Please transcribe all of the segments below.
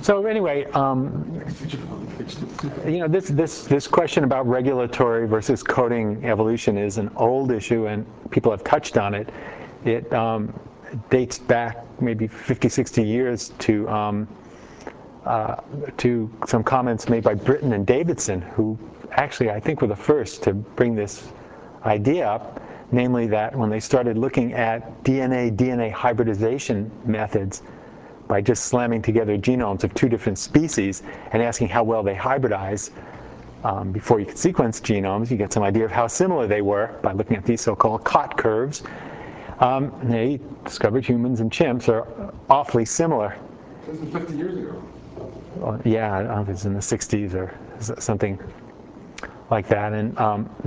So anyway, this question about regulatory versus coding evolution is an old issue, and people have touched on it. It dates back maybe 50, 60 years to some comments made by Britton and Davidson, who actually I think were the first to bring this idea up, namely that when they started looking at DNA hybridization methods by just slamming together genomes of two different species and asking how well they hybridize before you could sequence genomes, you get some idea of how similar they were by looking at these so-called COT curves. They discovered humans and chimps are awfully similar. This is 50 years ago. Well, yeah, I don't know if it's in the 60s or something like that. And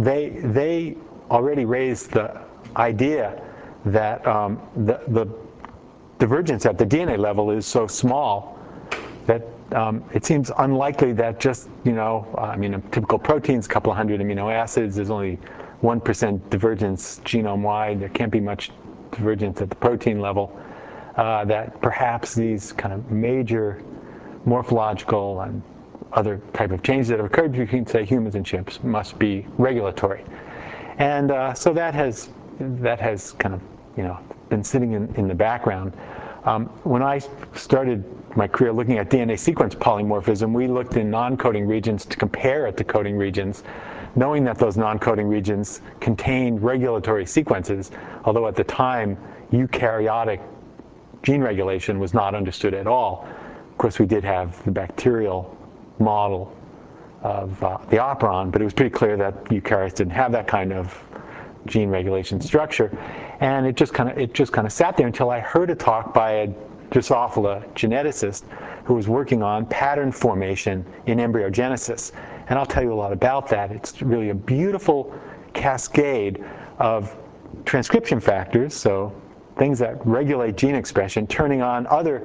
they already raised the idea that the divergence at the DNA level is so small that it seems unlikely that just, I mean, a typical protein's a couple of hundred amino acids, there's only 1% divergence genome-wide, there can't be much divergence at the protein level, that perhaps these kind of major morphological and other type of changes that have occurred between, say, humans and chimps must be regulatory. And so that has kind of, been sitting in the background. When I started my career looking at DNA sequence polymorphism, we looked in non-coding regions to compare it to coding regions, knowing that those non-coding regions contained regulatory sequences, although at the time eukaryotic gene regulation was not understood at all. Of course, we did have the bacterial model of the operon, but it was pretty clear that eukaryotes didn't have that kind of gene regulation structure, and it just kind of sat there until I heard a talk by a Drosophila geneticist who was working on pattern formation in embryogenesis, and I'll tell you a lot about that. It's really a beautiful cascade of transcription factors, so things that regulate gene expression, turning on other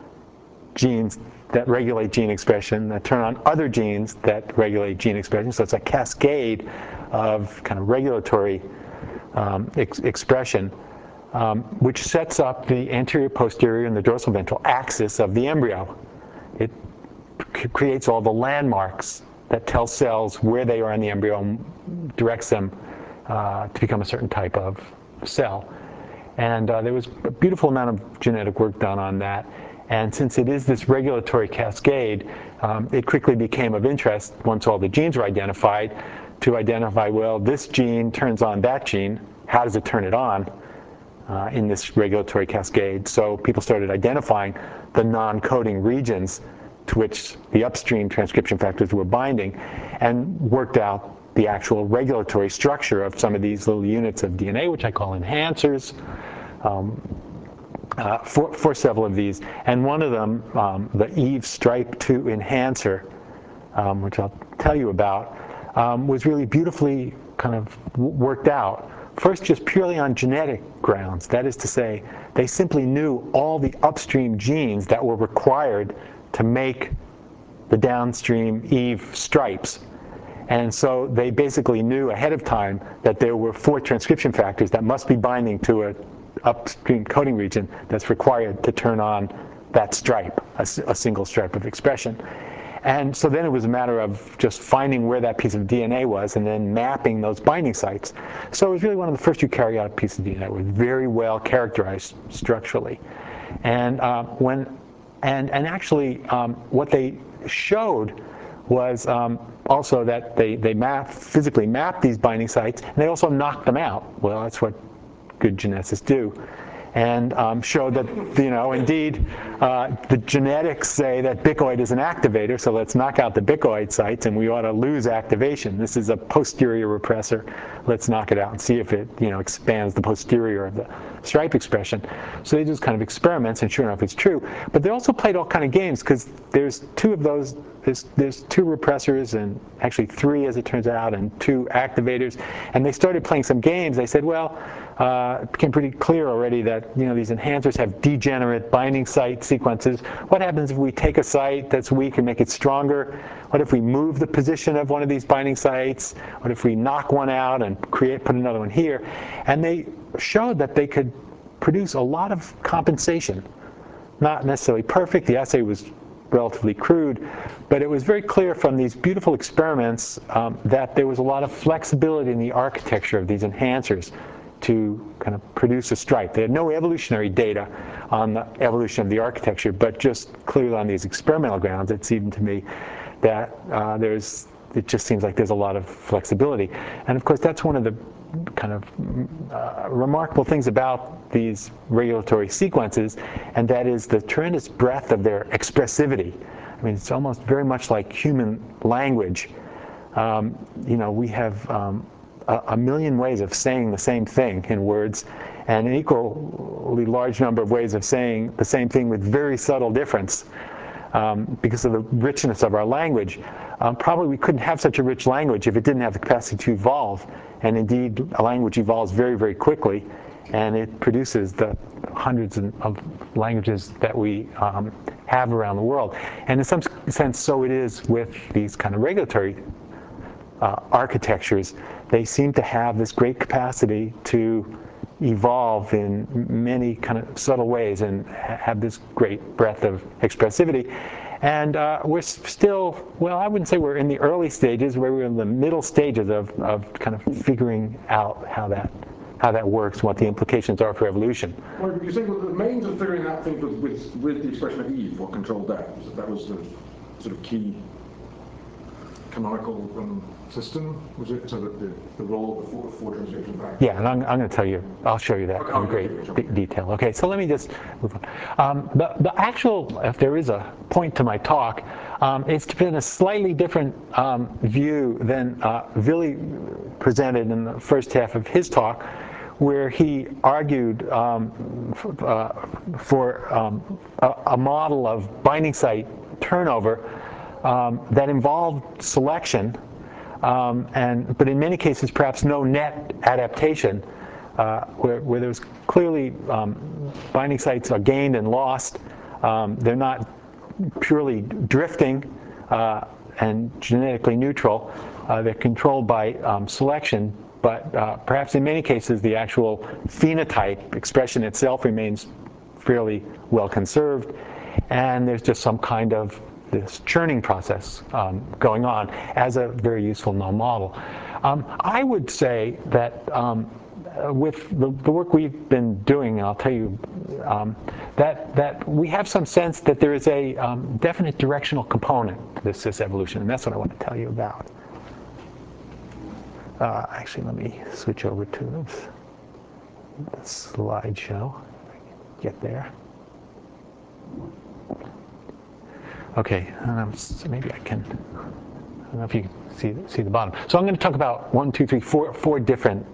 genes that regulate gene expression, that turn on other genes that regulate gene expression. So it's a cascade of kind of regulatory expression, which sets up the anterior, posterior, and the dorsal ventral axis of the embryo. It creates all the landmarks that tell cells where they are in the embryo and directs them to become a certain type of cell. And there was a beautiful amount of genetic work done on that. And since it is this regulatory cascade, it quickly became of interest, once all the genes were identified, to identify, well, this gene turns on that gene. How does it turn it on in this regulatory cascade? So people started identifying the non-coding regions to which the upstream transcription factors were binding, and worked out the actual regulatory structure of some of these little units of DNA, which I call enhancers, for several of these. And one of them, the Eve Stripe 2 enhancer, which I'll tell you about, was really beautifully kind of worked out. First, just purely on genetic grounds. That is to say, they simply knew all the upstream genes that were required to make the downstream Eve stripes. And so they basically knew ahead of time that there were 4 transcription factors that must be binding to an upstream coding region that's required to turn on that stripe, a single stripe of expression. And so then it was a matter of just finding where that piece of DNA was and then mapping those binding sites. So it was really one of the first eukaryotic pieces of DNA that was very well characterized structurally. And actually what they showed was also that they physically mapped these binding sites, and they also knocked them out. Well, that's what good geneticists do. And showed that, indeed, the genetics say that bicoid is an activator, so let's knock out the bicoid sites, and we ought to lose activation. This is a posterior repressor. Let's knock it out and see if it, expands the posterior of the stripe expression. So they just kind of experiments, and sure enough, it's true. But they also played all kind of games, because there's 2 of those. There's 2 repressors, and actually 3, as it turns out, and 2 activators. And they started playing some games. They said, well, it became pretty clear already that these enhancers have degenerate binding site sequences. What happens if we take a site that's weak and make it stronger? What if we move the position of one of these binding sites? What if we knock one out and put another one here? And they showed that they could produce a lot of compensation. Not necessarily perfect. The assay was relatively crude, but it was very clear from these beautiful experiments that there was a lot of flexibility in the architecture of these enhancers to kind of produce a stripe. They had no evolutionary data on the evolution of the architecture, but just clearly on these experimental grounds, it seemed to me that it just seems like there's a lot of flexibility. And of course, that's one of the kind of remarkable things about these regulatory sequences, and that is the tremendous breadth of their expressivity. I mean, it's almost very much like human language. We have a million ways of saying the same thing in words, and an equally large number of ways of saying the same thing with very subtle difference. Because of the richness of our language. Probably we couldn't have such a rich language if it didn't have the capacity to evolve. And indeed, a language evolves very, very quickly, and it produces the hundreds of languages that we have around the world. And in some sense, so it is with these kind of regulatory architectures. They seem to have this great capacity to evolve in many kind of subtle ways and have this great breadth of expressivity. And we're still, well, I wouldn't say we're in the early stages, we're in the middle stages of kind of figuring out how that works, what the implications are for evolution. Well, you think that the means of figuring out things with the expression of Eve, what controlled that? That was the sort of key canonical system, was it? So that the role of the four transcription factors? Yeah, and I'm going to tell you, I'll show you that in great detail. Okay, so let me just move on. The actual, if there is a point to my talk, it's been a slightly different view than Willy presented in the first half of his talk, where he argued for a model of binding site turnover that involved selection, but in many cases perhaps no net adaptation, where there's clearly binding sites are gained and lost. They're not purely drifting and genetically neutral. They're controlled by selection, but perhaps in many cases the actual phenotype expression itself remains fairly well conserved, and there's just some kind of this churning process going on as a very useful null model. I would say that with the work we've been doing, I'll tell you that we have some sense that there is a definite directional component to this cis evolution, and that's what I want to tell you about. Actually, let me switch over to the slideshow. Get there. Okay, so maybe I can. I don't know if you can see the bottom. So I'm going to talk about four different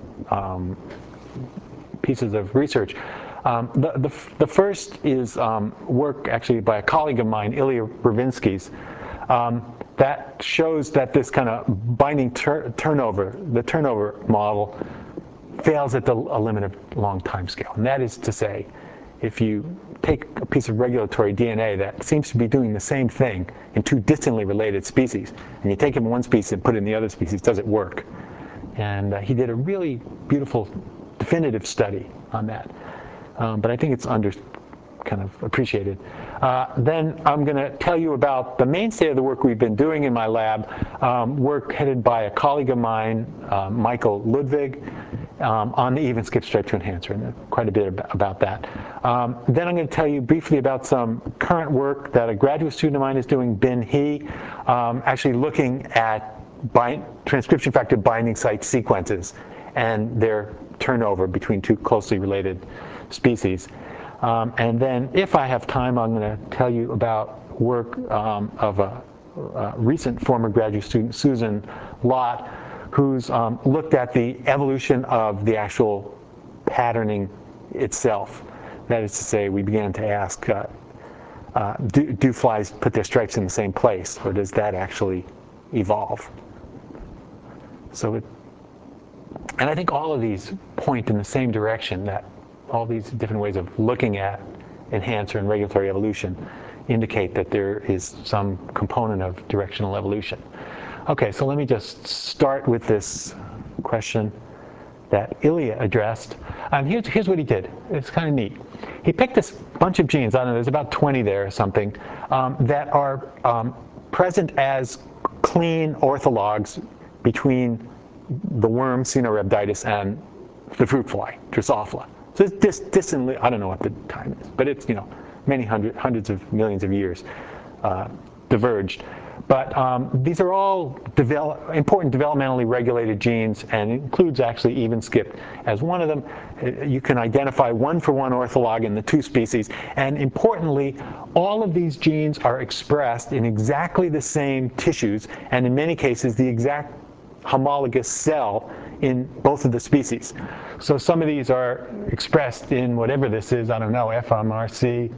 pieces of research. The first is work actually by a colleague of mine, Ilya Bravinsky's, that shows that this kind of binding turnover, the turnover model, fails at a limited long time scale. And that is to say, if you take a piece of regulatory DNA that seems to be doing the same thing in two distantly related species, and you take it in one species and put it in the other species, does it work? And he did a really beautiful, definitive study on that. But I think it's kind of appreciated. Then I'm going to tell you about the mainstay of the work we've been doing in my lab, work headed by a colleague of mine, Michael Ludwig, on the even skip stripe enhancer, and quite a bit about that. Then I'm going to tell you briefly about some current work that a graduate student of mine is doing, Bin He, actually looking at transcription factor binding site sequences and their turnover between two closely related species. And then, if I have time, I'm going to tell you about work of a recent former graduate student, Susan Lott, who's looked at the evolution of the actual patterning itself. That is to say, we began to ask, do flies put their stripes in the same place, or does that actually evolve? And I think all of these point in the same direction, that all these different ways of looking at enhancer and regulatory evolution indicate that there is some component of directional evolution. Okay, so let me just start with this question that Ilya addressed. Here's what he did. It's kind of neat. He picked this bunch of genes, I don't know, there's about 20 there or something, that are present as clean orthologs between the worm Caenorhabditis and the fruit fly, Drosophila. So it's distantly, I don't know what the time is, but it's, many hundreds of millions of years diverged. But these are all important developmentally regulated genes, and it includes actually even skip as one of them. You can identify one-for-one ortholog in the two species. And importantly, all of these genes are expressed in exactly the same tissues, and in many cases, the exact homologous cell in both of the species. So some of these are expressed in whatever this is, I don't know, FMRC,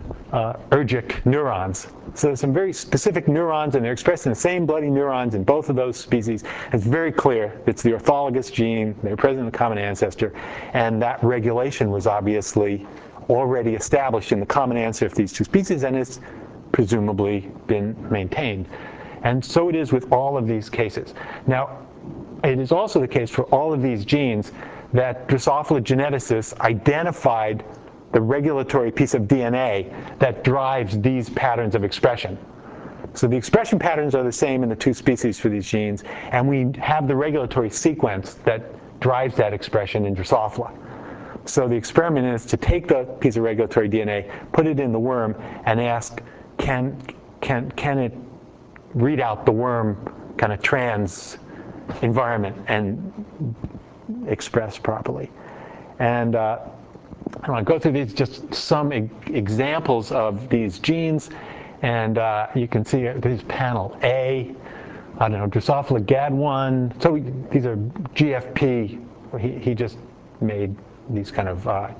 ergic neurons. So there's some very specific neurons, and they're expressed in the same bloody neurons in both of those species. It's very clear it's the orthologous gene. They're present in the common ancestor. And that regulation was obviously already established in the common ancestor of these two species, and it's presumably been maintained. And so it is with all of these cases. Now, it is also the case for all of these genes that Drosophila geneticists identified the regulatory piece of DNA that drives these patterns of expression. So the expression patterns are the same in the two species for these genes, and we have the regulatory sequence that drives that expression in Drosophila. So the experiment is to take the piece of regulatory DNA, put it in the worm, and ask, can it read out the worm kind of trans environment and express properly? And I want to go through these, just some examples of these genes, and you can see this is panel A. I don't know, Drosophila GAD1. So these are GFP. He just made these kind of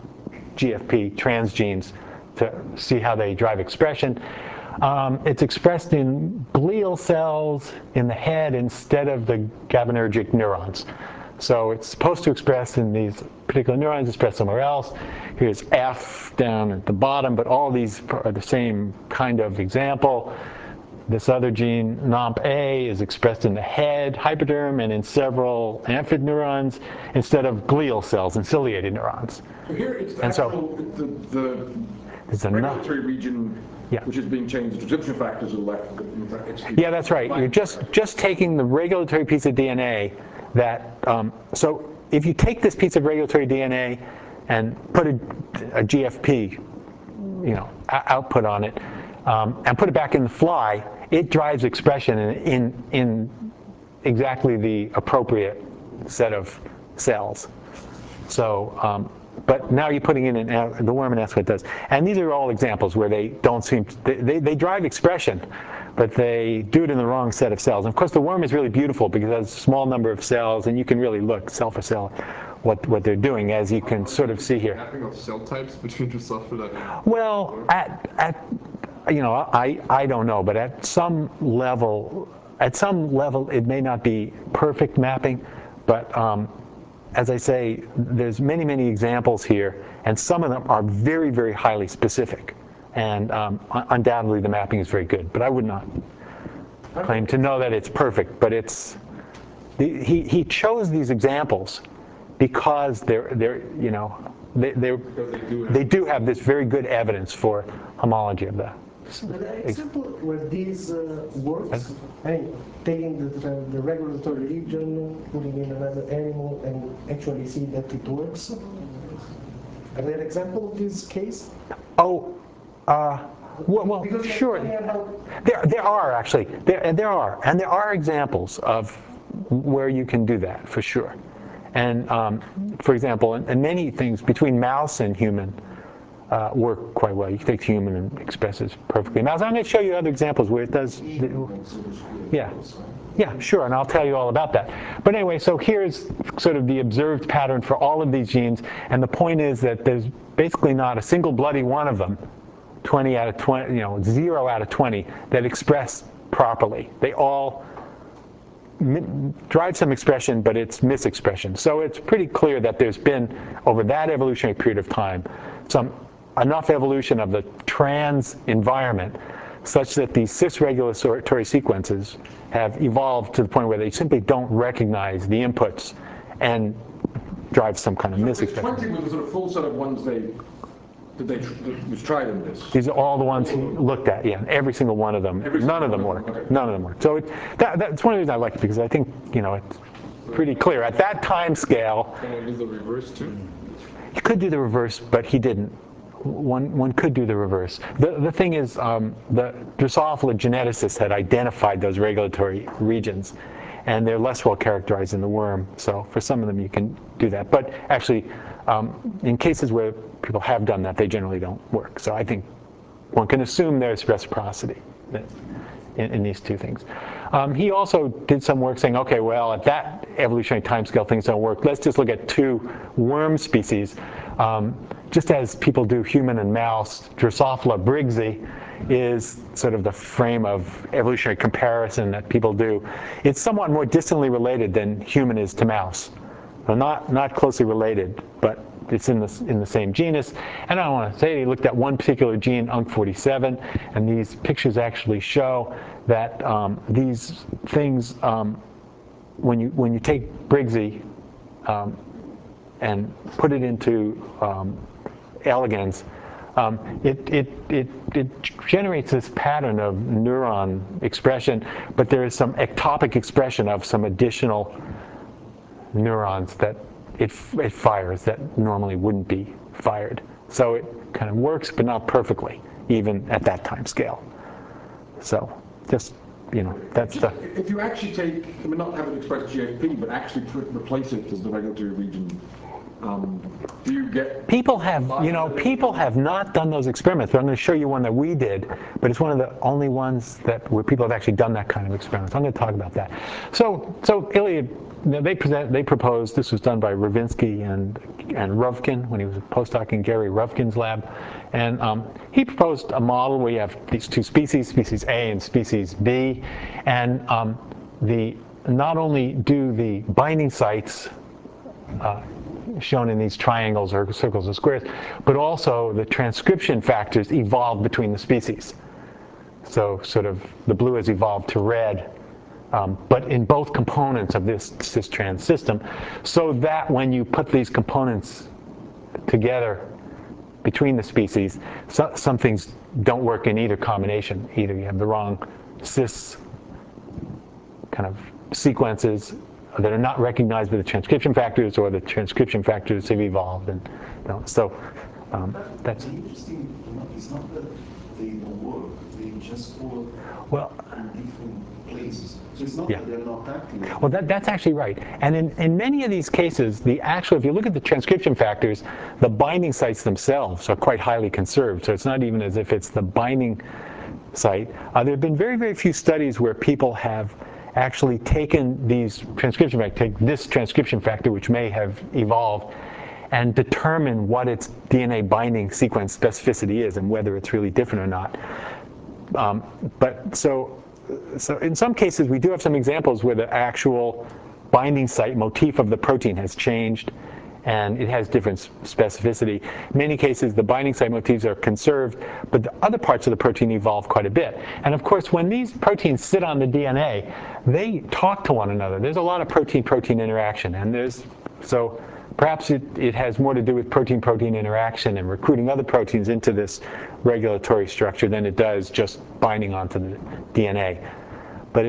GFP transgenes to see how they drive expression. It's expressed in glial cells in the head instead of the GABAergic neurons. So it's supposed to express in these particular neurons, expressed somewhere else. Here's F down at the bottom, but all these are the same kind of example. This other gene, NOMP-A, is expressed in the head, hypoderm, and in several amphid neurons instead of glial cells and ciliated neurons. So here it's the and actual, the regulatory region, yeah, which is being changed. The transcription factors are left. Yeah, that's right. You're just taking the regulatory piece of DNA that, so if you take this piece of regulatory DNA and put a GFP, output on it, and put it back in the fly, it drives expression in exactly the appropriate set of cells. So, but now you're putting in the worm, and that's what it does. And these are all examples where they don't seem they drive expression, but they do it in the wrong set of cells. And of course, the worm is really beautiful because it has a small number of cells, and you can really look cell for cell what they're doing, as you can sort of see here. Mapping of cell types between Drosophila. Well, I don't know, but at some level, it may not be perfect mapping, but as I say, there's many examples here, and some of them are very, very highly specific. And undoubtedly, the mapping is very good. But I would not claim to know that it's perfect. But it's he chose these examples because they do have this very good evidence for homology of that. The example where this works, taking the regulatory region, putting in another animal, and actually see that it works. Are there example of this case? Oh, well, sure. There are actually. There are examples of where you can do that for sure. And for example, and many things between mouse and human work quite well. You can take human and expresses perfectly. Now, I'm going to show you other examples where it does. Yeah, sure, and I'll tell you all about that. But anyway, so here's sort of the observed pattern for all of these genes, and the point is that there's basically not a single bloody one of them, 20 out of 20, 0 out of 20, that express properly. They all drive some expression, but it's misexpression. So it's pretty clear that there's been, over that evolutionary period of time, enough evolution of the trans environment such that these cis-regulatory sequences have evolved to the point where they simply don't recognize the inputs and drives some kind of So misexpression. 20 was the sort of full set of ones that was tried in this. These are all the ones he looked at, yeah. Every single one of them. None of them worked. Okay. None of them worked. So that's one of the reasons I like it, because I think, it's pretty clear. At that time scale, Can we do the reverse too? you could do the reverse, but he didn't. One could do the reverse. The thing is, the Drosophila geneticists had identified those regulatory regions, and they're less well characterized in the worm. So for some of them, you can do that. But actually, in cases where people have done that, they generally don't work. So I think one can assume there's reciprocity in these two things. He also did some work saying, okay, well, at that evolutionary timescale, things don't work. Let's just look at two worm species. Just as people do human and mouse, Drosophila briggsii is sort of the frame of evolutionary comparison that people do. It's somewhat more distantly related than human is to mouse. So not closely related, but it's in the same genus. And I want to say he looked at one particular gene, UNC47, and these pictures actually show that these things, when you take briggsii and put it into elegans, it generates this pattern of neuron expression, but there is some ectopic expression of some additional neurons that it fires that normally wouldn't be fired. So it kind of works, but not perfectly, even at that time scale. So just, that's the... If you actually take, not have it express GFP, but actually replace it as the regulatory region, do you get... People have not done those experiments, but I'm going to show you one that we did, but it's one of the only ones where people have actually done that kind of experiment. So I'm going to talk about that. So Iliad, they proposed, this was done by Ravinsky and Ruvkin when he was a postdoc in Gary Ruvkin's lab, and he proposed a model where you have these two species, species A and species B, and not only do the binding sites shown in these triangles or circles or squares, but also the transcription factors evolve between the species. So sort of the blue has evolved to red, but in both components of this cis-trans system, so that when you put these components together between the species, some things don't work in either combination. Either you have the wrong cis kind of sequences that are not recognized by the transcription factors, or the transcription factors have evolved, and so that's the interesting. It's not that they don't work; they just work in different places. So it's not that they're not acting. Well, that's actually right. And in many of these cases, if you look at the transcription factors, the binding sites themselves are quite highly conserved. So it's not even as if it's the binding site. There have been very, very few studies where people have actually taken these transcription factors, take this transcription factor, which may have evolved, and determine what its DNA binding sequence specificity is and whether it's really different or not. But so in some cases, we do have some examples where the actual binding site motif of the protein has changed, and it has different specificity. In many cases, the binding site motifs are conserved, but the other parts of the protein evolve quite a bit. And of course, when these proteins sit on the DNA, they talk to one another. There's a lot of protein-protein interaction, and so perhaps it has more to do with protein-protein interaction and recruiting other proteins into this regulatory structure than it does just binding onto the DNA. But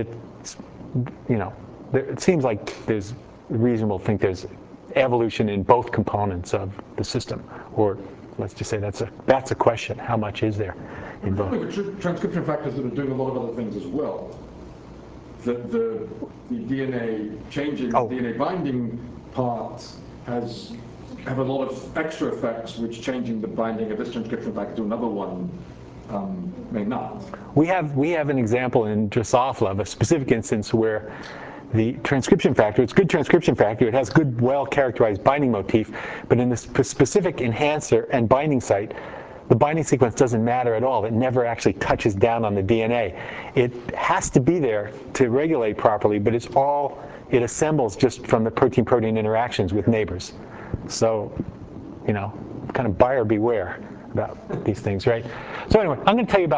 it seems like there's reasonable to think there's evolution in both components of the system, or let's just say that's a question. How much is there in both? With transcription factors that are doing a lot of other things as well. The DNA changing, the DNA binding part have a lot of extra effects, which changing the binding of this transcription factor to another one may not. We have an example in Drosophila of a specific instance where the transcription factor, it's good transcription factor, it has good, well-characterized binding motif, but in this specific enhancer and binding site, the binding sequence doesn't matter at all. It never actually touches down on the DNA. It has to be there to regulate properly, but it assembles just from the protein-protein interactions with neighbors. So, kind of buyer beware about these things, right? So anyway, I'm going to tell you about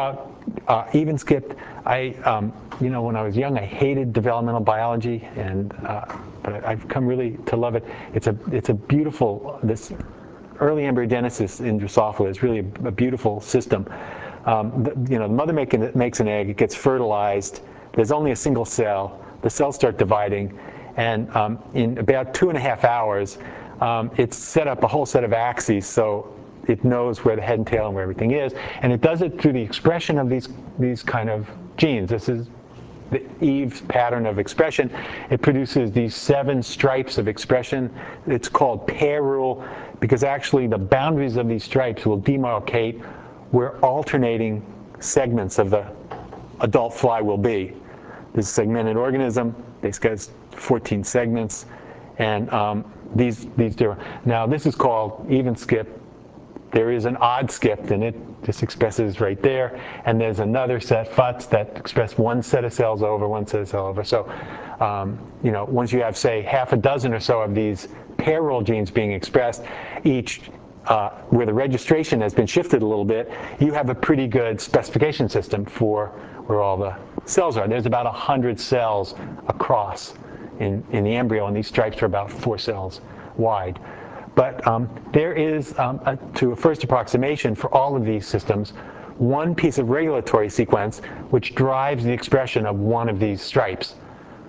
even skipped. You know, when I was young, I hated developmental biology, and but I've come really to love it. It's a beautiful, this early embryogenesis in Drosophila is really a beautiful system. You know, the mother makes an egg, it gets fertilized. There's only a single cell. The cells start dividing, and in about 2.5 hours, it's set up a whole set of axes, so it knows where the head and tail and where everything is, and it does it through the expression of these kind of genes. This is the Eve's pattern of expression. It produces these 7 stripes of expression. It's called pair rule because actually the boundaries of these stripes will demarcate where alternating segments of the adult fly will be. This is a segmented organism. This has 14 segments, and these different. Now this is called even skip. There is an odd skip, and it just expresses right there. And there's another set, FUTs, that express one set of cells over, one set of cells over. So, you know, once you have, say, half a dozen or so of these pair rule genes being expressed, each where the registration has been shifted a little bit, you have a pretty good specification system for where all the cells are. There's about 100 cells across in the embryo, and these stripes are about 4 cells wide. But there is, to a first approximation for all of these systems, one piece of regulatory sequence which drives the expression of one of these stripes.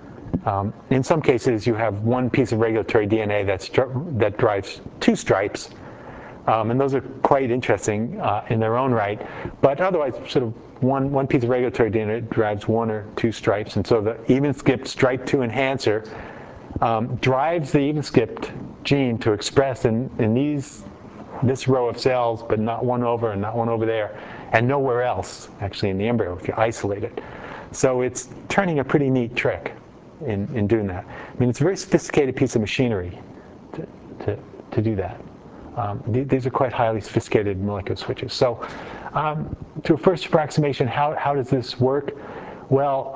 In some cases, you have one piece of regulatory DNA that drives 2 stripes, and those are quite interesting in their own right. But otherwise, sort of one piece of regulatory DNA drives 1 or 2 stripes, and so the even-skipped stripe 2 enhancer drives the even-skipped gene to express in this row of cells, but not one over and not one over there, and nowhere else, actually, in the embryo if you isolate it. So it's turning a pretty neat trick in doing that. I mean, it's a very sophisticated piece of machinery to do that. These are quite highly sophisticated molecular switches. So to a first approximation, how does this work? Well,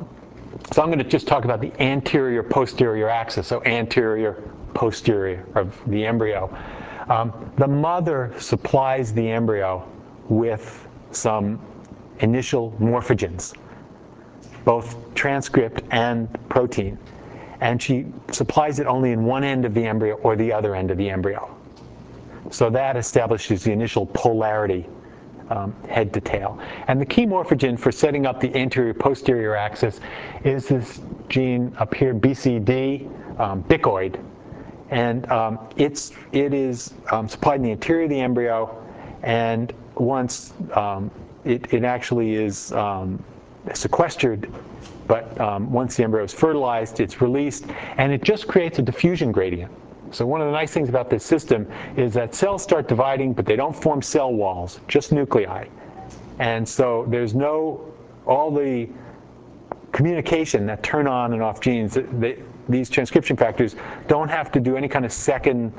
so I'm going to just talk about the anterior-posterior axis, so anterior-posterior of the embryo. The mother supplies the embryo with some initial morphogens, both transcript and protein. And she supplies it only in one end of the embryo or the other end of the embryo. So that establishes the initial polarity, head to tail. And the key morphogen for setting up the anterior-posterior axis is this gene up here, BCD, bicoid. And it is supplied in the interior of the embryo, and once it actually is sequestered, but once the embryo is fertilized, it's released, and it just creates a diffusion gradient. So one of the nice things about this system is that cells start dividing, but they don't form cell walls, just nuclei. And so there's all the communication that turn on and off genes, these transcription factors don't have to do any kind of second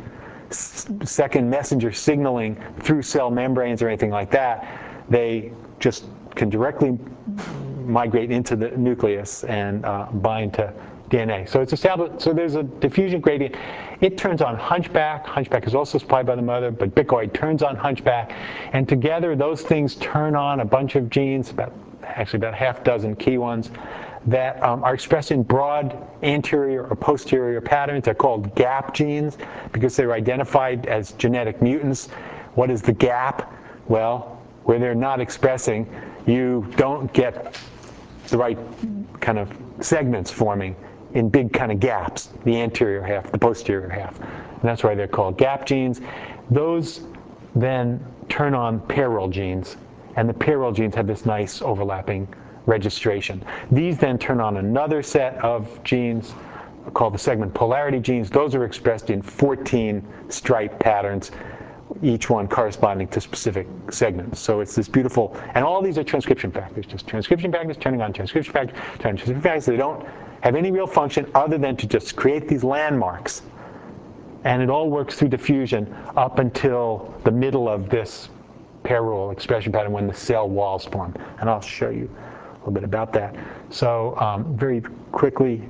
messenger signaling through cell membranes or anything like that. They just can directly migrate into the nucleus and bind to DNA. So it's established. So there's a diffusion gradient. It turns on hunchback. Hunchback is also supplied by the mother, but bicoid turns on hunchback, and together those things turn on a bunch of genes, actually about half dozen key ones, that are expressed in broad anterior or posterior patterns. They're called gap genes because they're identified as genetic mutants. What is the gap? Well, where they're not expressing, you don't get the right kind of segments forming in big kind of gaps, the anterior half, the posterior half. And that's why they're called gap genes. Those then turn on pair rule genes, and the pair rule genes have this nice overlapping registration. These then turn on another set of genes called the segment polarity genes. Those are expressed in 14 stripe patterns, each one corresponding to specific segments. So it's this beautiful, and all these are transcription factors, just transcription factors turning on transcription factors, turning on transcription factors. They don't have any real function other than to just create these landmarks. And it all works through diffusion up until the middle of this pair rule expression pattern when the cell walls form. And I'll show you a little bit about that. So very quickly,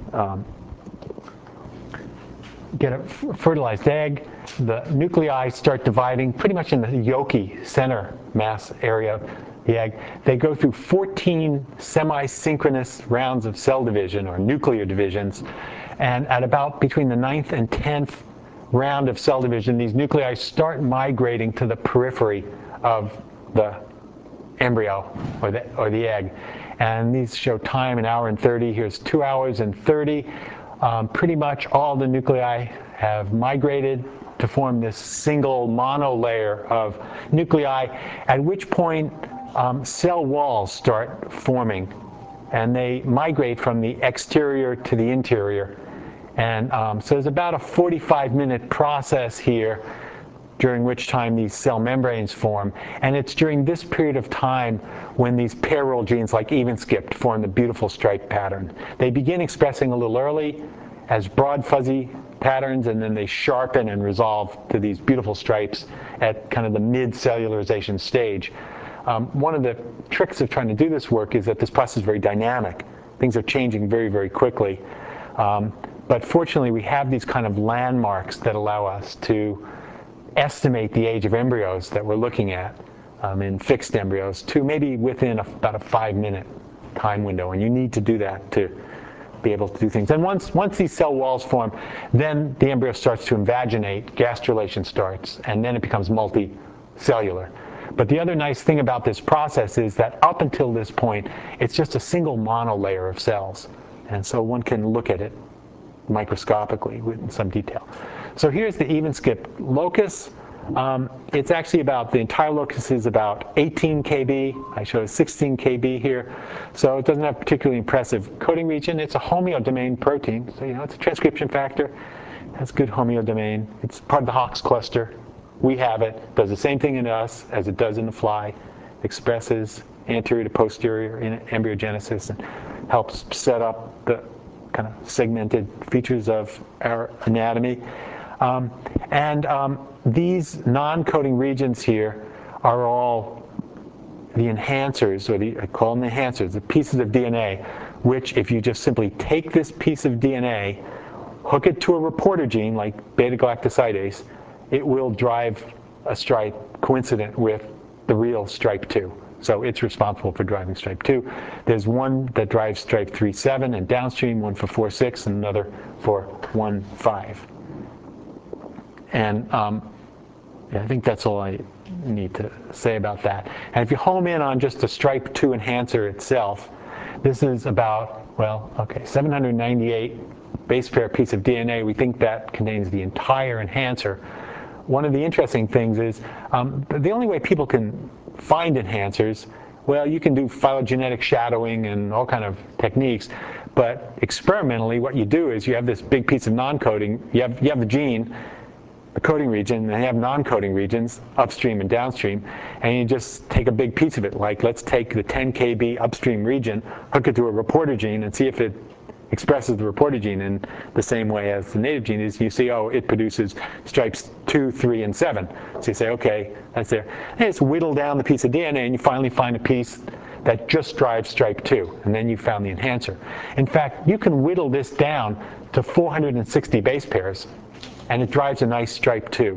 get a fertilized egg. The nuclei start dividing pretty much in the yolky center mass area. the egg, they go through 14 semi-synchronous rounds of cell division, or nuclear divisions. And at about between the 9th and 10th round of cell division, these nuclei start migrating to the periphery of the embryo or the egg. And these show time, 1 hour and 30. Here's 2 hours and 30. Pretty much all the nuclei have migrated to form this single monolayer of nuclei, at which point cell walls start forming. And they migrate from the exterior to the interior. And so there's about a 45-minute process here, during which time these cell membranes form. And it's during this period of time when these pair-role genes like even-skipped form the beautiful stripe pattern. They begin expressing a little early as broad fuzzy patterns, and then they sharpen and resolve to these beautiful stripes at kind of the mid-cellularization stage. One of the tricks of trying to do this work is that this process is very dynamic. Things are changing very, very quickly. But fortunately, we have these kind of landmarks that allow us to estimate the age of embryos that we're looking at in fixed embryos to maybe within about a 5-minute time window. And you need to do that to be able to do things. And once these cell walls form, then the embryo starts to invaginate, gastrulation starts, and then it becomes multicellular. But the other nice thing about this process is that up until this point, it's just a single monolayer of cells. And so one can look at it microscopically in some detail. So here's the even-skip locus. It's actually the entire locus is about 18 kb. I show 16 kb here. So it doesn't have particularly impressive coding region. It's a homeodomain protein. So, it's a transcription factor. It has good homeodomain. It's part of the Hox cluster. We have it. Does the same thing in us as it does in the fly. Expresses anterior to posterior in embryogenesis and helps set up the kind of segmented features of our anatomy. These non-coding regions here are all the enhancers, or I call them enhancers, the pieces of DNA, which if you just simply take this piece of DNA, hook it to a reporter gene like beta-galactosidase, it will drive a stripe coincident with the real stripe 2. So it's responsible for driving stripe 2. There's one that drives stripe 3-7 and downstream, one for 4-6, and another for 1-5. And I think that's all I need to say about that. And if you home in on just the stripe 2 enhancer itself, this is about, 798 base pair piece of DNA. We think that contains the entire enhancer. One of the interesting things is the only way people can find enhancers, you can do phylogenetic shadowing and all kind of techniques, but experimentally what you do is you have this big piece of non-coding, you have the gene, the coding region, and they have non-coding regions, upstream and downstream, and you just take a big piece of it, like let's take the 10 kb upstream region, hook it to a reporter gene, and see if it expresses the reporter gene in the same way as the native gene is. You see, it produces stripes 2, 3, and 7. So you say, okay, that's there. And it's whittle down the piece of DNA, and you finally find a piece that just drives stripe 2, and then you found the enhancer. In fact, you can whittle this down to 460 base pairs, and it drives a nice stripe 2.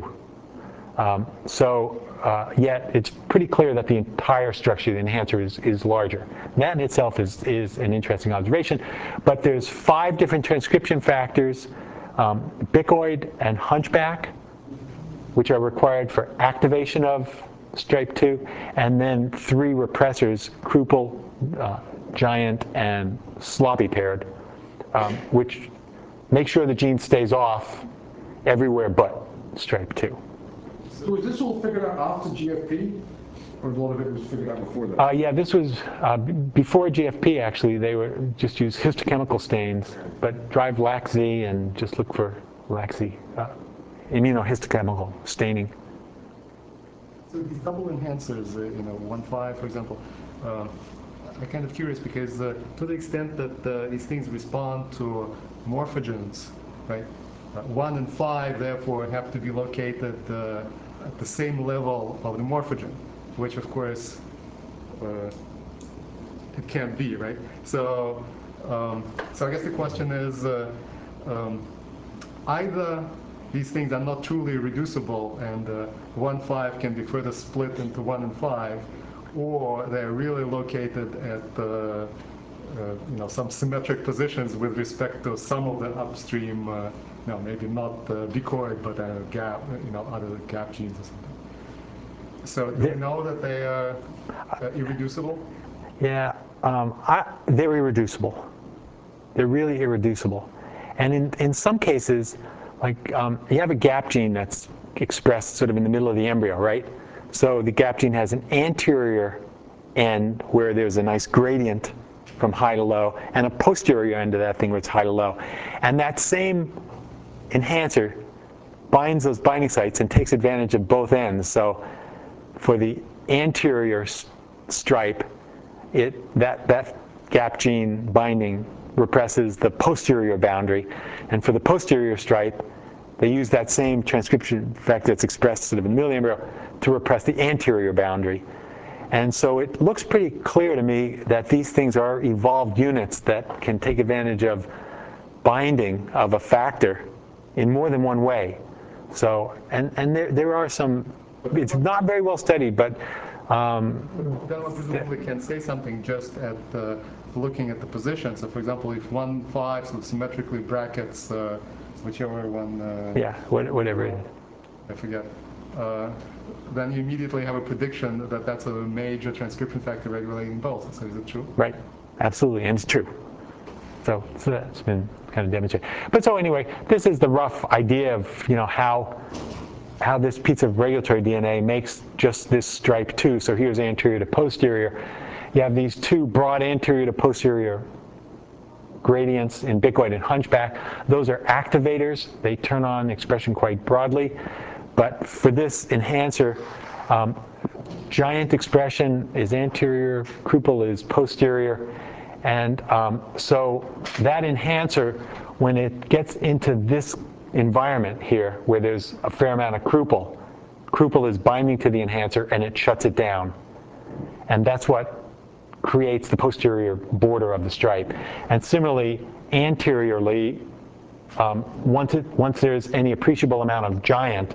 Yet it's pretty clear that the entire structure of the enhancer is larger. And that in itself is an interesting observation. But there's 5 different transcription factors, bicoid and hunchback, which are required for activation of stripe 2, and then 3 repressors, cruple, giant, and sloppy paired, which make sure the gene stays off everywhere but stripe 2. So was this all figured out after GFP, or a lot of it was figured out before that? Yeah, this was before GFP, actually. They were just use histochemical stains, but drive LAC-Z and just look for LAC-Z immunohistochemical staining. So these double enhancers, 1-5, for example, I'm kind of curious because to the extent that these things respond to morphogens, right? 1 and 5 therefore have to be located at the same level of the morphogen, which of course it can't be, right? So I guess the question is either these things are not truly reducible and 1-5 can be further split into 1 and 5, or they're really located at some symmetric positions with respect to some of the upstream, maybe not decoy, but gap, other gap genes or something. So do you know that they are irreducible? Yeah, they're irreducible. They're really irreducible. And in some cases, like you have a gap gene that's expressed sort of in the middle of the embryo, right? So the gap gene has an anterior end where there's a nice gradient from high to low, and a posterior end of that thing where it's high to low. And that same enhancer binds those binding sites and takes advantage of both ends. So for the anterior stripe, that gap gene binding represses the posterior boundary. And for the posterior stripe, they use that same transcription factor that's expressed sort of in the middle of the embryo to repress the anterior boundary. And so it looks pretty clear to me that these things are evolved units that can take advantage of binding of a factor in more than one way. So, and there are some, it's not very well studied, but then one presumably can say something just at looking at the position. So for example, if 1,5 sort of symmetrically brackets whichever one, yeah, whatever it is. I forget, then you immediately have a prediction that that's a major transcription factor regulating both. So is it true? Right, absolutely, and it's true. So that's been kind of demonstrated. But so anyway, this is the rough idea of how this piece of regulatory DNA makes just this stripe 2. So here's anterior to posterior. You have these two broad anterior to posterior gradients in bicoid and hunchback. Those are activators. They turn on expression quite broadly. But for this enhancer, giant expression is anterior, cruple is posterior. And so that enhancer, when it gets into this environment here where there's a fair amount of cruple is binding to the enhancer and it shuts it down. And that's what creates the posterior border of the stripe. And similarly, anteriorly, once there's any appreciable amount of giant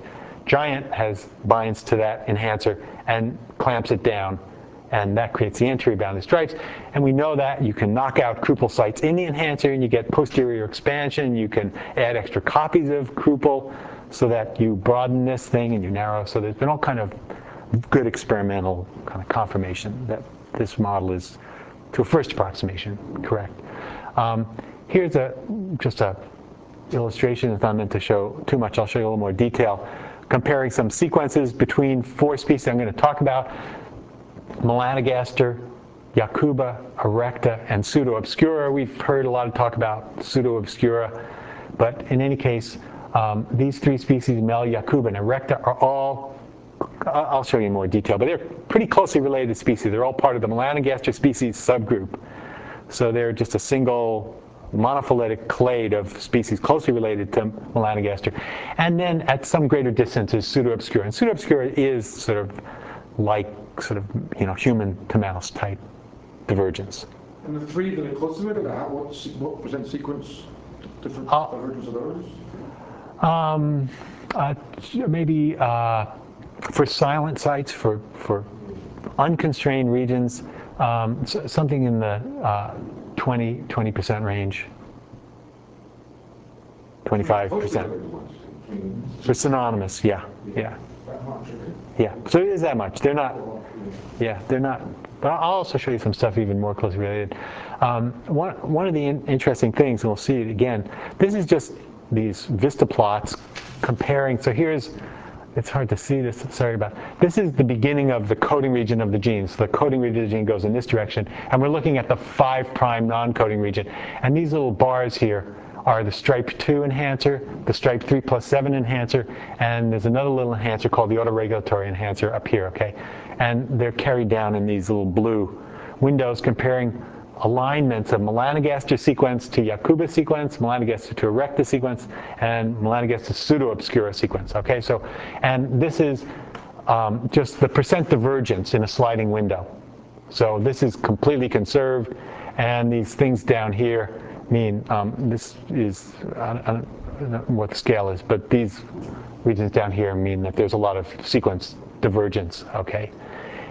binds to that enhancer and clamps it down. And that creates the anterior boundary stripes. And we know that you can knock out cruple sites in the enhancer and you get posterior expansion. You can add extra copies of cruple so that you broaden this thing and you narrow. So there's been all kind of good experimental kind of confirmation that this model is, to a first approximation, correct. Here's just a illustration. It's not meant to show too much. I'll show you a little more detail. Comparing some sequences between 4 species I'm going to talk about. Melanogaster, Jacuba, erecta, and pseudo-obscura. We've heard a lot of talk about pseudo-obscura, but in any case, these 3 species, Mel, Jacuba, and erecta, are all, I'll show you in more detail, but they're pretty closely related species. They're all part of the Melanogaster species subgroup. So they're just a single monophyletic clade of species closely related to Melanogaster. And then at some greater distance is pseudo-obscura. And pseudo-obscura is sort of like human to mouse type divergence. And the 3 that are close to it, what percent sequence different divergence are those? Maybe for silent sites, for unconstrained regions, something in the 20% range, 25%. For synonymous, yeah. Yeah, so it is that much. They're not, but I'll also show you some stuff even more closely related. One of the interesting things, and we'll see it again, this is just these vista plots comparing. So it's hard to see this, sorry about this is the beginning of the coding region of the gene. So the coding region of the gene goes in this direction, and we're looking at the 5' non-coding region. And these little bars here are the stripe 2 enhancer, the stripe 3+7 enhancer, and there's another little enhancer called the autoregulatory enhancer up here, okay? And they're carried down in these little blue windows comparing alignments of Melanogaster sequence to Jacuba sequence, Melanogaster to erecta sequence, and Melanogaster pseudo-obscura sequence, okay? So, and this is just the percent divergence in a sliding window. So this is completely conserved, and these things down here mean this is, I don't know what the scale is, but these regions down here mean that there's a lot of sequence divergence, okay?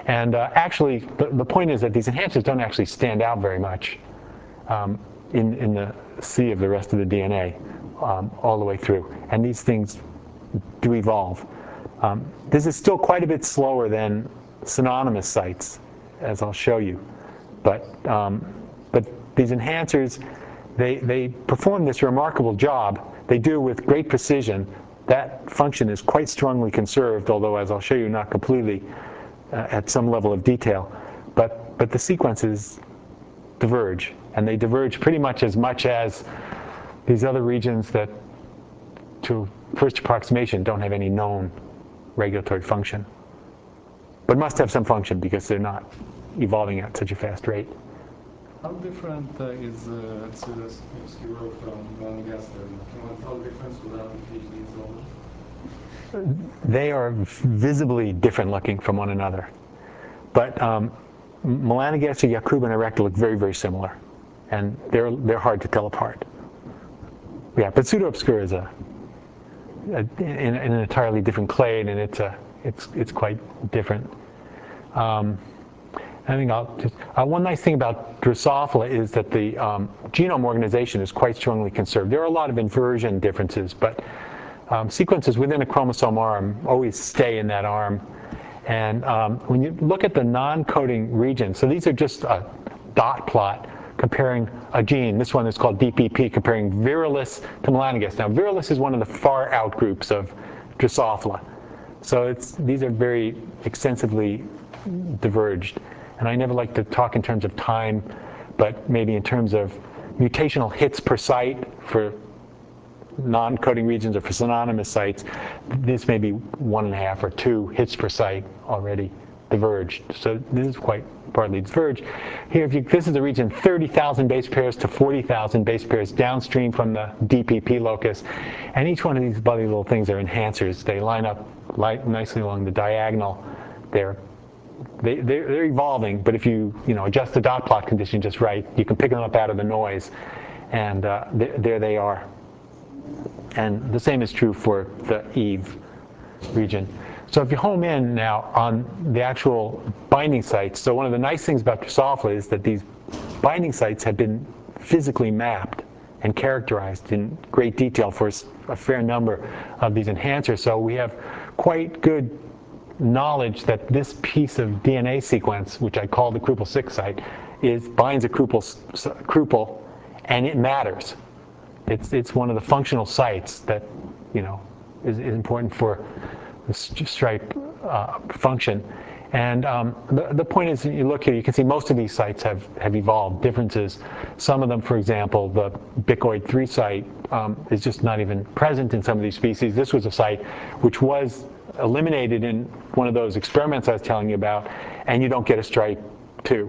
And actually, the point is that these enhancers don't actually stand out very much in the sea of the rest of the DNA all the way through. And these things do evolve. This is still quite a bit slower than synonymous sites, as I'll show you. But these enhancers, they perform this remarkable job. They do with great precision. That function is quite strongly conserved, although, as I'll show you, not completely at some level of detail. But the sequences diverge, and they diverge pretty much as these other regions that, to first approximation, don't have any known regulatory function, but must have some function because they're not evolving at such a fast rate. How different is Pseudo obscura from melanogaster? Can one tell the difference without the PhD solver? They are visibly different looking from one another. But melanogaster, Yacouba, and Erecta look very, very similar. And they're hard to tell apart. Yeah, but Pseudo obscura is in an entirely different clade, and it's quite different. I think one nice thing about Drosophila is that the genome organization is quite strongly conserved. There are a lot of inversion differences, but sequences within a chromosome arm always stay in that arm. And when you look at the non-coding regions, so these are just a dot plot comparing a gene. This one is called DPP, comparing Virilis to melanogaster. Now, Virilis is one of the far out groups of Drosophila. So these are very extensively diverged. And I never like to talk in terms of time, but maybe in terms of mutational hits per site for non-coding regions or for synonymous sites. This may be 1.5 or 2 hits per site already diverged. So this is quite partly diverged. Here, this is a region 30,000 base pairs to 40,000 base pairs downstream from the DPP locus. And each one of these bloody little things are enhancers. They line up nicely along the diagonal. They're evolving, but if you adjust the dot plot condition just right, you can pick them up out of the noise, and there they are. And the same is true for the Eve region. So if you home in now on the actual binding sites, so one of the nice things about Drosophila is that these binding sites have been physically mapped and characterized in great detail for a fair number of these enhancers. So we have quite good knowledge that this piece of DNA sequence, which I call the Cruple 6 site, binds a Cruple, and it matters. It's one of the functional sites that is important for the stripe function. And the point is, you look here, you can see most of these sites have evolved differences. Some of them, for example, the Bicoid 3 site is just not even present in some of these species. This was a site which was eliminated in one of those experiments I was telling you about, and you don't get a stripe 2.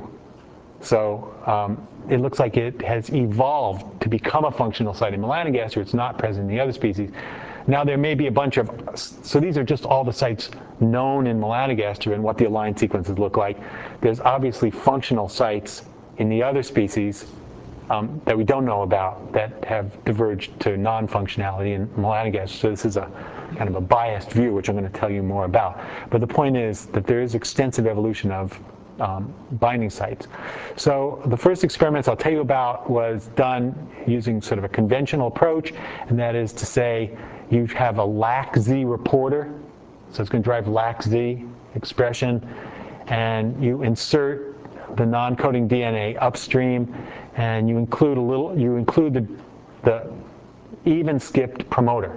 So it looks like it has evolved to become a functional site in melanogaster. It's not present in the other species. Now there may be a bunch of, so these are just all the sites known in melanogaster and what the aligned sequences look like. There's obviously functional sites in the other species that we don't know about that have diverged to non-functionality in melanogaster. So this is a kind of a biased view, which I'm going to tell you more about. But the point is that there is extensive evolution of binding sites. So the first experiments I'll tell you about was done using sort of a conventional approach, and that is to say you have a LAC-Z reporter, so it's going to drive LAC-Z expression, and you insert the non-coding DNA upstream, and you include the even skipped promoter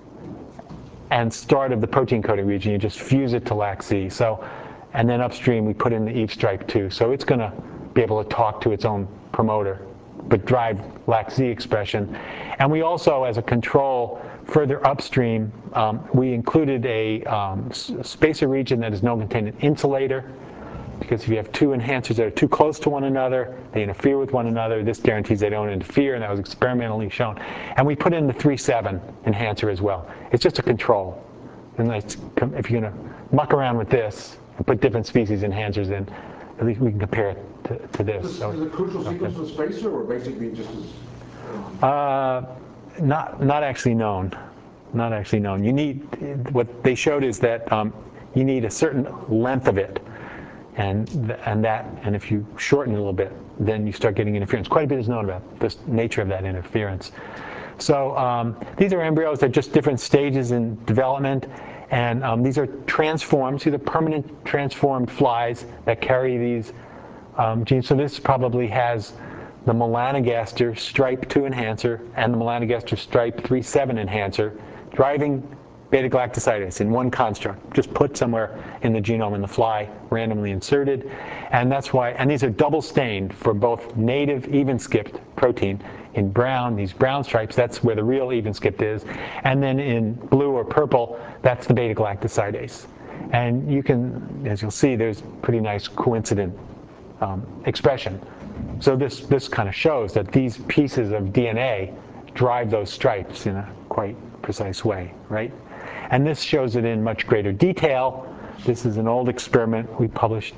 and start of the protein coding region. You just fuse it to LAC-Z. And then upstream, we put in the Eve stripe 2. So it's going to be able to talk to its own promoter, but drive LAC-Z expression. And we also, as a control, further upstream, we included a spacer region that is known to contain an insulator. Because if you have 2 enhancers that are too close to one another, they interfere with one another. This guarantees they don't interfere, and that was experimentally shown. And we put in the 3,7 enhancer as well. It's just a control. And if you're going to muck around with this, and put different species enhancers in, at least we can compare it to this. Is it a crucial sequence of spacer, or basically just as? Not actually known. Not actually known. You need, what they showed is that you need a certain length of it. And if you shorten it a little bit, then you start getting interference. Quite a bit is known about the nature of that interference. So these are embryos. They're just different stages in development. And these are transformed. These are permanent transformed flies that carry these genes. So this probably has the melanogaster stripe 2 enhancer and the melanogaster stripe 3/7 enhancer driving beta-galactosidase in one construct, just put somewhere in the genome in the fly, randomly inserted. And that's why, and these are double stained for both native even-skipped protein in brown, these brown stripes, that's where the real even-skipped is. And then in blue or purple, that's the beta-galactosidase. And you can, as you'll see, there's pretty nice coincident expression. So this kind of shows that these pieces of DNA drive those stripes in a quite precise way, right? And this shows it in much greater detail. This is an old experiment we published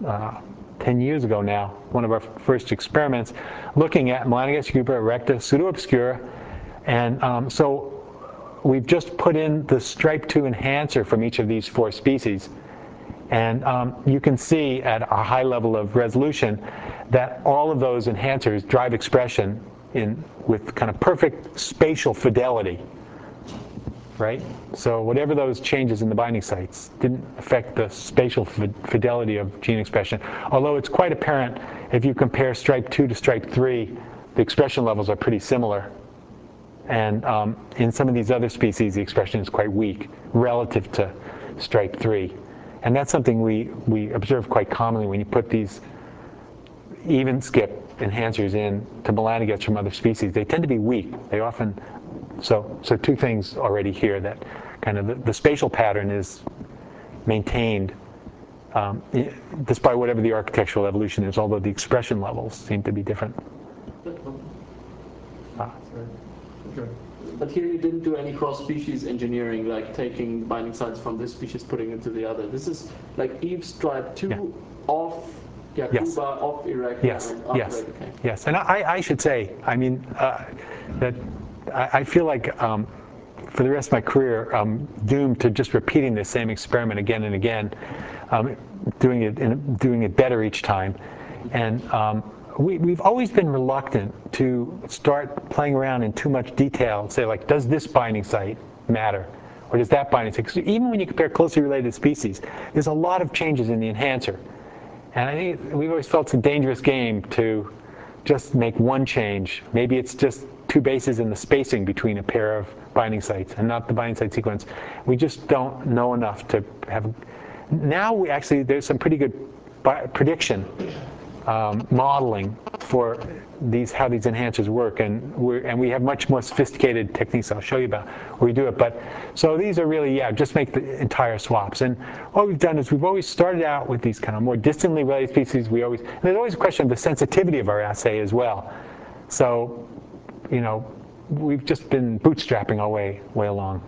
10 years ago now, one of our first experiments, looking at Melanogaster cupa erecta pseudoobscura. And so we've just put in the stripe 2 enhancer from each of these 4 species. And you can see at a high level of resolution that all of those enhancers drive expression with kind of perfect spatial fidelity, right? So whatever those changes in the binding sites didn't affect the spatial fidelity of gene expression. Although it's quite apparent if you compare stripe 2 to stripe 3, the expression levels are pretty similar. And in some of these other species, the expression is quite weak relative to stripe 3. And that's something we observe quite commonly when you put these even skip enhancers in to melanogaster from other species. They tend to be weak. They often, so 2 things already here, that kind of the spatial pattern is maintained despite whatever the architectural evolution is, although the expression levels seem to be different. But here you didn't do any cross-species engineering, like taking binding sites from this species, putting into the other. This is like Eve stripe 2 off Yakuba, Yes. off Erecta, Yes, and off yes, Erecta. Okay. yes. And I should say, I mean, that I feel like for the rest of my career, I'm doomed to just repeating the same experiment again and again, doing it better each time. And we've always been reluctant to start playing around in too much detail and say, like, does this binding site matter? Or does that binding site? Because even when you compare closely related species, there's a lot of changes in the enhancer. And I think we've always felt it's a dangerous game to just make one change. Maybe it's just 2 bases in the spacing between a pair of binding sites and not the binding site sequence. We just don't know enough to have. Now there's some pretty good prediction modeling for how these enhancers work, and we have much more sophisticated techniques I'll show you about where we do it. But so these are really, just make the entire swaps. And what we've done is we've always started out with these kind of more distantly related species. And there's always a question of the sensitivity of our assay as well. So, we've just been bootstrapping our way along.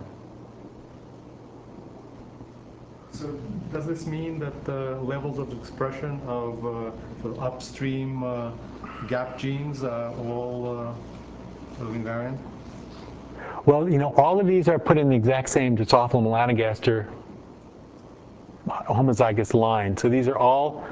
So does this mean that the levels of expression of sort of upstream gap genes are all invariant? Well, all of these are put in the exact same Drosophila melanogaster homozygous line. So these are all,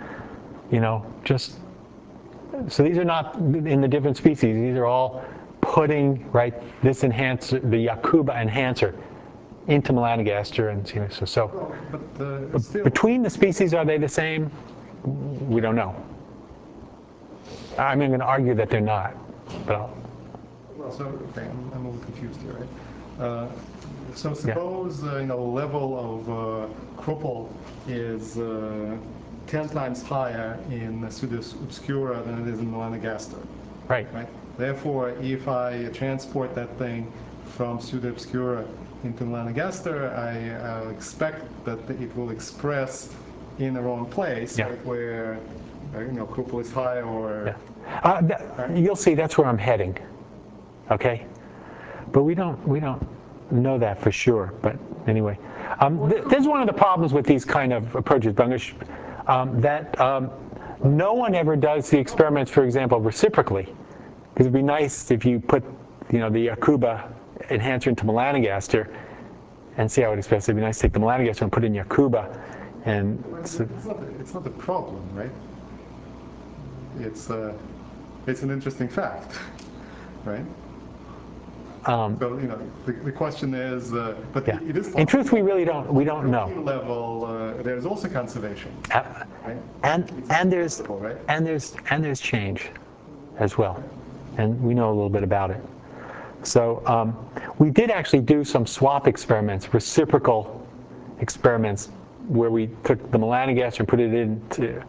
so these are not in the different species. These are all putting, this enhancer, the Yakuba enhancer, into melanogaster. And so But between the species, are they the same? We don't know. I'm going to argue that they're not, but Well, so okay, I'm a little confused here, right? So suppose level of Kruppel is 10 times higher in Pseudoobscura than it is in melanogaster. Right. Therefore, if I transport that thing from Pseudoobscura into melanogaster, I expect that it will express in the wrong place, where Kruppel is high or. You'll see that's where I'm heading. Okay, but we don't know that for sure. But anyway, this is one of the problems with these kind of approaches, Bungish, that no one ever does the experiments, for example, reciprocally. Because it'd be nice if you put, the Yakuba enhancer into melanogaster and see how it expresses. It'd be nice to take the melanogaster and put it in Yakuba, And it's not a problem, right? It's an interesting fact, right? So the question is, but yeah. it is possible. In truth, we really don't know. Level, there's also conservation, right? And there's change as well, and we know a little bit about it. So we did actually do some swap experiments, reciprocal experiments, where we took the melanogaster and put it into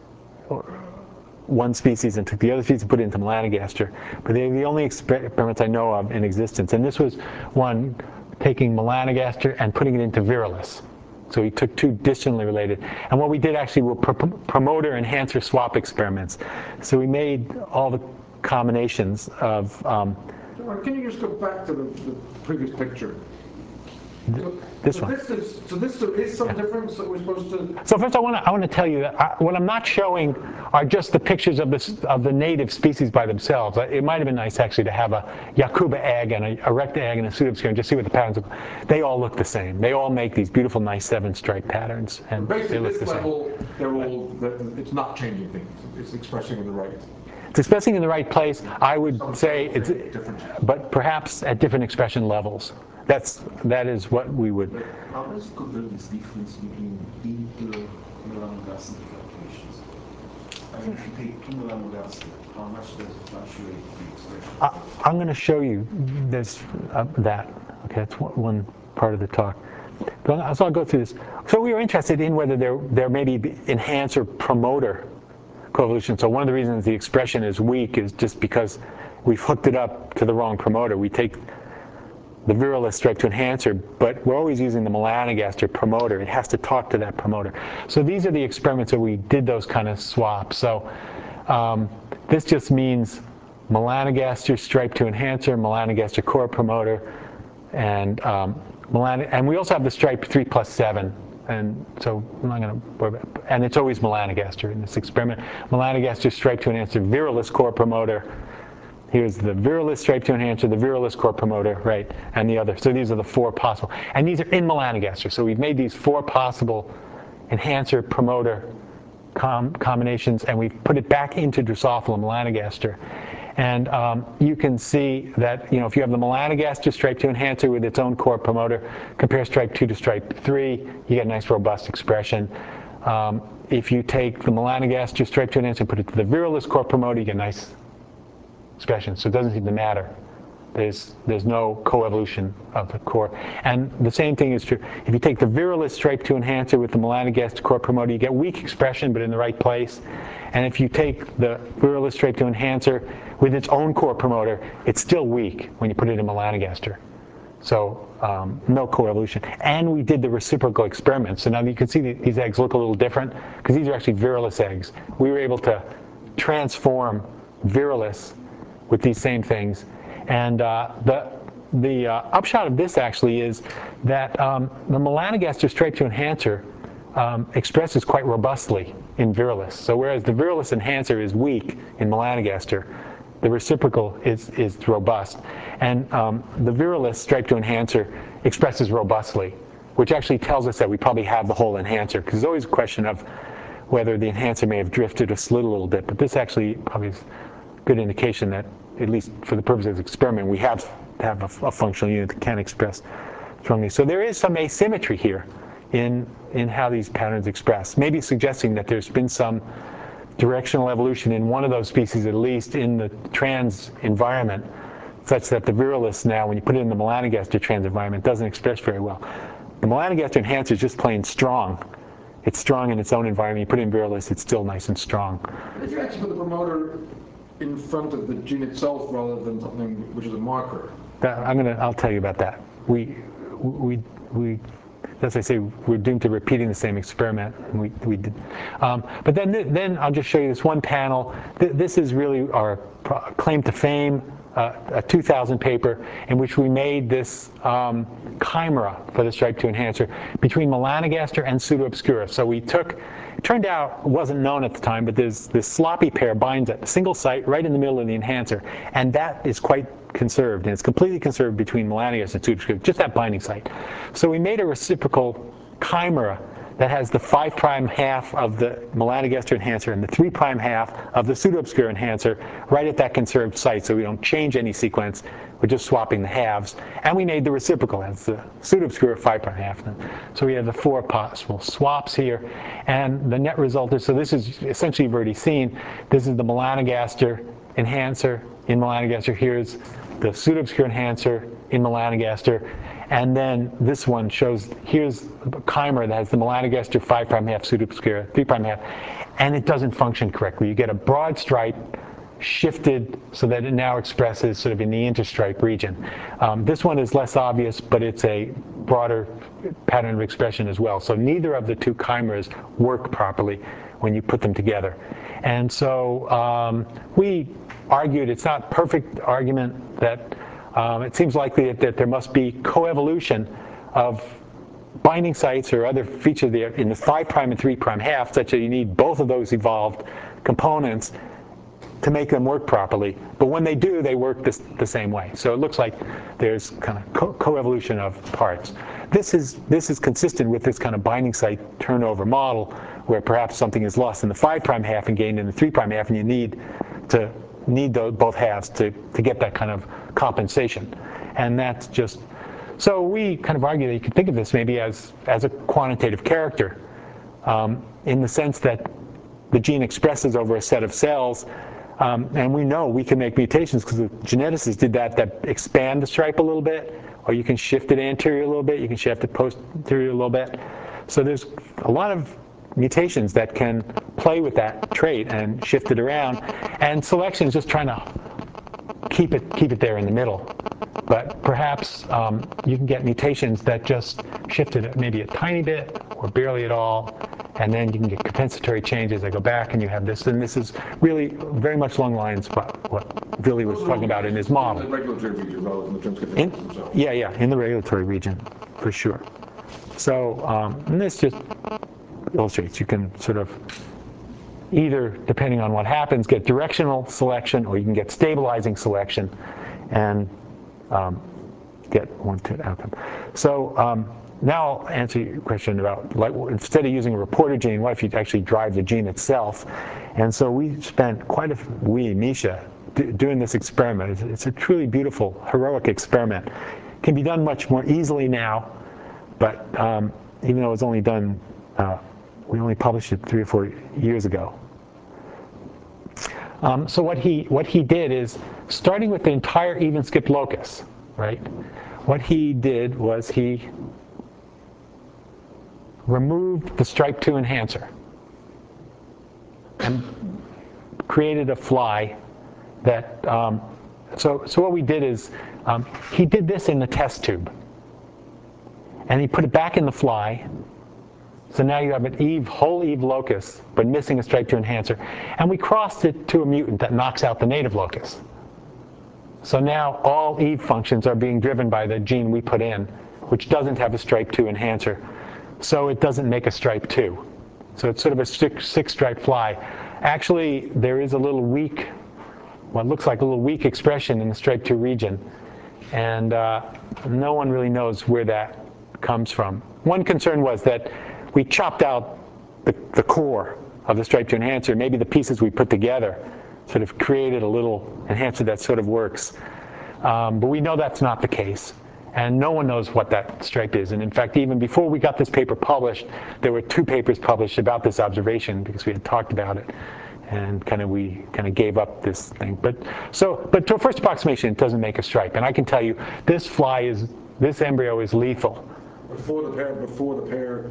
one species and took the other species and put it into melanogaster. But they're the only experiments I know of in existence. And this was one taking melanogaster and putting it into Virilis. So we took two distantly related. And what we did actually were promoter-enhancer swap experiments. So we made all the combinations of... Can you just go back to the previous picture? This one. So there is some difference that we're supposed to... So first I want to tell you that what I'm not showing are just the pictures of the native species by themselves. It might have been nice actually to have a Yakuba egg and a erecta egg and a pseudoobscura and just see what the patterns are. They all look the same. They all make these beautiful, nice 7-stripe patterns. And basically, they look this the level, same. it's not changing things. It's expressing in the right... It's expressing in the right place. I would say it's, but perhaps at different expression levels. That is what we would. But how does you compare this difference between inter-melanogaster fluctuations? I mean, if you take 2 melanogaster, how much does it fluctuate the expression? I'm going to show you this that. Okay, that's one part of the talk. So I'll go through this. So we were interested in whether there may be enhancer promoter coevolution. So one of the reasons the expression is weak is just because we've hooked it up to the wrong promoter. We take the Virilis stripe to enhancer, but we're always using the melanogaster promoter. It has to talk to that promoter. So these are the experiments where we did those kind of swaps. So this just means melanogaster stripe to enhancer, melanogaster core promoter, and we also have the stripe 3+7. And so I'm not going to worry about it. And it's always melanogaster in this experiment. Melanogaster stripe to enhancer, Virilis core promoter. Here's the Virilis stripe to enhancer, the Virilis core promoter, right, and the other. So these are the 4 possible. And these are in melanogaster. So we've made these 4 possible enhancer promoter combinations, and we've put it back into Drosophila melanogaster. And you can see that if you have the melanogaster stripe to enhancer with its own core promoter, compare stripe 2 to stripe 3, you get a nice robust expression. If you take the melanogaster stripe to enhancer and put it to the Virilis core promoter, you get a nice expression. So it doesn't seem to matter. There's no coevolution of the core. And the same thing is true. If you take the Virilis stripe to enhancer with the melanogaster core promoter, you get weak expression, but in the right place. And if you take the Virilis stripe to enhancer with its own core promoter, it's still weak when you put it in melanogaster. So no coevolution. And we did the reciprocal experiment. So now you can see these eggs look a little different because these are actually Virilis eggs. We were able to transform Virilis with these same things. And the upshot of this actually is that the melanogaster stripe to enhancer expresses quite robustly in Virilis. So whereas the Virilis enhancer is weak in melanogaster, the reciprocal is robust. And the Virilis stripe to enhancer expresses robustly, which actually tells us that we probably have the whole enhancer, because there's always a question of whether the enhancer may have drifted or slid a little bit. But this actually probably is a good indication that, at least for the purposes of the experiment, we have a functional unit that can express strongly. So there is some asymmetry here in how these patterns express, maybe suggesting that there's been some directional evolution in one of those species, at least in the trans environment, such that the Virilis now, when you put it in the melanogaster trans environment, doesn't express very well. The melanogaster enhancer is just plain strong. It's strong in its own environment. You put it in Virilis, it's still nice and strong. If you actually put the promoter in front of the gene itself rather than something which is a marker. I'll tell you about that. We as I say, we're doomed to repeating the same experiment. And we did, but then I'll just show you this one panel. This is really our claim to fame, a 2000 paper in which we made this chimera for the stripe 2 enhancer between melanogaster and pseudoobscura. So we took. It turned out, it wasn't known at the time, but there's this sloppy pair binds at a single site right in the middle of the enhancer, and that is quite conserved, and it's completely conserved between melanogaster and pseudoobscura, just that binding site. So we made a reciprocal chimera that has the 5' half of the melanogaster enhancer and the 3' half of the pseudo-obscure enhancer right at that conserved site, so we don't change any sequence. We're just swapping the halves. And we made the reciprocal. That's the pseudo-obscure 5' half. So we have the 4 possible swaps here. And the net result is, so this is essentially, you've already seen, this is the melanogaster enhancer in melanogaster. Here's the pseudo-obscure enhancer in melanogaster. And then this one shows, here's a chimer that has the melanogaster 5' half, pseudo-obscure 3' half. And it doesn't function correctly. You get a broad stripe shifted so that it now expresses sort of in the interstripe region. This one is less obvious, but it's a broader pattern of expression as well. So neither of the two chimers work properly when you put them together. And so we argued, it's not a perfect argument, that it seems likely that there must be coevolution of binding sites or other features there in the 5' and 3' half, such that you need both of those evolved components to make them work properly. But when they do, they work the same way. So it looks like there's kind of coevolution of parts. This is consistent with this kind of binding site turnover model, where perhaps something is lost in the 5' half and gained in the 3' half, and you need both halves to get that kind of compensation. And that's just, so we kind of argue that you could think of this maybe as a quantitative character, in the sense that the gene expresses over a set of cells. And we know we can make mutations because the geneticists did that expand the stripe a little bit, or you can shift it anterior a little bit, you can shift it posterior a little bit. So there's a lot of mutations that can play with that trait and shift it around. And selection is just trying to keep it there in the middle. But perhaps you can get mutations that just shift it maybe a tiny bit or barely at all. And then you can get compensatory changes that go back, and you have this. And this is really very much along lines of what Billy was talking about in his model. In the regulatory region rather than the transcription themselves. Yeah, in the regulatory region, for sure. So and this just illustrates you can sort of either, depending on what happens, get directional selection, or you can get stabilizing selection and get one to outcome. So now I'll answer your question about, like, instead of using a reporter gene, what if you actually drive the gene itself? And so we spent Misha, doing this experiment. It's a truly beautiful, heroic experiment. It can be done much more easily now, but even though it was only done, we only published it 3 or 4 years ago. So what he did is, starting with the entire even skipped locus, right? What he did was he removed the stripe 2 enhancer and created a fly that, so what we did is, he did this in the test tube. And he put it back in the fly. So now you have an whole Eve locus, but missing a stripe 2 enhancer. And we crossed it to a mutant that knocks out the native locus. So now all Eve functions are being driven by the gene we put in, which doesn't have a stripe 2 enhancer. So it doesn't make a stripe 2. So it's sort of a six-stripe fly. Actually, there is a little weak, what looks like a little weak expression in the stripe 2 region. And no one really knows where that comes from. One concern was that we chopped out the core of the stripe 2 enhancer. Maybe the pieces we put together sort of created a little enhancer that sort of works. But we know that's not the case. And no one knows what that stripe is. And in fact, even before we got this paper published, there were 2 papers published about this observation because we had talked about it. And we kind of gave up this thing. But to a first approximation, it doesn't make a stripe. And I can tell you, this embryo is lethal. Before the pair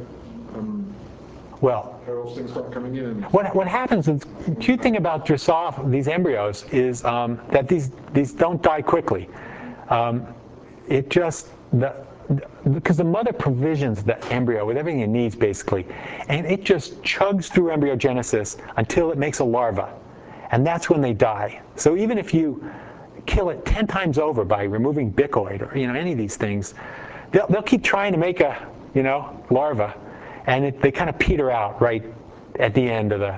well, things start coming in. What happens is, the cute thing about Drosophila, these embryos, is that these don't die quickly. It just, because the mother provisions the embryo with everything it needs, basically, and it just chugs through embryogenesis until it makes a larva. And that's when they die. So even if you kill it 10 times over by removing bicoid or any of these things, they'll keep trying to make a larva, and they kind of peter out right at the end of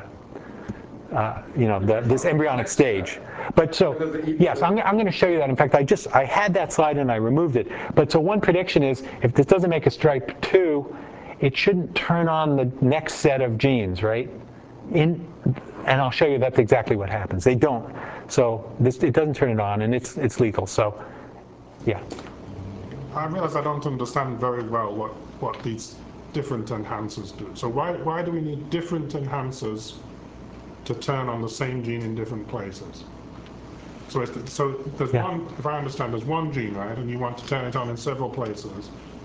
this embryonic stage. But so, yes, I'm going to show you that. In fact, I had that slide and I removed it. But so one prediction is, if this doesn't make a stripe 2, it shouldn't turn on the next set of genes, right? And I'll show you that's exactly what happens. They don't. So it doesn't turn it on, and it's lethal. So, yeah. I realize I don't understand very well what these different enhancers do. So why do we need different enhancers to turn on the same gene in different places? So there's one, if I understand, there's one gene, right, and you want to turn it on in several places.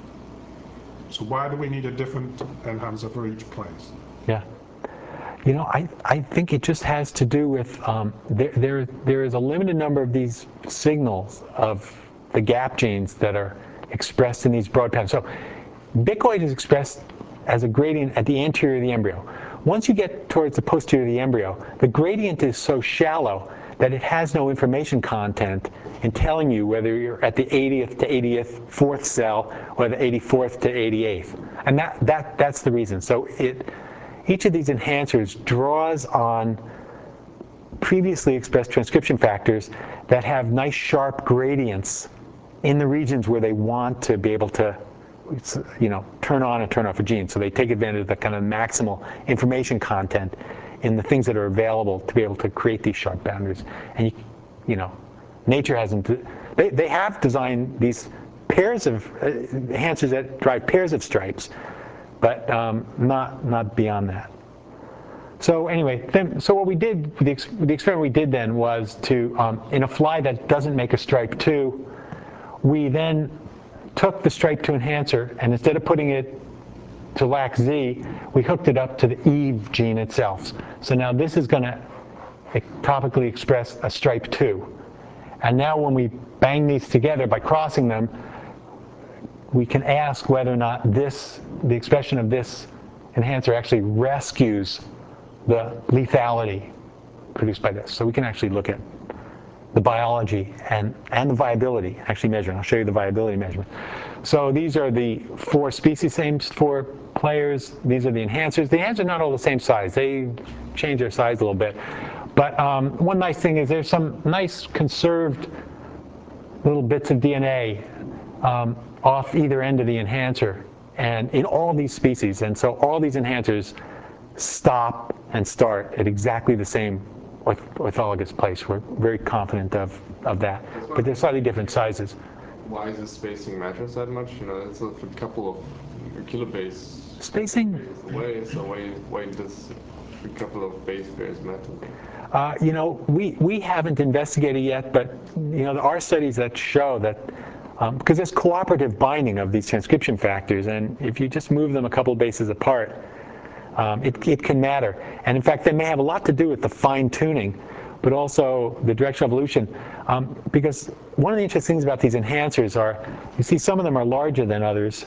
So why do we need a different enhancer for each place? Yeah. You know, I think it just has to do with there is a limited number of these signals of the gap genes that are expressed in these broad patterns. So bicoid is expressed as a gradient at the anterior of the embryo. Once you get towards the posterior of the embryo, the gradient is so shallow that it has no information content in telling you whether you're at the 80th to 84th cell or the 84th to 88th. And that's the reason. So each of these enhancers draws on previously expressed transcription factors that have nice sharp gradients in the regions where they want to be able to, you know, turn on and turn off a gene. So they take advantage of the kind of maximal information content in the things that are available to be able to create these sharp boundaries. And you know, nature hasn't. They have designed these pairs of enhancers that drive pairs of stripes, but not beyond that. So anyway, so what we did, the experiment we did then was to, in a fly that doesn't make a stripe 2, we then took the stripe 2 enhancer, and instead of putting it to LAC-Z, we hooked it up to the EVE gene itself. So now this is going to topically express a stripe 2. And now when we bang these together by crossing them, we can ask whether or not the expression of this enhancer actually rescues the lethality produced by this. So we can actually look at the biology and the viability, actually measure. And I'll show you the viability measurement. So these are the 4 species, same 4 players. These are the enhancers. The enhancers are not all the same size. They change their size a little bit. But one nice thing is there's some nice conserved little bits of DNA off either end of the enhancer, and in all these species. And so all these enhancers stop and start at exactly the same orthologous place. We're very confident of that. But they're slightly different sizes. Why does spacing matter that much? You know, it's a couple of kilobase spacing away, so why does a couple of base pairs matter? You know, we haven't investigated yet, but you know, there are studies that show that because there's cooperative binding of these transcription factors, and if you just move them a couple of bases apart, it can matter. And in fact, they may have a lot to do with the fine-tuning, but also the direction of evolution. Because one of the interesting things about these enhancers are, you see some of them are larger than others.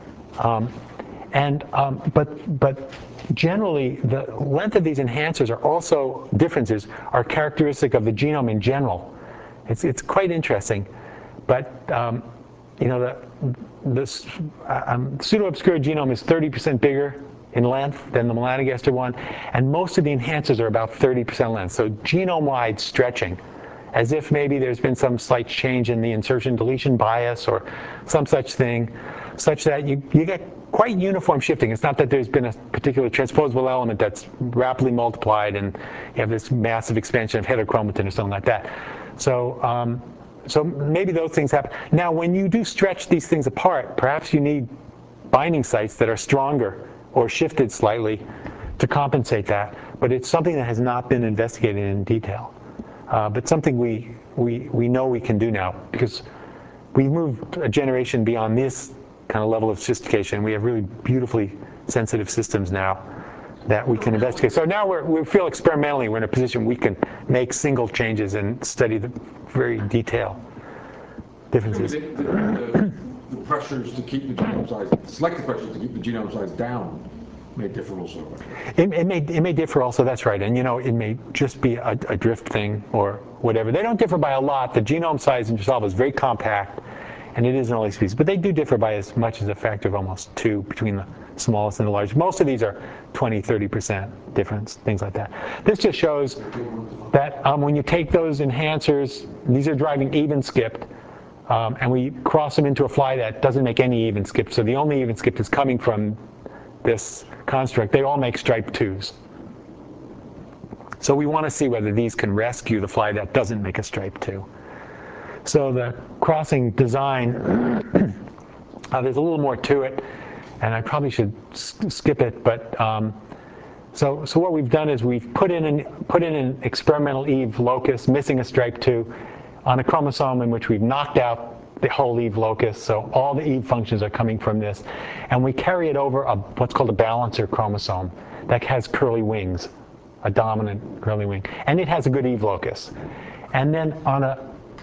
But generally, the length of these enhancers are also differences are characteristic of the genome in general. It's quite interesting. But you know, the pseudo-obscure genome is 30% bigger in length than the melanogaster one, and most of the enhancers are about 30% length. So genome-wide stretching, as if maybe there's been some slight change in the insertion-deletion bias or some such thing, such that you get quite uniform shifting. It's not that there's been a particular transposable element that's rapidly multiplied and you have this massive expansion of heterochromatin or something like that. So, so maybe those things happen. Now, when you do stretch these things apart, perhaps you need binding sites that are stronger or shifted slightly to compensate that. But it's something that has not been investigated in detail. But something we know we can do now, because we've moved a generation beyond this kind of level of sophistication. We have really beautifully sensitive systems now that we can investigate. So now we feel experimentally we're in a position we can make single changes and study the very detailed differences. The pressures to keep the genome size, selective pressures to keep the genome size down may differ also. It may differ also, that's right. And you know, it may just be a drift thing or whatever. They don't differ by a lot. The genome size in Drosophila is very compact, and it is an early species. But they do differ by as much as a factor of almost 2 between the smallest and the largest. Most of these are 20, 30% difference, things like that. This just shows that when you take those enhancers, these are driving even skipped, and we cross them into a fly that doesn't make any even skip. So the only even skip is coming from this construct, they all make striped 2s. So we want to see whether these can rescue the fly that doesn't make a striped 2. So the crossing design, there's a little more to it, and I probably should skip it. But so what we've done is we've put in an experimental Eve locus missing a striped 2 on a chromosome in which we've knocked out the whole Eve locus. So all the Eve functions are coming from this, and we carry it over what's called a balancer chromosome that has curly wings, a dominant curly wing, and it has a good Eve locus. And then on a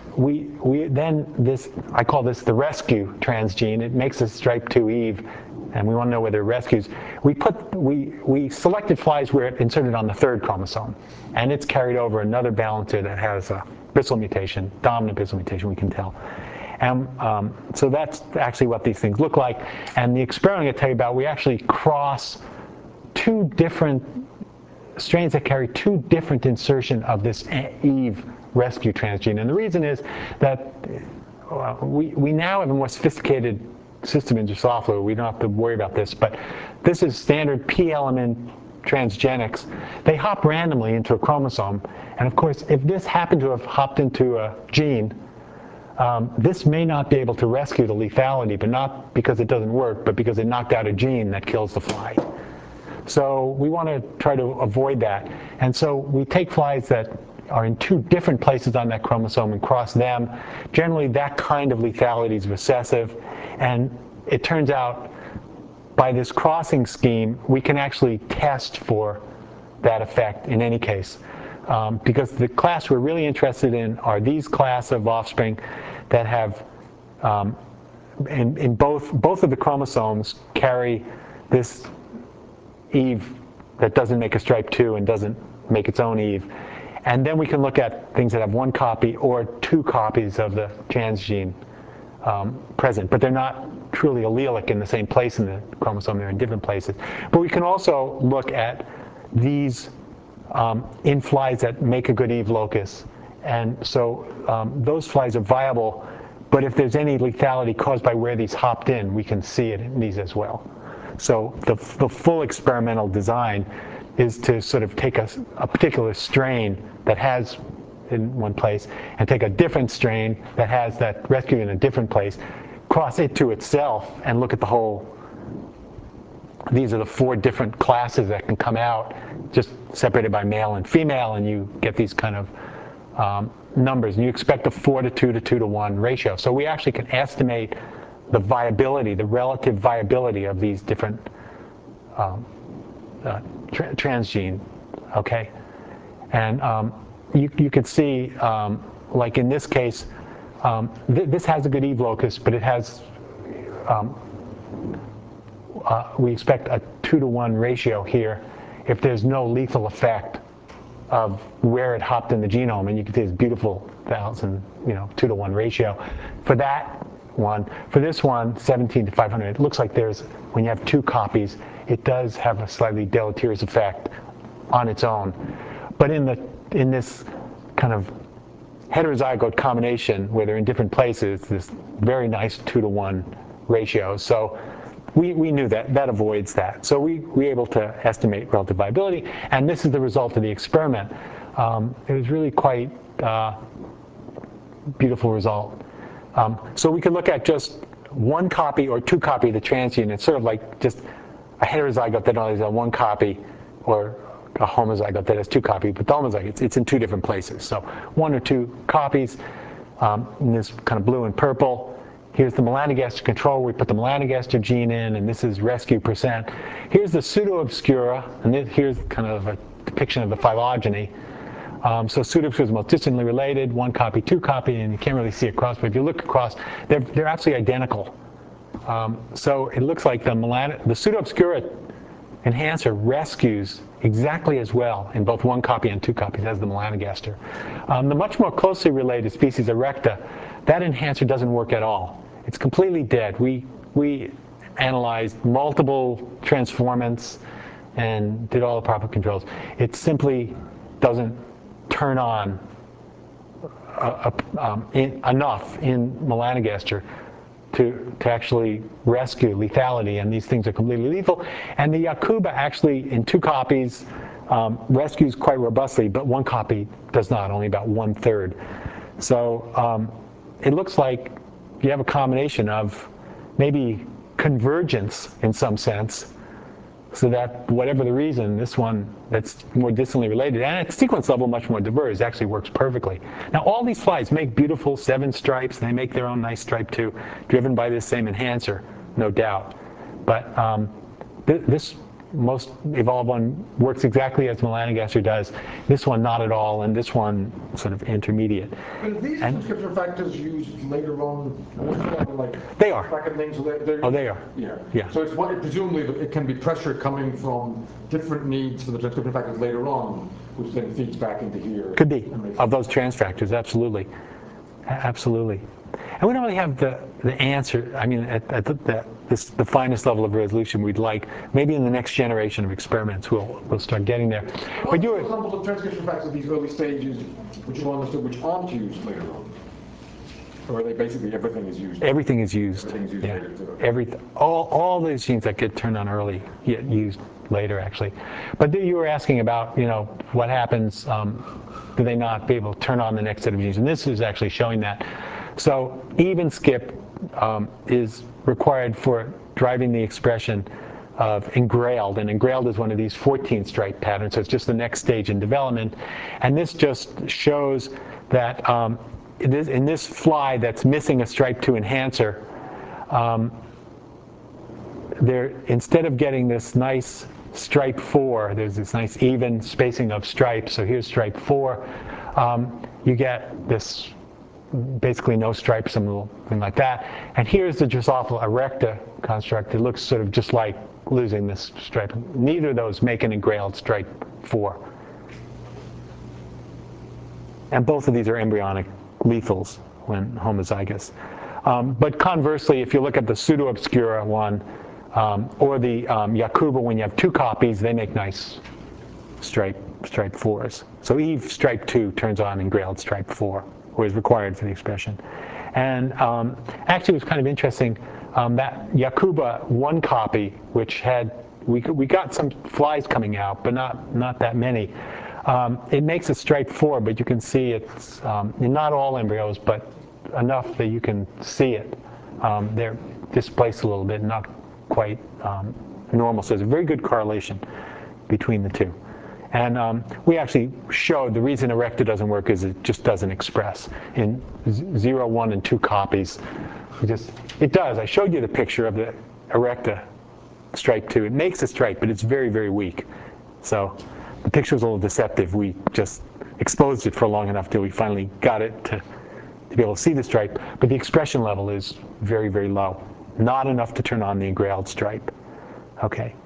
I call this the rescue transgene. It makes a striped 2 Eve, and we want to know whether it rescues. We selected flies where it inserted on the 3rd chromosome, and it's carried over another balancer that has a Bristol mutation, dominant Bristol mutation, we can tell. And so that's actually what these things look like. And the experiment I'm going to tell you about, we actually cross 2 different strains that carry 2 different insertion of this Eve rescue transgene. And the reason is that we now have a more sophisticated system in Drosophila. We don't have to worry about this, but this is standard P-element transgenics. They hop randomly into a chromosome, and of course, if this happened to have hopped into a gene, this may not be able to rescue the lethality, but not because it doesn't work, but because it knocked out a gene that kills the fly. So we want to try to avoid that. And so we take flies that are in 2 different places on that chromosome and cross them. Generally, that kind of lethality is recessive. And it turns out by this crossing scheme, we can actually test for that effect in any case. Because the class we're really interested in are these class of offspring that have, in both of the chromosomes, carry this Eve that doesn't make a striped 2 and doesn't make its own Eve. And then we can look at things that have 1 copy or 2 copies of the transgene present, but they're not truly allelic in the same place in the chromosome. They're in different places. But we can also look at these in flies that make a good Eve locus. And so those flies are viable, but if there's any lethality caused by where these hopped in, we can see it in these as well. So the full experimental design is to sort of take a particular strain that has in one place and take a different strain that has that rescue in a different place, cross it to itself, and look at the whole. These are the 4 different classes that can come out, just separated by male and female, and you get these kind of numbers. And you expect a 4 to 2 to 2 to 1 ratio. So we actually can estimate the viability, the relative viability of these different transgene, okay? And you could see, like in this case, this has a good Eve locus, but it has, we expect a 2 to 1 ratio here if there's no lethal effect of where it hopped in the genome. And you can see this beautiful 2 to 1 ratio. For that one, for this one, 17 to 500, it looks like there's, when you have 2 copies, it does have a slightly deleterious effect on its own. But in this kind of heterozygote combination where they're in different places, this very nice 2 to 1 ratio. So we knew that avoids that. So we were able to estimate relative viability, and this is the result of the experiment. It was really quite beautiful result. So we can look at just 1 copy or 2 copy of the transgene. It's sort of like just a heterozygote that only has 1 copy, or a homozygote that has 2 copies. But the homozygote, it's in 2 different places. So 1 or 2 copies in this kind of blue and purple. Here's the melanogaster control. We put the melanogaster gene in, and this is rescue %. Here's the pseudo-obscura, and here's kind of a depiction of the phylogeny. So pseudo-obscura is most distantly related, 1 copy, 2 copy, and you can't really see across. But if you look across, they're absolutely identical. So it looks like the pseudo-obscura enhancer rescues exactly as well in both 1 copy and 2 copies as the melanogaster. The much more closely related species erecta, that enhancer doesn't work at all. It's completely dead. We analyzed multiple transformants and did all the proper controls. It simply doesn't turn on enough in melanogaster to actually rescue lethality, and these things are completely lethal. And the Yakuba actually, in 2 copies, rescues quite robustly, but 1 copy does not, only about 1/3. So it looks like you have a combination of maybe convergence in some sense, so that whatever the reason, this one that's more distantly related, and at sequence level much more diverse, actually works perfectly. Now all these flies make beautiful 7 stripes. They make their own nice stripe too, driven by this same enhancer, no doubt. But this most evolved one works exactly as melanogaster does. This one not at all, and this one sort of intermediate. But these transcription factors used later on, like they are. Things, Oh, they are. Yeah. So it's presumably it can be pressure coming from different needs for the transcription factors later on, which then feeds back into here. Could be of those trans factors, absolutely, absolutely. And we don't really have the answer. I mean, at the finest level of resolution we'd like. Maybe in the next generation of experiments we'll start getting there. But you examples of transcription factors at these early stages, which you understood, which aren't used later on, or are they basically everything is used? Everything is used. Everything is used later too. Everything. All those genes that get turned on early get used later, actually. But you were asking about, what happens. Do they not be able to turn on the next set of genes? And this is actually showing that. So even skip is required for driving the expression of engrailed, and engrailed is one of these 14 stripe patterns, so it's just the next stage in development. And this just shows that in this fly that's missing a stripe 2 enhancer, instead of getting this nice stripe 4, there's this nice even spacing of stripes, so here's stripe 4, you get this basically no stripes, something like that. And here's the Drosophila erecta construct. It looks sort of just like losing this stripe. Neither of those make an engrailed stripe 4. And both of these are embryonic lethals when homozygous. But conversely, if you look at the pseudo-obscura one, or the Yakuba, when you have 2 copies, they make nice stripe 4s. So Eve stripe 2 turns on engrailed stripe 4. Or is required for the expression. And actually it was kind of interesting, that Yakuba 1 copy, which had, we got some flies coming out, but not that many. It makes a stripe 4, but you can see it's in not all embryos, but enough that you can see it. They're displaced a little bit, not quite normal. So there's a very good correlation between the 2. And we actually showed the reason erecta doesn't work is it just doesn't express. In 0, 1, and 2 copies, it does. I showed you the picture of the erecta stripe 2. It makes a stripe, but it's very, very weak. So the picture was a little deceptive. We just exposed it for long enough till we finally got it to be able to see the stripe. But the expression level is very, very low. Not enough to turn on the engrailed stripe. Okay.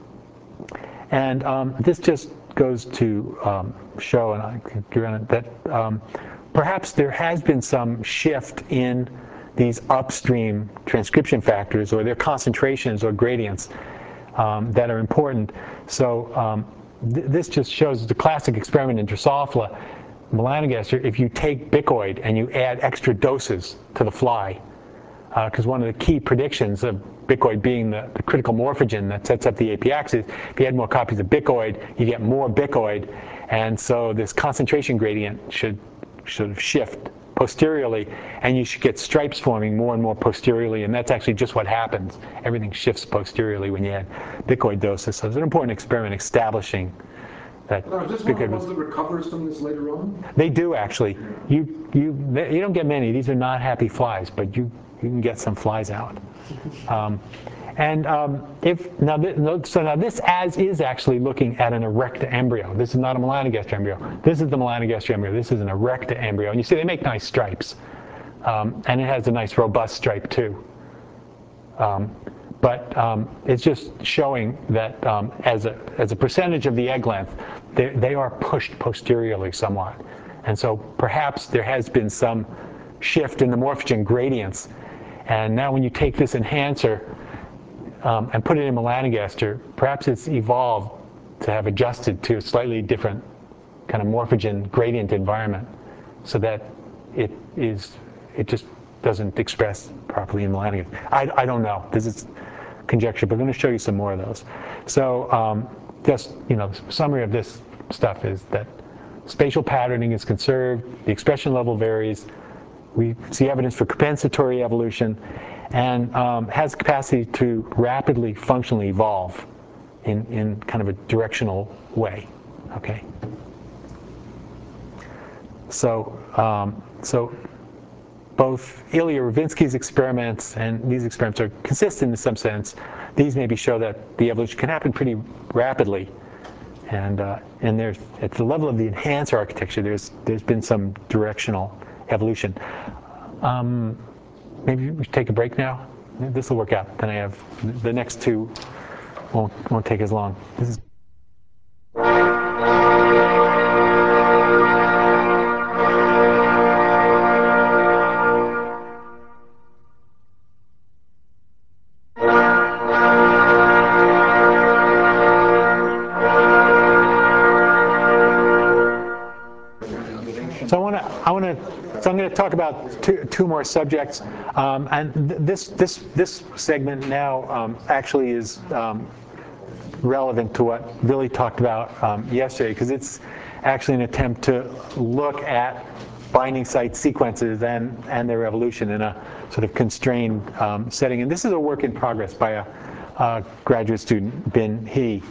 And this just goes to show, and I can agree on it, that perhaps there has been some shift in these upstream transcription factors, or their concentrations or gradients that are important. So this just shows the classic experiment in Drosophila melanogaster. If you take bicoid and you add extra doses to the fly, because one of the key predictions of bicoid being the critical morphogen that sets up the apiaxis, if you add more copies of bicoid, you get more bicoid, and so this concentration gradient should sort of shift posteriorly, and you should get stripes forming more and more posteriorly, and that's actually just what happens. Everything shifts posteriorly when you add bicoid doses. So it's an important experiment establishing that. Now, is this one of the ones that recovers from this later on? They do, actually. You don't get many. These are not happy flies, but you can get some flies out. Now this as is actually looking at an erecta embryo. This is not a melanogaster embryo. This is the melanogaster embryo. This is an erecta embryo. And you see they make nice stripes. And it has a nice robust stripe too. But it's just showing that as a percentage of the egg length, they are pushed posteriorly somewhat. And so perhaps there has been some shift in the morphogen gradients. And now when you take this enhancer and put it in melanogaster, perhaps it's evolved to have adjusted to a slightly different kind of morphogen gradient environment, so that it just doesn't express properly in melanogaster. I don't know. This is conjecture, but I'm going to show you some more of those. So just, the summary of this stuff is that spatial patterning is conserved, the expression level varies, we see evidence for compensatory evolution, and has capacity to rapidly functionally evolve in kind of a directional way. Okay. So both Ilya Rovinsky's experiments and these experiments are consistent in some sense. These maybe show that the evolution can happen pretty rapidly. And there's, at the level of the enhancer architecture, there's been some directional evolution. Maybe we should take a break now. This will work out. Then I have the next two won't take as long. This is. So I'm going to talk about two more subjects, and this segment now actually is relevant to what Billy talked about yesterday, because it's actually an attempt to look at binding site sequences and their evolution in a sort of constrained setting. And this is a work in progress by a graduate student, Bin He.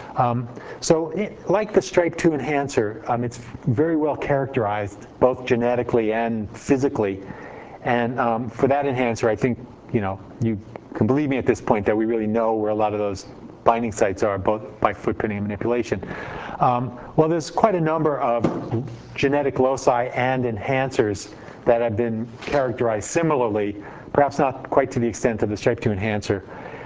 Like the STRIPE2 enhancer, it's very well characterized both genetically and physically. And for that enhancer, I think you can believe me at this point that we really know where a lot of those binding sites are, both by footprinting and manipulation. Well, there's quite a number of genetic loci and enhancers that have been characterized similarly, perhaps not quite to the extent of the STRIPE2 enhancer.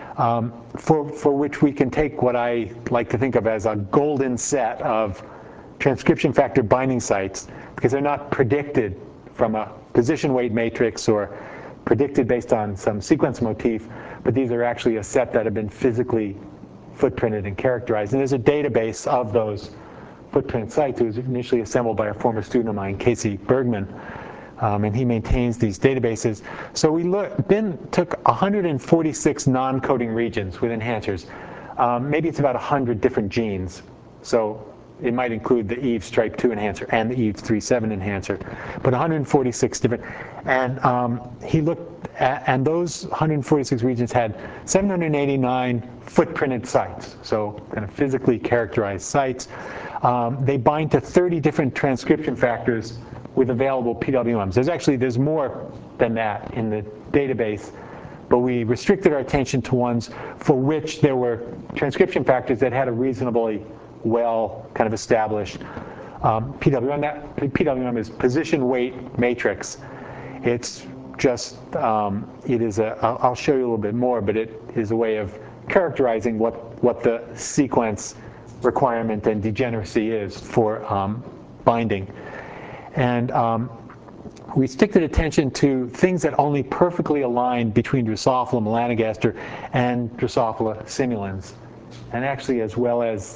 For which we can take what I like to think of as a golden set of transcription factor binding sites, because they're not predicted from a position weight matrix or predicted based on some sequence motif, but these are actually a set that have been physically footprinted and characterized. And there's a database of those footprint sites. It was initially assembled by a former student of mine, Casey Bergman. And he maintains these databases. So Ben took 146 non-coding regions with enhancers. Maybe it's about 100 different genes. So it might include the EVE STRIPE2 enhancer and the EVE 3.7 enhancer, but 146 different. And he looked at, and those 146 regions had 789 footprinted sites, so kind of physically characterized sites. They bind to 30 different transcription factors with available PWMs. There's more than that in the database, but we restricted our attention to ones for which there were transcription factors that had a reasonably well kind of established PWM. That PWM is position weight matrix. It's just, it is I'll show you a little bit more, but it is a way of characterizing what the sequence requirement and degeneracy is for binding. And we restricted attention to things that only perfectly align between Drosophila melanogaster and Drosophila simulans, and actually as well as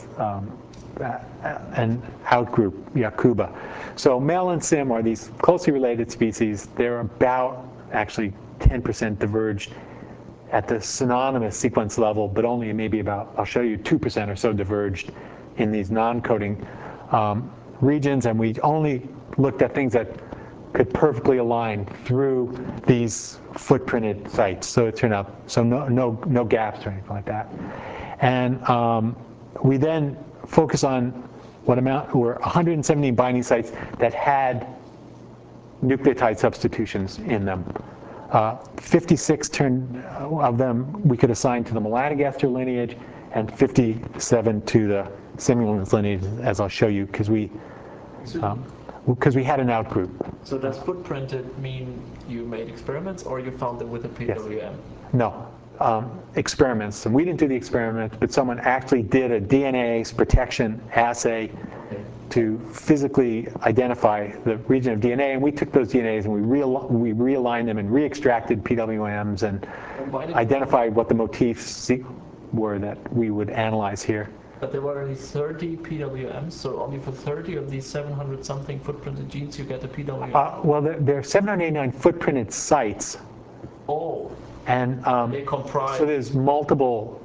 an outgroup, Yakuba. So Mel and Sim are these closely related species. They're about actually 10% diverged at the synonymous sequence level, but only maybe about, I'll show you, 2% or so diverged in these non-coding regions, and we only looked at things that could perfectly align through these footprinted sites. So it turned out, so no gaps or anything like that. And we then focus on what were 117 binding sites that had nucleotide substitutions in them. 56 of them we could assign to the melanogaster lineage, and 57 to the simulans lineage, as I'll show you, because we had an outgroup. So does footprinted mean you made experiments, or you found them with a PWM? Yes. No, experiments. And we didn't do the experiment, but someone actually did a DNA protection assay to physically identify the region of DNA. And we took those DNAs and we realigned them and re-extracted PWMs and identified what the motifs were that we would analyze here. But there were only 30 PWMs, so only for 30 of these 700 something footprinted genes you get a PWM. Well, there are 789 footprinted sites. Oh. And they comprise. So there's multiple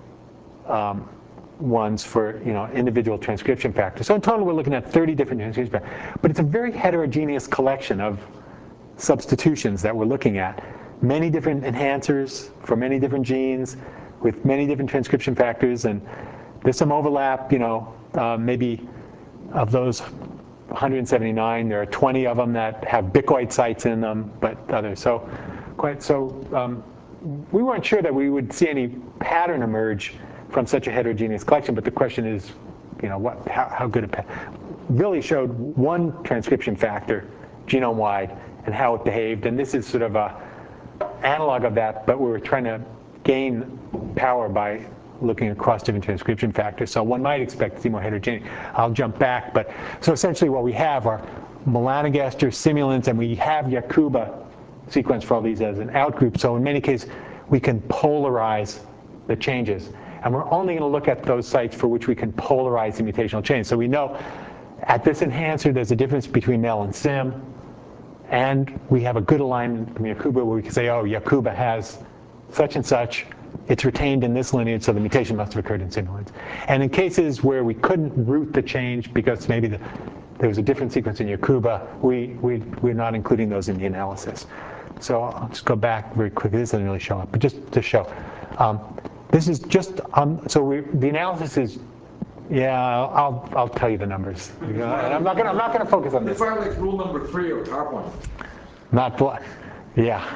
ones for individual transcription factors. So in total, we're looking at 30 different transcription factors. But it's a very heterogeneous collection of substitutions that we're looking at. Many different enhancers for many different genes with many different transcription factors, and there's some overlap. Maybe of those 179, there are 20 of them that have bicoid sites in them, but others. We weren't sure that we would see any pattern emerge from such a heterogeneous collection, but the question is, how good a pattern. Really showed one transcription factor genome-wide and how it behaved, and this is sort of a analog of that, but we were trying to gain power by looking across different transcription factors. So one might expect to see more heterogeneity. I'll jump back, but so essentially what we have are melanogaster, simulants, and we have Yakuba sequence for all these as an outgroup. So in many cases, we can polarize the changes. And we're only going to look at those sites for which we can polarize the mutational change. So we know at this enhancer, there's a difference between mel and sim. And we have a good alignment from Yakuba where we can say, oh, Yakuba has such and such. It's retained in this lineage, so the mutation must have occurred in simulants. And in cases where we couldn't root the change because maybe there was a different sequence in Yakuba, we're not including those in the analysis. So I'll just go back very quickly. This doesn't really show up, but just to show. This is just, the analysis is, I'll tell you the numbers. And I'm not gonna focus on this. It's like rule number 3 of PowerPoint. Yeah.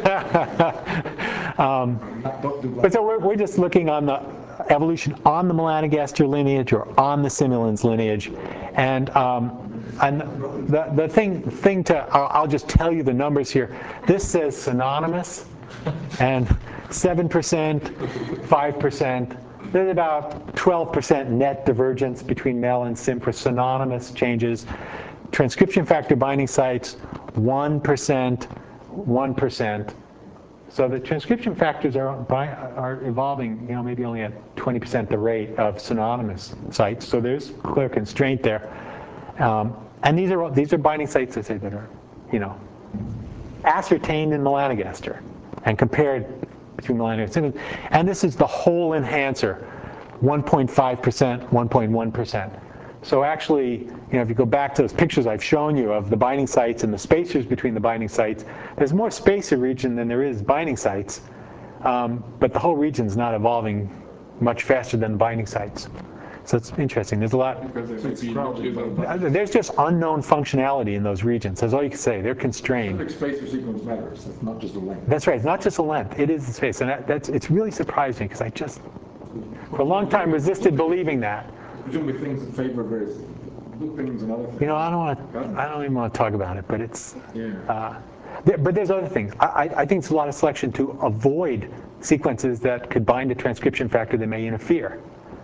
But so we're just looking on the evolution on the melanogaster lineage or on the simulans lineage, and the thing I'll just tell you the numbers here. This says synonymous, and 7%, 5%. There's about 12% net divergence between mel and sim for synonymous changes. Transcription factor binding sites, 1%, 1%. So the transcription factors are evolving, maybe only at 20% the rate of synonymous sites. So there's clear constraint there. And these are binding sites, I say, that are, ascertained in melanogaster and compared between melanogaster. And this is the whole enhancer, 1.5%, 1.1%. So actually, if you go back to those pictures I've shown you of the binding sites and the spacers between the binding sites, there's more spacer region than there is binding sites. But the whole region's not evolving much faster than the binding sites. So it's interesting. There's a lot. There's just unknown functionality in those regions. That's all you can say. They're constrained. Specific spacer sequence matters. It's not just the length. That's right. It's not just the length. It is the space. And it's really surprising because I just, for a long time, resisted believing that. Presumably things that favor various loopings and other things. I don't even want to talk about it, but it's. Yeah. But there's other things. I think it's a lot of selection to avoid sequences that could bind a transcription factor that may interfere.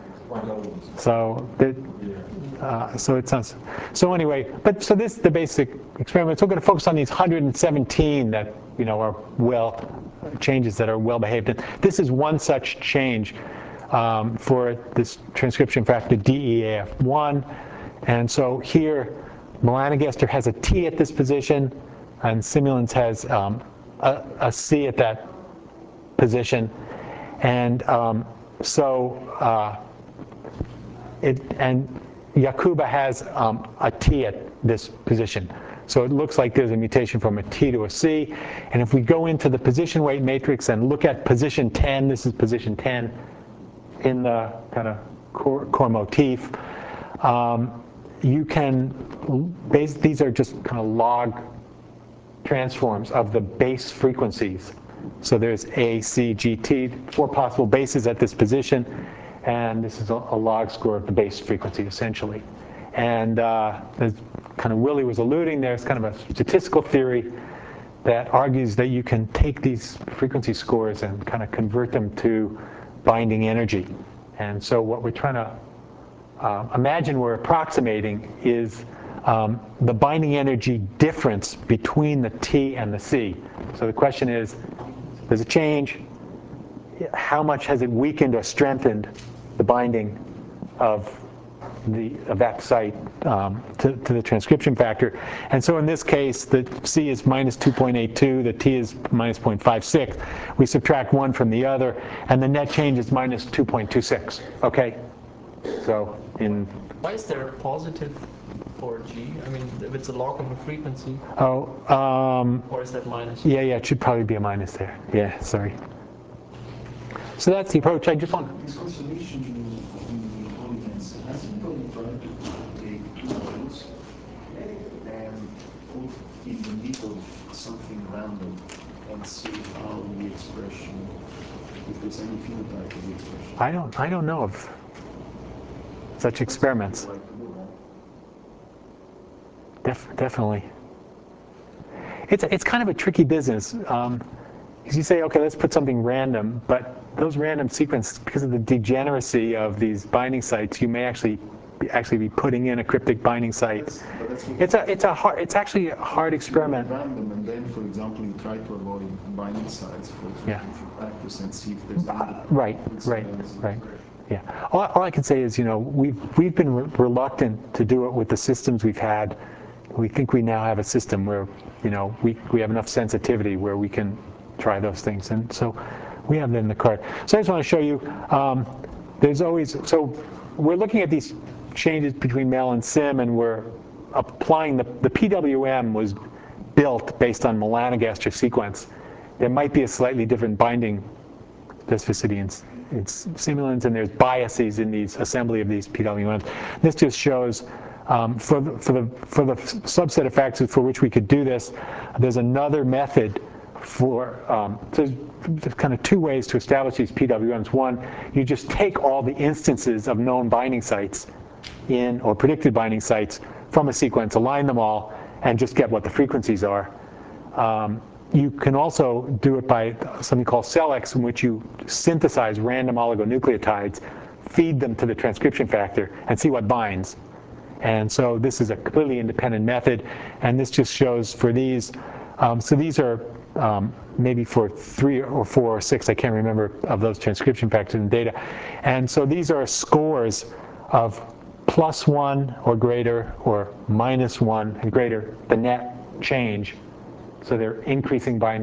So it sounds. So anyway, so this is the basic experiment. So we're going to focus on these 117 that are changes that are well behaved. And this is one such change for this transcription factor DEAF1. And so here, melanogaster has a T at this position, and simulans has a C at that position. And and Yakuba has a T at this position. So it looks like there's a mutation from a T to a C. And if we go into the position weight matrix and look at position 10, this is position 10 in the kind of core motif, you can these are just kind of log transforms of the base frequencies. So there's A, C, G, T, 4 possible bases at this position. And this is a log score of the base frequency, essentially. And as kind of Willie was alluding, there's kind of a statistical theory that argues that you can take these frequency scores and kind of convert them to binding energy. And so what we're trying to imagine we're approximating is the binding energy difference between the T and the C. So the question is, there's a change. How much has it weakened or strengthened the binding of that site to the transcription factor. And so in this case, the C is minus 2.82, the T is minus 0.56. We subtract one from the other, and the net change is minus 2.26. Okay? So why is there a positive for G? I mean, if it's a log of a frequency. Oh. Or is that minus? Yeah, it should probably be a minus there. Yeah, sorry. So that's the approach. I just want. This consolidation in polygens, has anybody tried to take two values and put in the middle something random and see how the expression, if there's any phenotype of the expression? I don't know of such experiments. Definitely. It's kind of a tricky business. Because you say, okay, let's put something random, but those random sequences, because of the degeneracy of these binding sites, you may actually be putting in a cryptic binding site. It's actually a hard experiment. Random, and then, for example, you try to avoid binding sites for example, practice and see if there's right. Yeah. All I can say is, we've been reluctant to do it with the systems we've had. We think we now have a system where, we have enough sensitivity where we can try those things, and so we have that in the card. So I just want to show you, so we're looking at these changes between MEL and SIM, and we're applying the PWM was built based on melanogaster sequence. There might be a slightly different binding specificity in simulants, and there's biases in these assembly of these PWMs. This just shows for the subset of factors for which we could do this, there's another method for, so there's kind of two ways to establish these PWMs. One, you just take all the instances of known binding sites or predicted binding sites from a sequence, align them all, and just get what the frequencies are. You can also do it by something called CellX, in which you synthesize random oligonucleotides, feed them to the transcription factor, and see what binds. And so this is a completely independent method, and this just shows for these. So these are maybe for 3 or 4 or 6, I can't remember, of those transcription factors in data. And so these are scores of +1 or greater or -1 and greater, the net change. So they're increasing by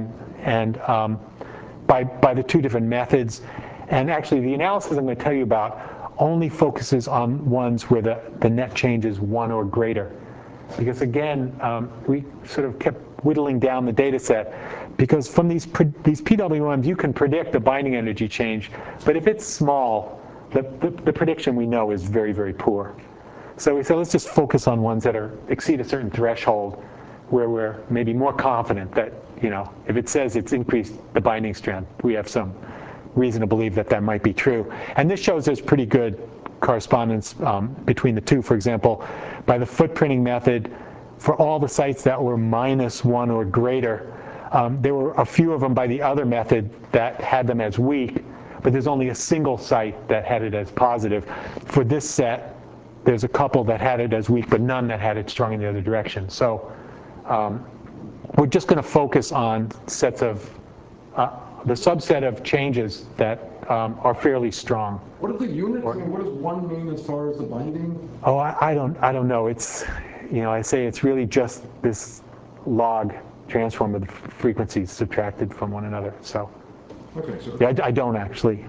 the two different methods. And actually, the analysis I'm going to tell you about only focuses on ones where the net change is 1 or greater. Because again, we sort of kept whittling down the data set, because from these PWMs, you can predict the binding energy change, but if it's small, the prediction we know is very, very poor. So we said, let's just focus on ones that exceed a certain threshold, where we're maybe more confident that, if it says it's increased the binding strength, we have some reason to believe that might be true. And this shows there's pretty good correspondence between the two. For example, by the footprinting method, for all the sites that were -1 or greater, there were a few of them by the other method that had them as weak, but there's only a single site that had it as positive. For this set, there's a couple that had it as weak, but none that had it strong in the other direction. So we're just going to focus on sets of the subset of changes that are fairly strong. What are the units? I mean, what does 1 mean as far as the binding? Oh, I don't know. It's, I say it's really just this log transform of the frequencies subtracted from one another. So, okay, so yeah, I don't actually.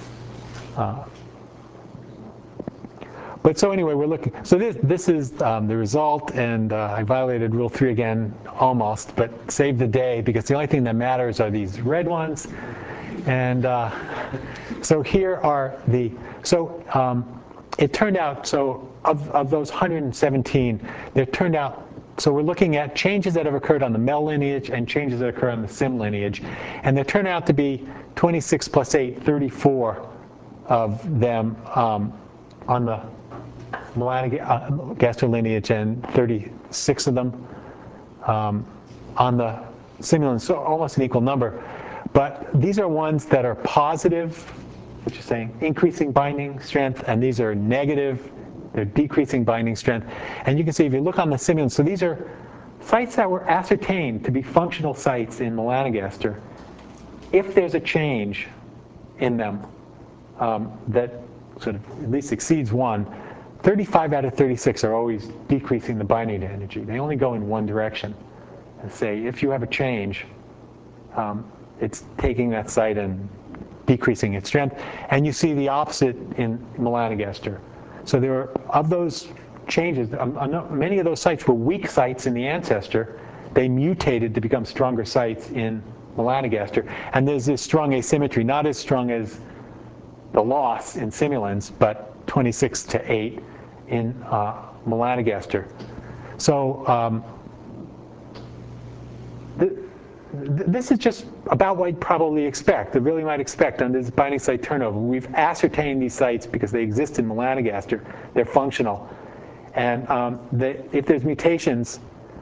But so anyway, we're looking. So this is the result, and I violated Rule 3 again, almost, but saved the day, because the only thing that matters are these red ones. And so here are it turned out, so of those 117, there turned out, so we're looking at changes that have occurred on the MEL lineage and changes that occur on the SIM lineage. And there turned out to be 26 plus 8, 34 of them on the melanogaster lineage, and 36 of them on the simulant, so almost an equal number. But these are ones that are positive, which is saying increasing binding strength, and these are negative, they're decreasing binding strength. And you can see if you look on the simulant, so these are sites that were ascertained to be functional sites in melanogaster. If there's a change in them that sort of at least exceeds 1, 35 out of 36 are always decreasing the binding energy. They only go in one direction. And say if you have a change, it's taking that site and decreasing its strength. And you see the opposite in melanogaster. So there are, of those changes, many of those sites were weak sites in the ancestor. They mutated to become stronger sites in melanogaster. And there's this strong asymmetry, not as strong as the loss in simulans, but 26 to 8 in melanogaster. So this is just about what you'd probably expect, that really might expect on this binding site turnover. We've ascertained these sites because they exist in melanogaster. They're functional. And if there's mutations,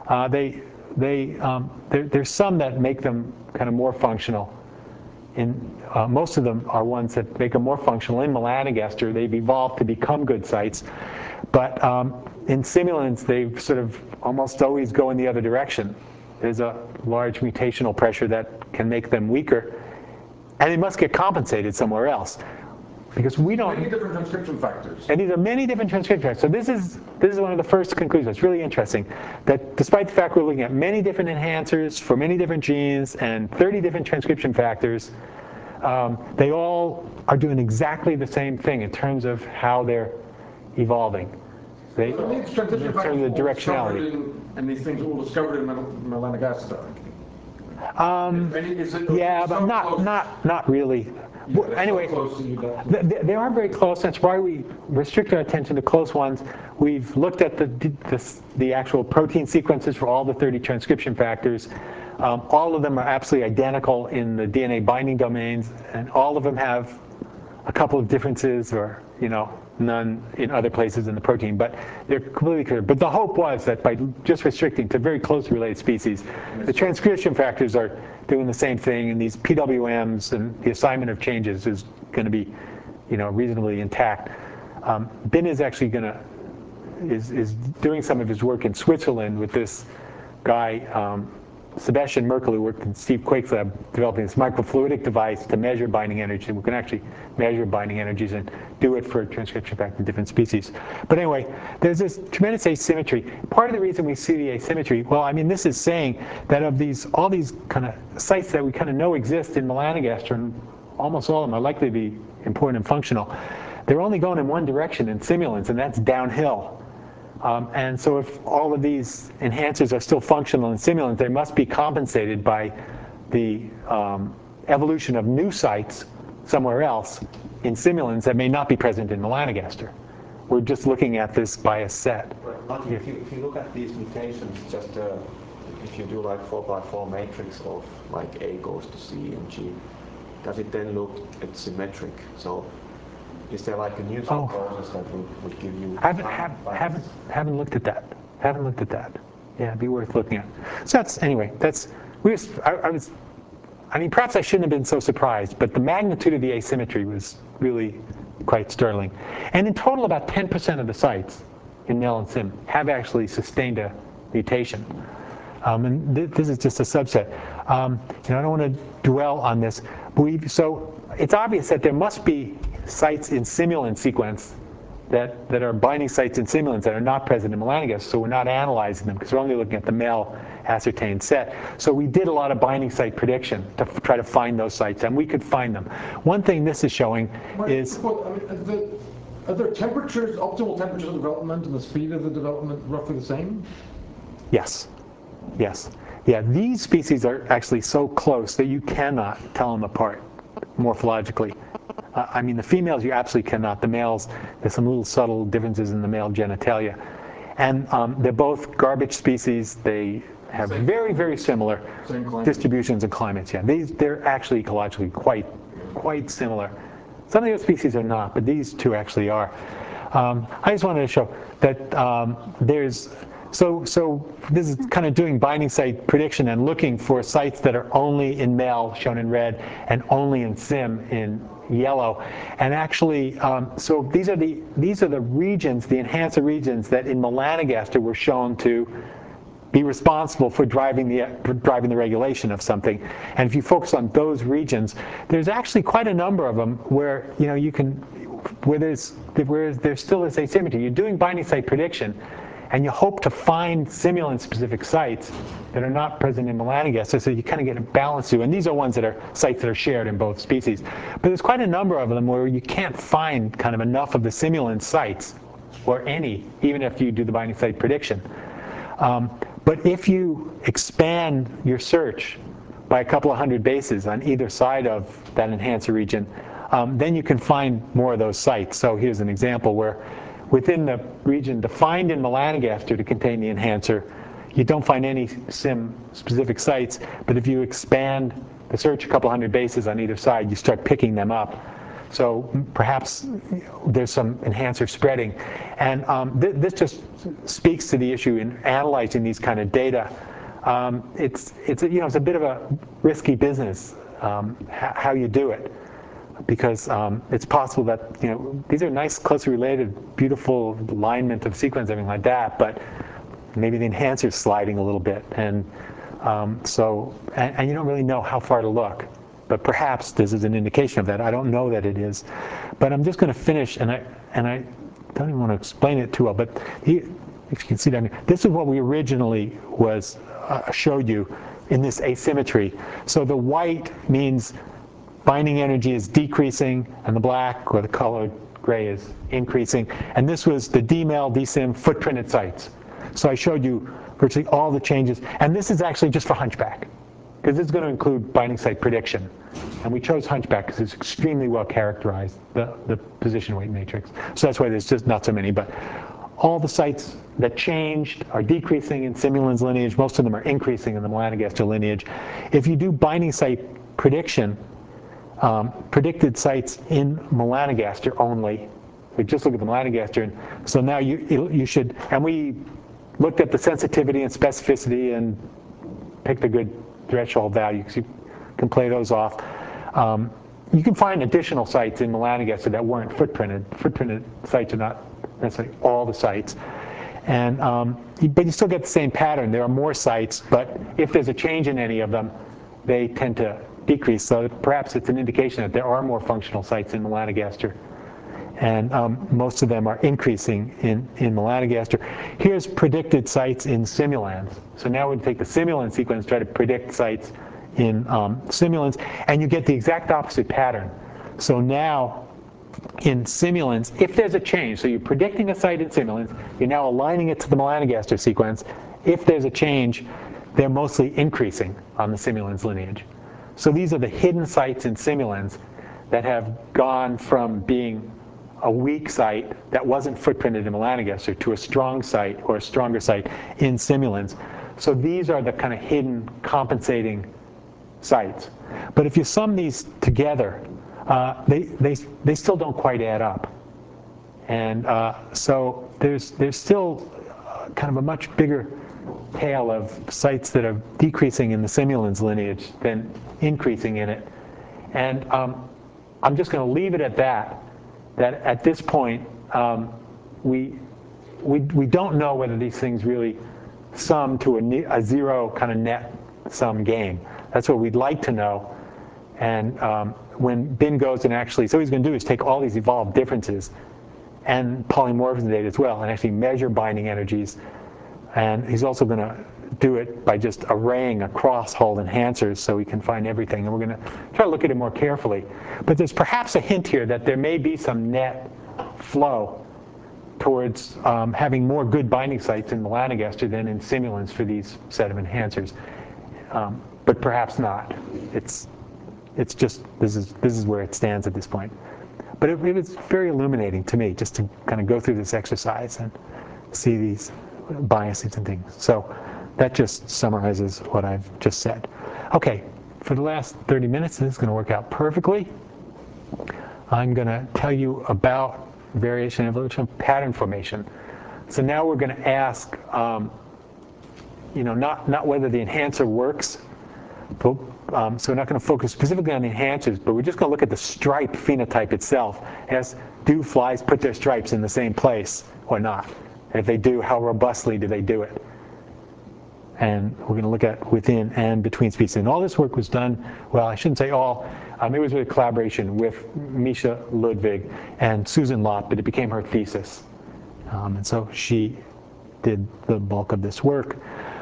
there's some that make them kind of more functional. Most of them are ones that make them more functional in melanogaster. They've evolved to become good sites. But in simulants, they sort of almost always go in the other direction. There's a large mutational pressure that can make them weaker. And they must get compensated somewhere else. Because we don't... Many different transcription factors. And these are many different transcription factors. So this is one of the first conclusions. It's really interesting that despite the fact we're looking at many different enhancers for many different genes and 30 different transcription factors, they all are doing exactly the same thing in terms of how they're evolving. In terms of the directionality. And these things are all discovered in melanogaster. Yeah, but not really. Anyway, they are very close. That's why we restrict our attention to close ones. We've looked at the actual protein sequences for all the 30 transcription factors. All of them are absolutely identical in the DNA binding domains, and all of them have a couple of differences, or none in other places in the protein, but they're completely clear. But the hope was that by just restricting to very closely related species, the transcription factors are doing the same thing, and these PWMs and the assignment of changes is going to be, reasonably intact. Ben is actually is doing some of his work in Switzerland with this guy, Sebastian Merkel, who worked in Steve Quake's lab, developing this microfluidic device to measure binding energy. We can actually measure binding energies and do it for transcription factor in different species. But anyway, there's this tremendous asymmetry. Part of the reason we see the asymmetry, well, I mean, this is saying that of all these kind of sites that we kind of know exist in melanogaster, and almost all of them are likely to be important and functional, they're only going in one direction in simulants, and that's downhill. And so if all of these enhancers are still functional in simulants, they must be compensated by the evolution of new sites somewhere else in simulants that may not be present in melanogaster. We're just looking at this by a set. But if you look at these mutations, just if you do like 4x4 matrix of like A goes to C and G, does it then look symmetric? So is there like a Newton process that would give you... Haven't looked at that. Haven't looked at that. Yeah, it'd be worth looking at. So I mean, perhaps I shouldn't have been so surprised, but the magnitude of the asymmetry was really quite sterling. And in total, about 10% of the sites in Mel and Sim have actually sustained a mutation. And this is just a subset. I don't want to dwell on this. So it's obvious that there must be sites in simulant sequence that are binding sites in simulants that are not present in melanogaster, so we're not analyzing them because we're only looking at the male ascertained set. So we did a lot of binding site prediction to try to find those sites, and we could find them. One thing this is showing is... Are there temperatures, optimal temperatures of development and the speed of the development roughly the same? Yes. Yes. Yeah, these species are actually so close that you cannot tell them apart morphologically. I mean, the females you absolutely cannot. The males, there's some little subtle differences in the male genitalia. And they're both garbage species. They have very, very similar distributions and climates. Yeah, they're actually ecologically quite similar. Some of the other species are not, but these two actually are. I just wanted to show that So this is kind of doing binding site prediction and looking for sites that are only in male, shown in red, and only in sim in yellow. And actually, so these are the regions, the enhancer regions that in melanogaster were shown to be responsible for driving the regulation of something. And if you focus on those regions, there's actually quite a number of them where you can, where there still is asymmetry. You're doing binding site prediction, and you hope to find simulant-specific sites that are not present in melanogaster, so you kind of get a balance to. And these are ones that are sites that are shared in both species. But there's quite a number of them where you can't find kind of enough of the simulant sites, or any, even if you do the binding site prediction. But if you expand your search by a couple of hundred bases on either side of that enhancer region, then you can find more of those sites. So here's an example where within the region defined in melanogaster to contain the enhancer, you don't find any SIM-specific sites, but if you expand the search a couple hundred bases on either side, you start picking them up. So perhaps there's some enhancer spreading. And this just speaks to the issue in analyzing these kind of data. It's a bit of a risky business, how you do it. Because it's possible that these are nice, closely related, beautiful alignment of sequence, everything like that, but maybe the enhancer is sliding a little bit, and you don't really know how far to look. But perhaps this is an indication of that. I don't know that it is, but I'm just going to finish, and I don't even want to explain it too well. But if you can see down here, this is what we originally showed you in this asymmetry. So the white means binding energy is decreasing, and the black, or the colored gray, is increasing. And this was the DMEL, DSIM footprinted sites. So I showed you virtually all the changes. And this is actually just for Hunchback, because this is going to include binding site prediction. And we chose Hunchback because it's extremely well characterized, the position weight matrix. So that's why there's just not so many. But all the sites that changed are decreasing in Simulin's lineage. Most of them are increasing in the melanogaster lineage. If you do binding site prediction, predicted sites in melanogaster only. We just look at the melanogaster, and so now you should. And we looked at the sensitivity and specificity and picked a good threshold value, because you can play those off. You can find additional sites in melanogaster that weren't footprinted. Footprinted sites are not necessarily all the sites, and but you still get the same pattern. There are more sites, but if there's a change in any of them, they tend to decrease. So perhaps it's an indication that there are more functional sites in melanogaster, and most of them are increasing in melanogaster. Here's predicted sites in simulans. So now we take the simulan sequence, try to predict sites in simulans, and you get the exact opposite pattern. So now in simulans, if there's a change, so you're predicting a site in simulans, you're now aligning it to the melanogaster sequence. If there's a change, they're mostly increasing on the simulans lineage. So these are the hidden sites in simulans that have gone from being a weak site that wasn't footprinted in melanogaster to a strong site, or a stronger site, in simulans. So these are the kind of hidden compensating sites. But if you sum these together, they still don't quite add up. And so there's still kind of a much bigger tail of sites that are decreasing in the simulans lineage than increasing in it. And I'm just going to leave it at that at this point, we don't know whether these things really sum to a zero kind of net sum game. That's what we'd like to know. And when Ben goes and actually, so what he's going to do is take all these evolved differences and polymorphism data as well, and actually measure binding energies. And he's also going to do it by just arraying across Hall enhancers so we can find everything. And we're going to try to look at it more carefully. But there's perhaps a hint here that there may be some net flow towards having more good binding sites in melanogaster than in simulans for these set of enhancers. But perhaps not. It's just, this is where it stands at this point. But it was very illuminating to me just to kind of go through this exercise and see these biases and things. So that just summarizes what I've just said. Okay, for the last 30 minutes, this is going to work out perfectly. I'm going to tell you about variation and evolution of pattern formation. So now we're going to ask, not whether the enhancer works, but, so we're not going to focus specifically on the enhancers, but we're just going to look at the stripe phenotype itself. As do flies put their stripes in the same place or not? And if they do, how robustly do they do it? and we're going to look at within and between species. And all this work was done, well, I shouldn't say all, it was a collaboration with Misha Ludwig and Susan Lopp, but it became her thesis. And so she did the bulk of this work.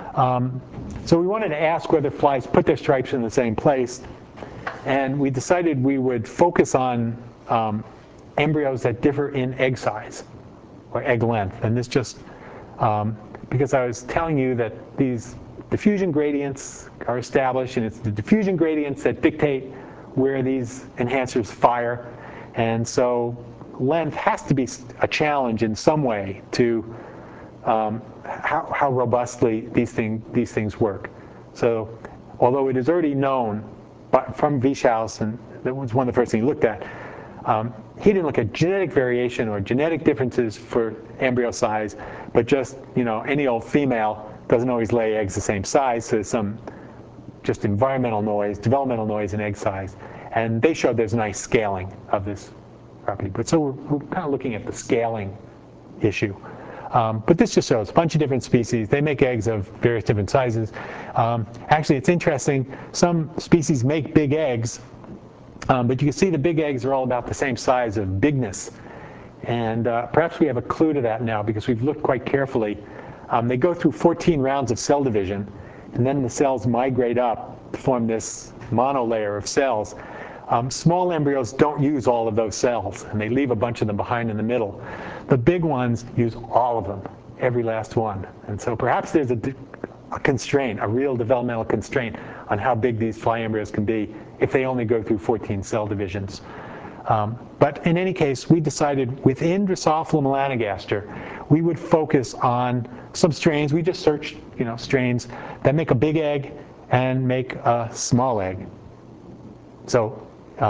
So we wanted to ask whether flies put their stripes in the same place, and we decided we would focus on embryos that differ in egg size or egg length. And this just, because I was telling you that these diffusion gradients are established, and it's the diffusion gradients that dictate where these enhancers fire. And so length has to be a challenge in some way to how robustly these things work. So although it is already known from Wieschaus, and that was one of the first things he looked at, he didn't look at genetic variation or genetic differences for embryo size, but just, any old female doesn't always lay eggs the same size, so there's some just environmental noise, developmental noise in egg size. And they showed there's nice scaling of this property. But so we're kind of looking at the scaling issue. But this just shows a bunch of different species. They make eggs of various different sizes. Actually, it's interesting. Some species make big eggs, but you can see the big eggs are all about the same size of bigness. And perhaps we have a clue to that now because we've looked quite carefully. They go through 14 rounds of cell division, and then the cells migrate up to form this monolayer of cells. Small embryos don't use all of those cells, and they leave a bunch of them behind in the middle. The big ones use all of them, every last one. And so perhaps there's a constraint, a real developmental constraint on how big these fly embryos can be if they only go through 14 cell divisions. But in any case, we decided within Drosophila melanogaster, we would focus on some strains. We just searched, strains that make a big egg and make a small egg. So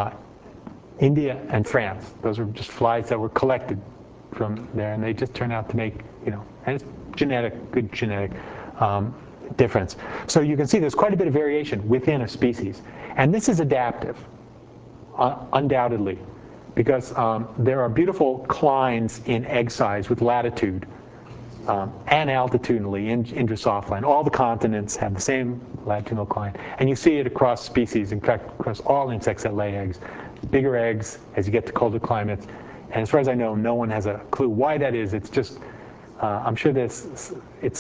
India and France, those were just flies that were collected from there, and they just turn out to make, and it's good genetic difference. So you can see there's quite a bit of variation within a species. And this is adaptive, undoubtedly, because there are beautiful clines in egg size with latitude and altitudinally in Drosophila. And all the continents have the same latitudinal cline. And you see it across species, in fact, across all insects that lay eggs. Bigger eggs as you get to colder climates. And as far as I know, no one has a clue why that is. It's just, I'm sure there's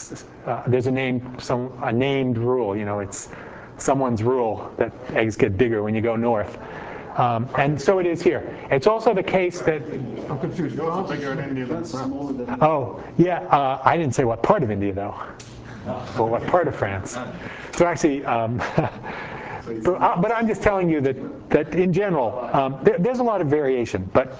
a named rule. It's someone's rule that eggs get bigger when you go north. And so it is here. It's also the case that... I'm confused. You're also bigger in India than France. Oh, yeah. I didn't say what part of India, though. Or what part of France. So actually, but I'm just telling you that in general, there's a lot of variation. But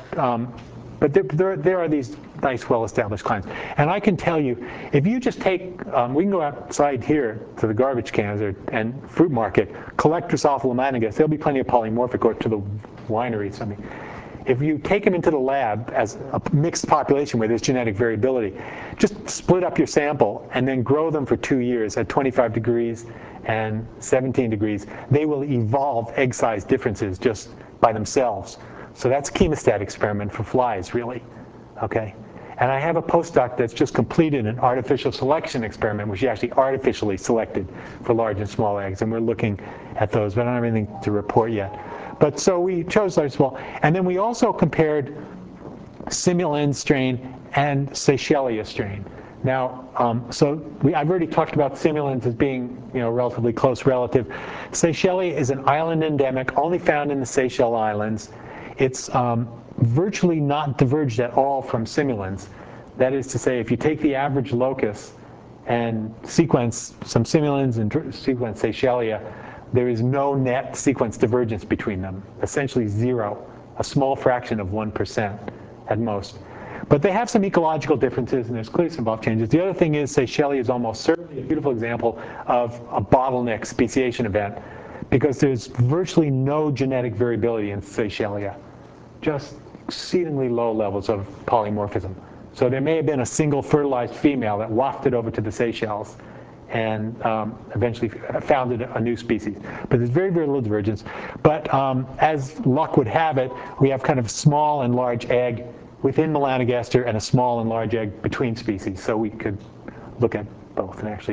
there are these nice, well-established clines. And I can tell you, if you just take, we can go outside here to the garbage cans and fruit market, collect Drosophila melanogaster, there'll be plenty of polymorphic, or to the winery or something. If you take them into the lab as a mixed population where there's genetic variability, just split up your sample and then grow them for 2 years at 25 degrees and 17 degrees. They will evolve egg size differences just by themselves. So that's a chemostat experiment for flies, really. Okay? And I have a postdoc that's just completed an artificial selection experiment, which he actually artificially selected for large and small eggs. And we're looking at those, but I don't have anything to report yet. But so we chose large and small. And then we also compared Simulin strain and Seychellia strain. Now, I've already talked about Simulins as being, relatively close relative. Seychellia is an island endemic, only found in the Seychelles Islands. It's virtually not diverged at all from Simulins. That is to say, if you take the average locus and sequence some Simulins and sequence Seychellia, there is no net sequence divergence between them, essentially zero, a small fraction of 1% at most. But they have some ecological differences, and there's clearly some bulk changes. The other thing is Seychellia is almost certainly a beautiful example of a bottleneck speciation event, because there's virtually no genetic variability in Seychellia, just exceedingly low levels of polymorphism. So there may have been a single fertilized female that wafted over to the Seychelles and eventually founded a new species. But there's very, very little divergence. But as luck would have it, we have kind of small and large egg within melanogaster and a small and large egg between species. So we could look at both and actually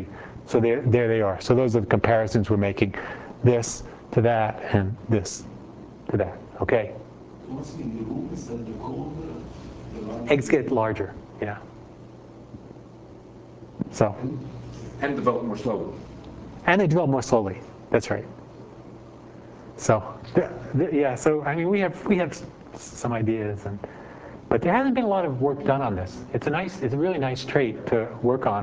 So there they are. So those are the comparisons we're making. This to that and this to that, okay? What's in the room is that the cold, the larger Eggs get larger, yeah. So. And develop more slowly. And they develop more slowly, that's right. So, yeah, so I mean, we have some ideas, but there hasn't been a lot of work done on this. It's a really nice trait to work on.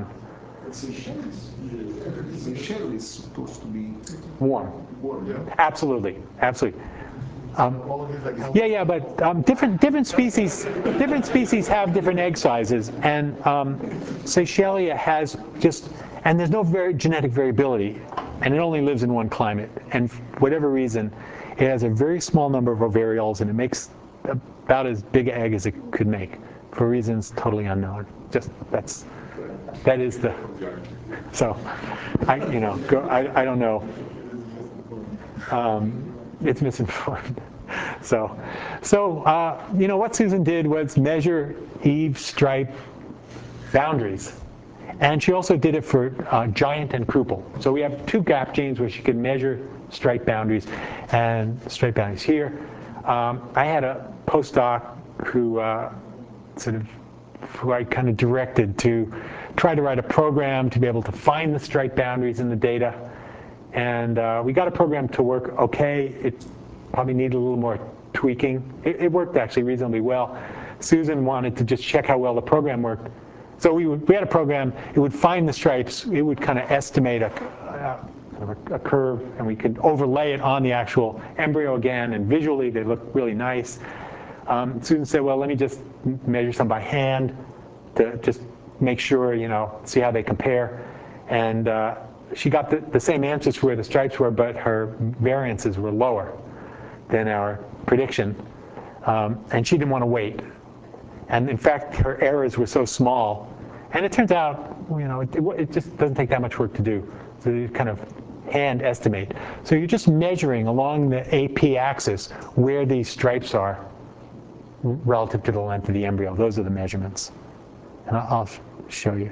the shell is supposed to be Warm. warm. Yeah. Absolutely, absolutely. All of these like Yeah, but different species have different egg sizes, and Seychellia has and there's no genetic variability, and it only lives in one climate, and for whatever reason, it has a very small number of ovarioles, and it makes about as big an egg as it could make, for reasons totally unknown. That is the. So, I don't know. It's misinformed. So, what Susan did was measure Eve stripe boundaries. And she also did it for giant and Krupel. So we have two gap genes where she could measure stripe boundaries and stripe boundaries here. I had a postdoc who I kind of directed to try to write a program to be able to find the stripe boundaries in the data. And we got a program to work okay. It probably needed a little more tweaking. It worked actually reasonably well. Susan wanted to just check how well the program worked. So we had a program, it would find the stripes, it would kind of estimate a curve, and we could overlay it on the actual embryo again, and visually they look really nice. Susan said, well, let me just measure some by hand to just make sure, see how they compare. And she got the same answers for where the stripes were, but her variances were lower than our prediction. And she didn't want to wait. And in fact, her errors were so small. And it turns out, it just doesn't take that much work to do. So you kind of hand estimate. So you're just measuring along the AP axis where these stripes are relative to the length of the embryo. Those are the measurements. And I'll show you.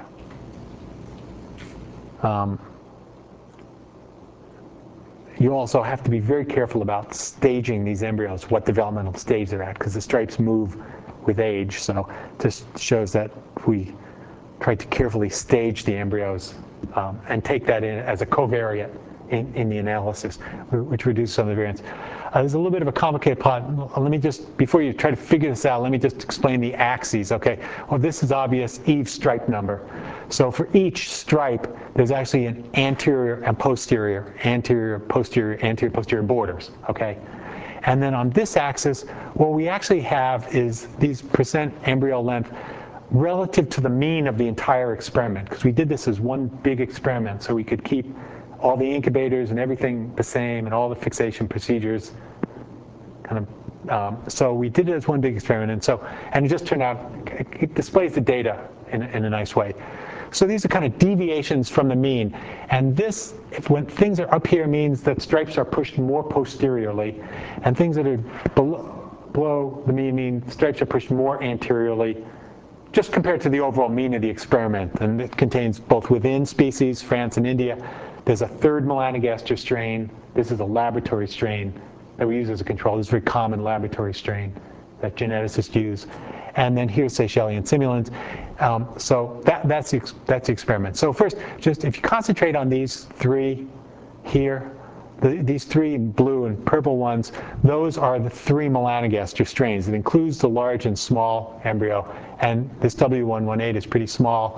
You also have to be very careful about staging these embryos, what developmental stage they're at, because the stripes move with age. So this shows that we tried to carefully stage the embryos and take that in as a covariate in the analysis, which reduces some of the variance. There's a little bit of a complicated plot. Let me just, before you try to figure this out, let me just explain the axes, okay? Well, this is obvious Eve stripe number. So for each stripe, there's actually an anterior and posterior, anterior, posterior borders, okay? And then on this axis, what we actually have is these percent embryo length relative to the mean of the entire experiment, because we did this as one big experiment, so we could keep all the incubators and everything the same and all the fixation procedures kind of, so we did it as one big experiment, and it just turned out, it displays the data in a nice way. So these are kind of deviations from the mean, and this, when things are up here, means that stripes are pushed more posteriorly, and things that are below the mean stripes are pushed more anteriorly, just compared to the overall mean of the experiment. And it contains both within species, France and India. There's a third melanogaster strain. This is a laboratory strain that we use as a control. This is a very common laboratory strain that geneticists use. And then here's Seychellian simulans. So that's the experiment. So first, just if you concentrate on these three here, these three blue and purple ones, those are the three melanogaster strains. It includes the large and small embryo, and this W118 is pretty small.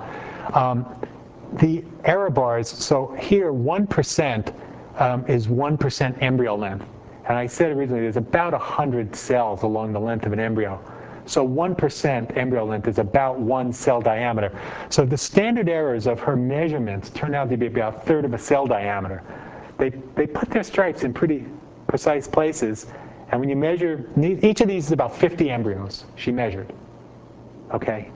The error bars, so here 1% is 1% embryo length. And I said originally there's about 100 cells along the length of an embryo. So 1% embryo length is about 1 cell diameter. So the standard errors of her measurements turned out to be about a third of a cell diameter. They put their stripes in pretty precise places, and when you measure, each of these is about 50 embryos she measured. Okay,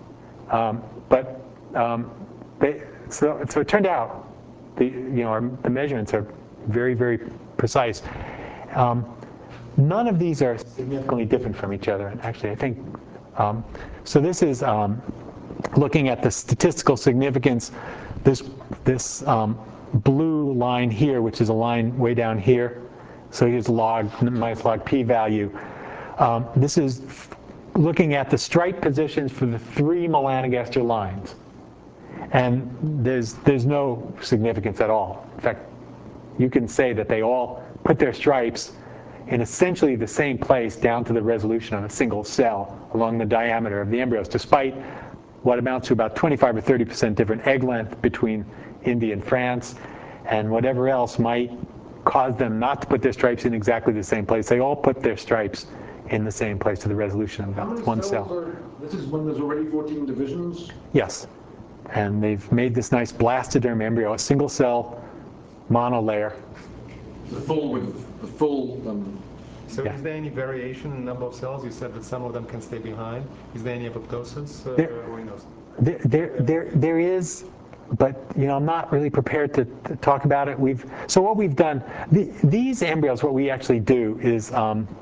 so it turned out the measurements are very, very precise. None of these are significantly different from each other, and actually I think so. This is looking at the statistical significance. This blue line here, which is a line way down here. So here's log minus log p-value. This is looking at the stripe positions for the 3 melanogaster lines. And there's no significance at all. In fact, you can say that they all put their stripes in essentially the same place down to the resolution of a single cell along the diameter of the embryos, despite what amounts to about 25 or 30% different egg length between India and France, and whatever else might cause them not to put their stripes in exactly the same place. They all put their stripes in the same place to the resolution of about 1 cell. This is when there's already 14 divisions? Yes. And they've made this nice blastoderm embryo, a single cell monolayer. The full. So Yeah. is there any variation in the number of cells? You said that some of them can stay behind. Is there any apoptosis? There is, but I'm not really prepared to talk about it. So what we've done, these embryos, what we actually do is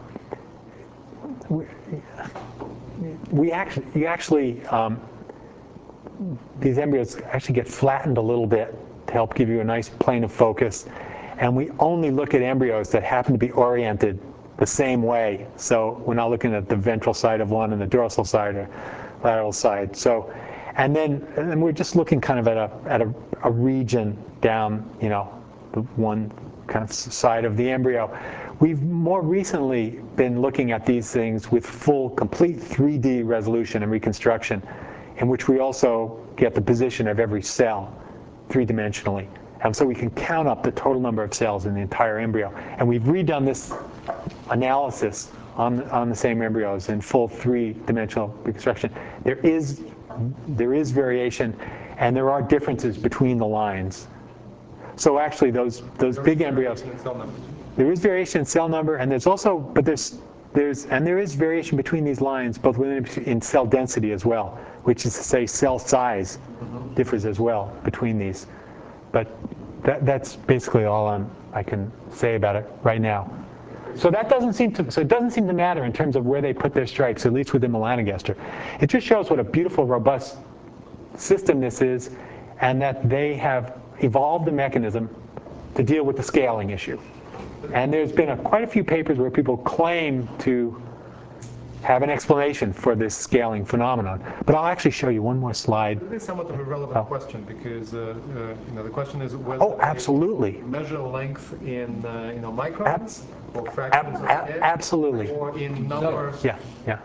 these embryos actually get flattened a little bit to help give you a nice plane of focus. And we only look at embryos that happen to be oriented the same way. So we're not looking at the ventral side of one and the dorsal side or lateral side. So, and then we're just looking kind of at a region down, the one kind of side of the embryo. We've more recently been looking at these things with full, complete 3D resolution and reconstruction, in which we also get the position of every cell three-dimensionally. And so we can count up the total number of cells in the entire embryo. And we've redone this analysis on the same embryos in full 3-dimensional reconstruction. There is variation, and there are differences between the lines. So actually, those big embryos, there is variation in cell number, and there's also, but there is variation between these lines, both in cell density as well, which is to say cell size differs as well between these. But that's basically all I can say about it right now. So it doesn't seem to matter in terms of where they put their stripes, at least within melanogaster. It just shows what a beautiful, robust system this is, and that they have evolved the mechanism to deal with the scaling issue. And there's been quite a few papers where people claim to have an explanation for this scaling phenomenon. But I'll actually show you one more slide. It is somewhat of a relevant question, because the question is whether absolutely. measure length in microns or fractions of an absolutely. or in numbers. Yeah.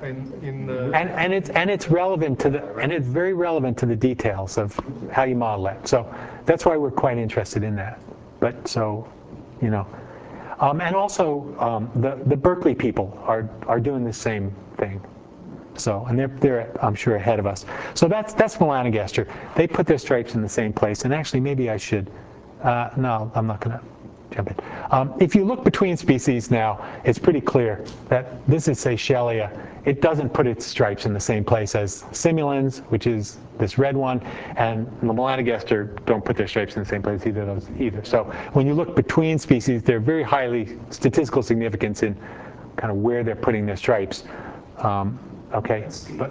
And it's relevant to it's very relevant to the details of how you model it. So that's why we're quite interested in that. But so, and also the Berkeley people are doing the same thing. So, and they're I'm sure ahead of us. So that's melanogaster. They put their stripes in the same place. And actually, maybe I should. No, I'm not going to jump in. If you look between species now, it's pretty clear that this is Seychellia. It doesn't put its stripes in the same place as Simulans, which is this red one, and the melanogaster don't put their stripes in the same place either. So when you look between species, they're very highly statistical significance in kind of where they're putting their stripes. Okay. But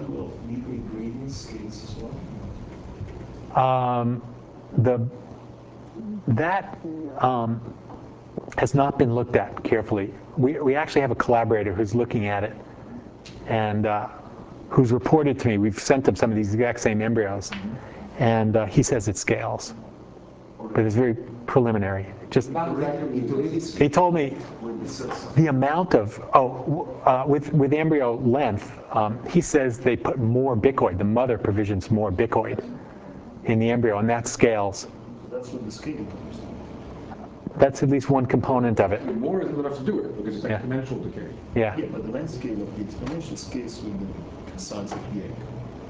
that has not been looked at carefully. We actually have a collaborator who's looking at it, and who's reported to me. We've sent him some of these exact same embryos, and he says it scales, but it's very preliminary. Just he told me the amount of with embryo length. He says they put more bicoid. The mother provisions more bicoid in the embryo, and that scales. That's what the scaling is. That's at least one component of it. More isn't enough to do it, because it's exponential decay. Yeah. Yeah, but the length scale of the exponential scales with the size of the egg.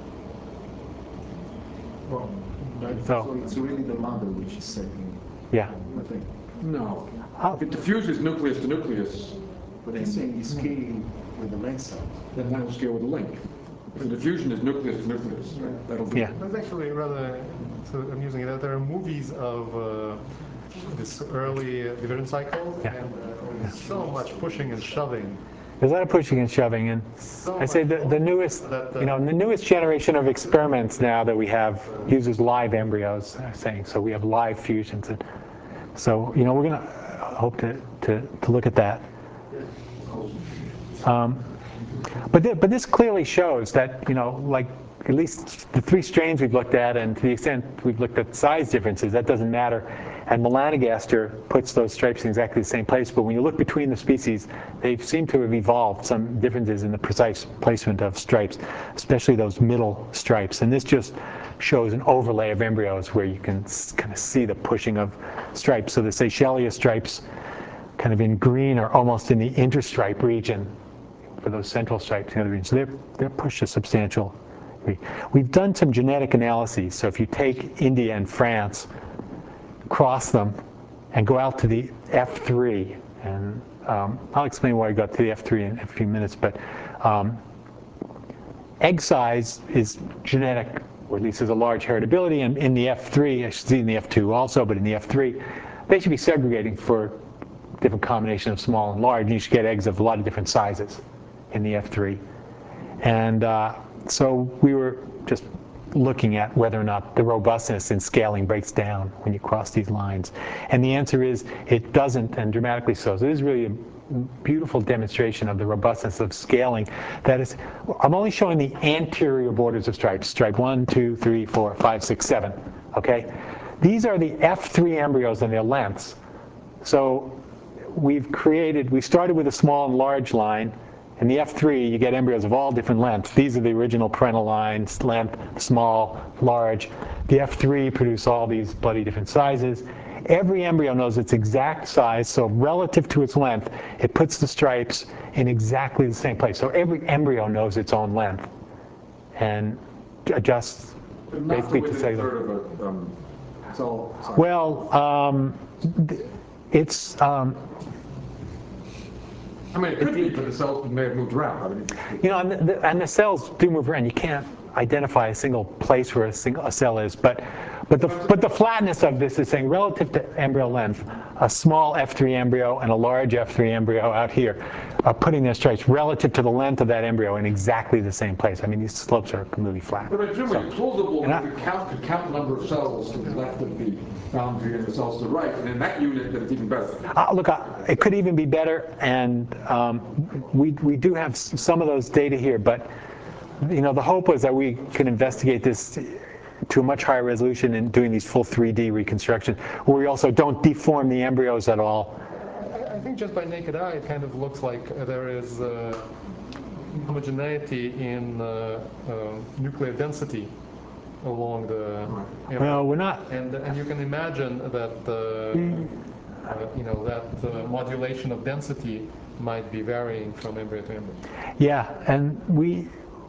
Well, So it's really the mother which is setting the thing. No. If it diffuses nucleus to nucleus, But I'm saying the scaling with the length size. then that will scale with the length. The diffusion is nucleus to nucleus. Right? That'll be. Yeah. That's actually rather amusing. There are movies of this early division cycle, and so much pushing and shoving. There's a lot of pushing and shoving, and I say the newest, the newest generation of experiments now that we have uses live embryos. So we have live fusions, and So, we're going to hope to look at that. But this clearly shows that, like at least the 3 strains we've looked at, and to the extent we've looked at size differences, that doesn't matter. And melanogaster puts those stripes in exactly the same place. But when you look between the species, they seem to have evolved some differences in the precise placement of stripes, especially those middle stripes. And this just shows an overlay of embryos where you can kind of see the pushing of stripes. So the Seychellia stripes, kind of in green, are almost in the interstripe region for those central stripes in the other region. So they're pushed a substantial degree. We've done some genetic analyses. So if you take India and France, cross them, and go out to the F3, and I'll explain why I got to the F3 in a few minutes, but egg size is genetic, or at least there's a large heritability, and in the F3, I should see in the F2 also, but in the F3, they should be segregating for different combination of small and large, and you should get eggs of a lot of different sizes in the F3. And so we were just looking at whether or not the robustness in scaling breaks down when you cross these lines. And the answer is it doesn't, and dramatically so. So this is really a beautiful demonstration of the robustness of scaling. That is, I'm only showing the anterior borders of stripes, stripe 1, 2, 3, 4, 5, 6, 7, okay? These are the F3 embryos and their lengths. So we started with a small and large line. In the F3, you get embryos of all different lengths. These are the original parental lines, length, small, large. The F3 produce all these bloody different sizes. Every embryo knows its exact size, so relative to its length, it puts the stripes in exactly the same place. So every embryo knows its own length and adjusts basically to say it's I mean, it could be, but the cells may have moved around. and the cells do move around. You can't identify a single place where a cell is, but the flatness of this is saying relative to embryo length, a small F3 embryo and a large F3 embryo out here are putting their stripes relative to the length of that embryo in exactly the same place. I mean, these slopes are completely flat. But it's really plausible that you could count the number of cells to the left of the boundary and the cells to the right, and in that unit, that it's even better. Look, it could even be better, and we do have some of those data here, but the hope was that we can investigate this to a much higher resolution in doing these full 3D reconstruction, where we also don't deform the embryos at all. I think just by naked eye, it kind of looks like there is homogeneity in nuclear density along the embryo. Well, we're not. And you can imagine that that modulation of density might be varying from embryo to embryo. Yeah, and we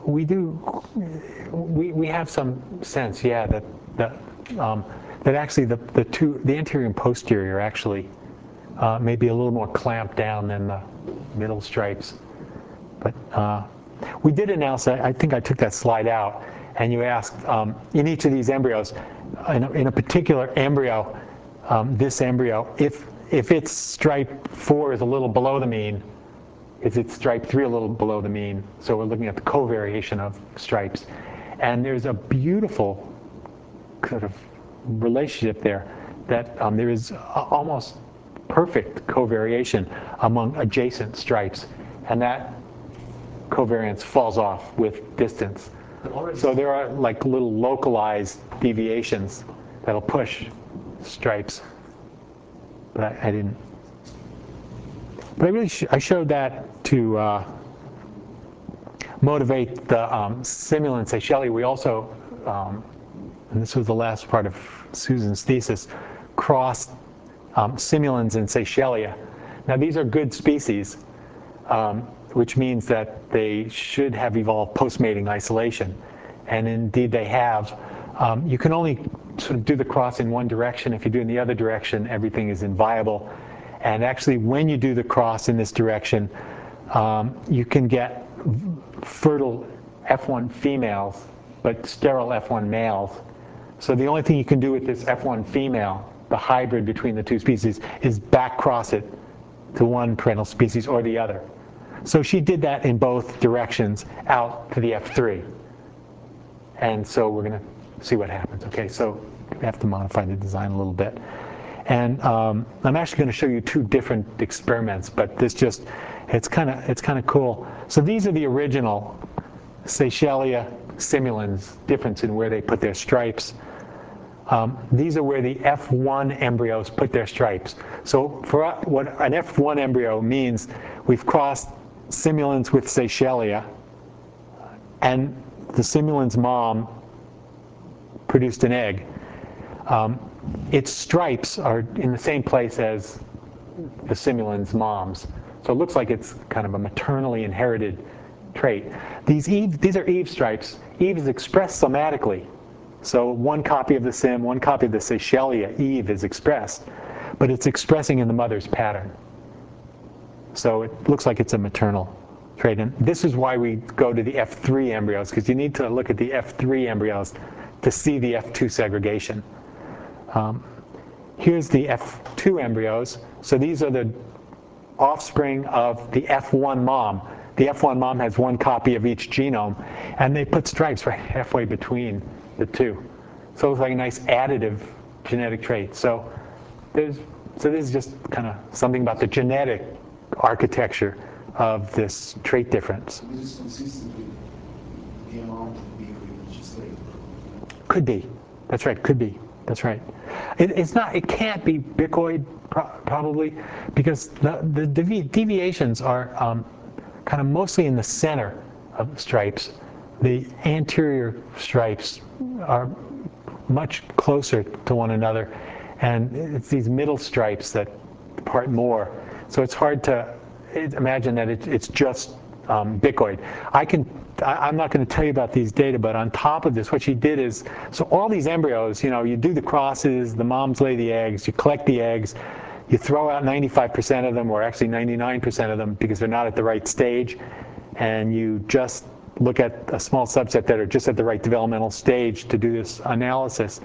have some sense, that actually the anterior and posterior actually may be a little more clamped down than the middle stripes. But we did analysis. I think I took that slide out, and you asked in each of these embryos, in a particular embryo, this embryo, if its stripe 4 is a little below the mean, is its stripe 3 a little below the mean? So we're looking at the covariation of stripes. And there's a beautiful sort of relationship there that there is almost perfect covariation among adjacent stripes. And that covariance falls off with distance. So there are like little localized deviations that'll push stripes. But I didn't. But I showed that to motivate the simulant Seychellia. We also, and this was the last part of Susan's thesis, crossed simulants and Seychellia. Now these are good species, which means that they should have evolved post-mating isolation. And indeed they have. You can only sort of do the cross in one direction. If you do it in the other direction, everything is inviable. And actually, when you do the cross in this direction, you can get fertile F1 females, but sterile F1 males. So the only thing you can do with this F1 female, the hybrid between the two species, is back cross it to one parental species or the other. So she did that in both directions out to the F3. And so we're going to see what happens. Okay, so we have to modify the design a little bit. And I'm actually going to show you two different experiments, but it's kind of cool. So these are the original Seychellia simulans, difference in where they put their stripes. These are where the F1 embryos put their stripes. So for what an F1 embryo means, we've crossed simulans with Seychellia, and the simulan's mom produced an egg. Its stripes are in the same place as the simulan's mom's. So it looks like it's kind of a maternally inherited trait. These are Eve stripes. Eve is expressed somatically. So one copy of the sim, one copy of the Seychellia, Eve, is expressed, but it's expressing in the mother's pattern. So it looks like it's a maternal trait. And this is why we go to the F3 embryos, because you need to look at the F3 embryos to see the F2 segregation. Here's the F2 embryos. So these are the offspring of the F1 mom. The F1 mom has one copy of each genome, and they put stripes right halfway between the two. So it looks like a nice additive genetic trait. So this is just kind of something about the genetic architecture of this trait difference. So this is consistent with the amount of behavior legislated. Could be. That's right. Could be. That's right. It's not. It can't be bicoid probably, because the deviations are kind of mostly in the center of the stripes. The anterior stripes are much closer to one another, and it's these middle stripes that part more. So it's hard to imagine that it's just bicoid. I'm not going to tell you about these data, but on top of this, what she did is, so all these embryos, you do the crosses, the moms lay the eggs, you collect the eggs, you throw out 95% of them, or actually 99% of them, because they're not at the right stage, and you just look at a small subset that are just at the right developmental stage to do this analysis.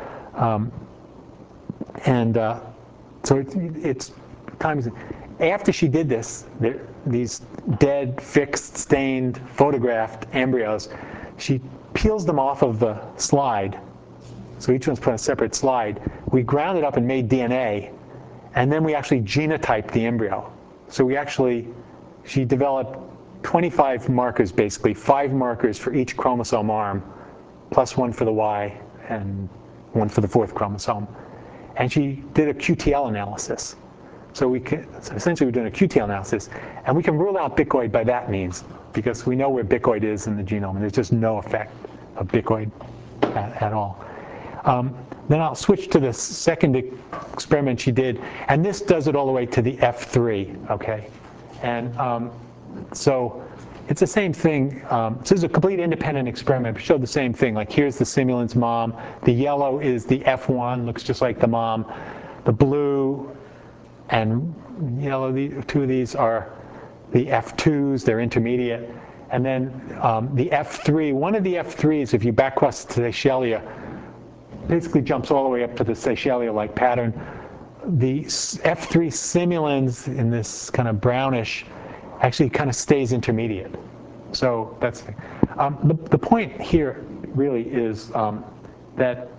So it's times. After she did this, these dead, fixed, stained, photographed embryos, she peels them off of the slide. So each one's put on a separate slide. We ground it up and made DNA, and then we actually genotyped the embryo. So she developed 25 markers, basically, 5 markers for each chromosome arm, plus 1 for the Y and 1 for the 4th chromosome. And she did a QTL analysis. So essentially we're doing a QTL analysis, and we can rule out bicoid by that means, because we know where bicoid is in the genome, and there's just no effect of bicoid at all. Then I'll switch to the second experiment she did, and this does it all the way to the F3, okay? And so it's the same thing. So this is a complete independent experiment. It showed the same thing. Like, here's the simulan's mom. The yellow is the F1, looks just like the mom. The blue and yellow, the two of these are the F2s. They're intermediate. And then the F3, one of the F3s, if you backcross to Seychellia, basically jumps all the way up to the Seychellia-like pattern. The F3 simulans in this kind of brownish actually kind of stays intermediate. So that's the point here really is that